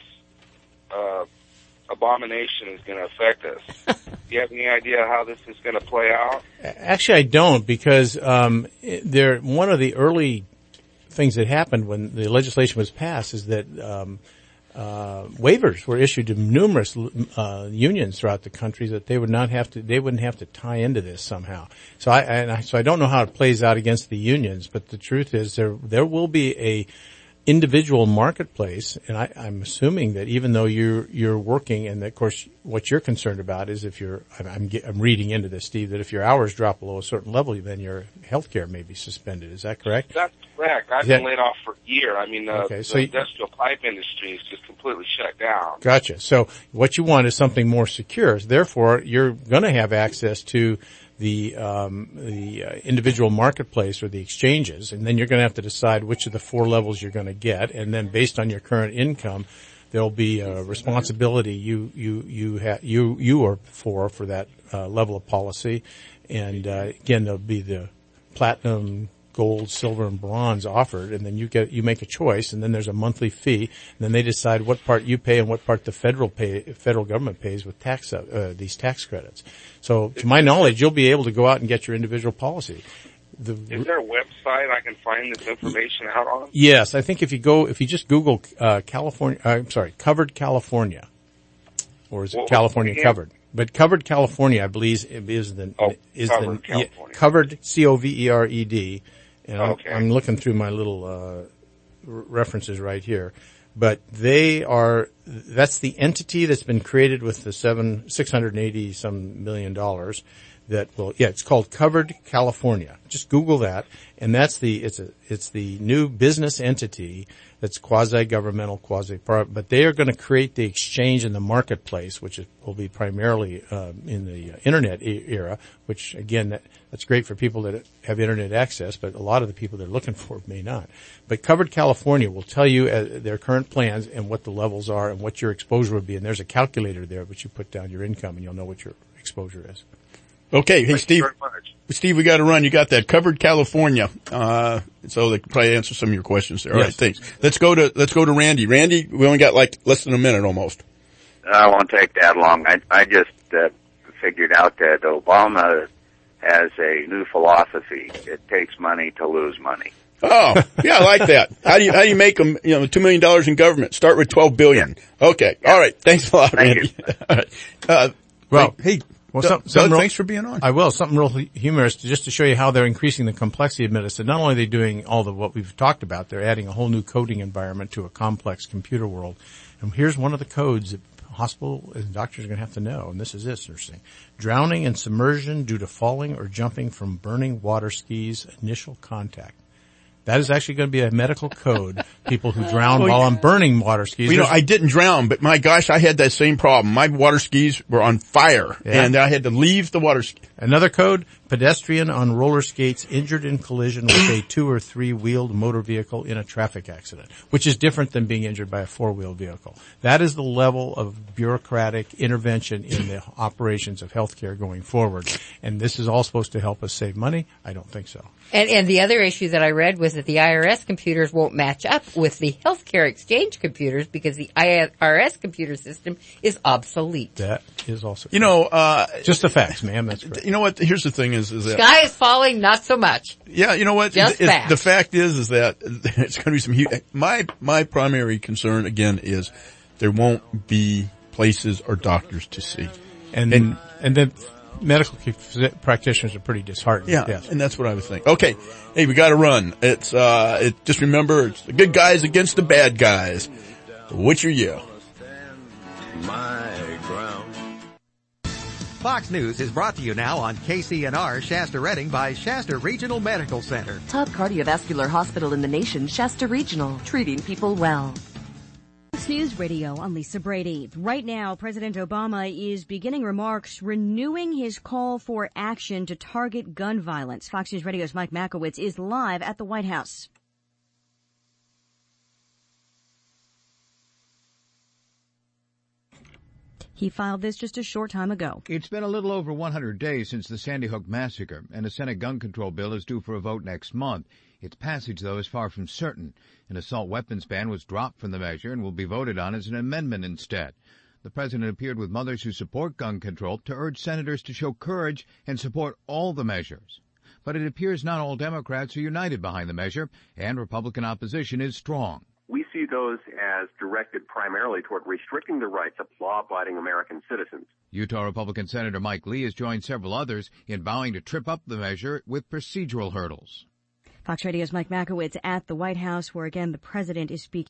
uh, abomination is going to affect us. Do you have any idea how this is going to play out? Actually, I don't, because um, there one of the early things that happened when the legislation was passed is that um, uh, waivers were issued to numerous uh, unions throughout the country that they would not have to, they wouldn't have to tie into this somehow. So I, and I so I don't know how it plays out against the unions, but the truth is there there will be a individual marketplace, and I, I'm assuming that even though you're you're working, and of course what you're concerned about is if you're, I'm, I'm, I'm reading into this, Steve, that if your hours drop below a certain level, then your health care may be suspended. Is that correct? That's correct. I've Is that- been laid off for a year. I mean, uh, Okay, the so you- industrial pipe industry is just completely shut down. Gotcha. So what you want is something more secure. Therefore, you're going to have access to the um, the uh, individual marketplace or the exchanges, and then you're going to have to decide which of the four levels you're going to get, and then based on your current income, there'll be a responsibility you you you ha- you you are for for that uh, level of policy, and uh, again there'll be the platinum, gold, silver, and bronze offered, and then you get you make a choice, and then there's a monthly fee, and then they decide what part you pay and what part the federal pay federal government pays with tax uh, these tax credits. So, to my knowledge, you'll be able to go out and get your individual policy. The, Is there a website I can find this information out on? yes, I think if you go if you just Google uh, California, uh, I'm sorry, Covered California, or is it Well, California yeah. Covered? But Covered California, I believe, is the Oh, is Covered the yeah, California. Covered C O V E R E D. And I'm, Okay. I'm looking through my little uh, r- references right here, but they are that's the entity that's been created with the seven six hundred eighty some million dollars. That will yeah, it's called Covered California. Just Google that, and that's the it's a it's the new business entity that's quasi-governmental, quasi-private, but they are going to create the exchange in the marketplace, which is, will be primarily um, in the uh, internet e- era. Which again, that, that's great for people that have internet access, but a lot of the people they're looking for may not. But Covered California will tell you uh, their current plans and what the levels are and what your exposure would be. And there's a calculator there, which you put down your income, and you'll know what your exposure is. Okay, hey Steve. Steve, we got to run. You got that Covered California, uh, so they can probably answer some of your questions there. All Yes. right, thanks. Let's go to let's go to Randy. Randy, we only got like less than a minute almost. I won't take that long. I, I just uh, figured out that Obama has a new philosophy. It takes money to lose money. Oh, yeah, I like that. How do you how do you make them? You know, two million dollars in government. Start with twelve billion. Okay, all right. Thanks a lot, Thank Randy. All right. Uh, Well, hey, well, Doug, some, Doug, some real, thanks for being on. I will. Something real hu- humorous just to show you how they're increasing the complexity of medicine. Not only are they doing all of what we've talked about, they're adding a whole new coding environment to a complex computer world. And here's one of the codes that hospital and doctors are going to have to know, and this is this interesting. Drowning and submersion due to falling or jumping from burning water skis, initial contact. That is actually going to be a medical code. People who drown Well, while yeah. on burning water skis. Well, you know, There's- I didn't drown, but my gosh, I had that same problem. My water skis were on fire, Yeah. and I had to leave the water ski. Another code, pedestrian on roller skates injured in collision with a two or three wheeled motor vehicle in a traffic accident, which is different than being injured by a four wheel vehicle. That is the level of bureaucratic intervention in the operations of healthcare going forward. And this is all supposed to help us save money? I don't think so. And, and the other issue that I read was that the I R S computers won't match up with the healthcare exchange computers because the I R S computer system is obsolete. That is also You know, uh, just the facts, ma'am. That's correct. You know what? Here's the thing is, is that. Sky is falling, not so much. Yeah, you know what? Just it, facts. The fact is, is that it's going to be some huge, my, my primary concern again is there won't be places or doctors to see. And, and, and then medical practitioners are pretty disheartened. Yeah, yes. And that's what I would think. Okay. Hey, we gotta run. It's, uh, it, just remember, it's the good guys against the bad guys. Which are you? My ground. Fox News is brought to you now on K C N R Shasta Redding by Shasta Regional Medical Center. Top cardiovascular hospital in the nation, Shasta Regional, treating people well. Fox News Radio, I'm Lisa Brady. Right now, President Obama is beginning remarks renewing his call for action to target gun violence. Fox News Radio's Mike Makowitz is live at the White House. He filed this just a short time ago. It's been a little over one hundred days since the Sandy Hook massacre, and a Senate gun control bill is due for a vote next month. Its passage, though, is far from certain. An assault weapons ban was dropped from the measure and will be voted on as an amendment instead. The president appeared with mothers who support gun control to urge senators to show courage and support all the measures. But it appears not all Democrats are united behind the measure, and Republican opposition is strong. We see those as directed primarily toward restricting the rights of law-abiding American citizens. Utah Republican Senator Mike Lee has joined several others in vowing to trip up the measure with procedural hurdles. Fox Radio's Mike Makowitz at the White House, where again the president is speaking.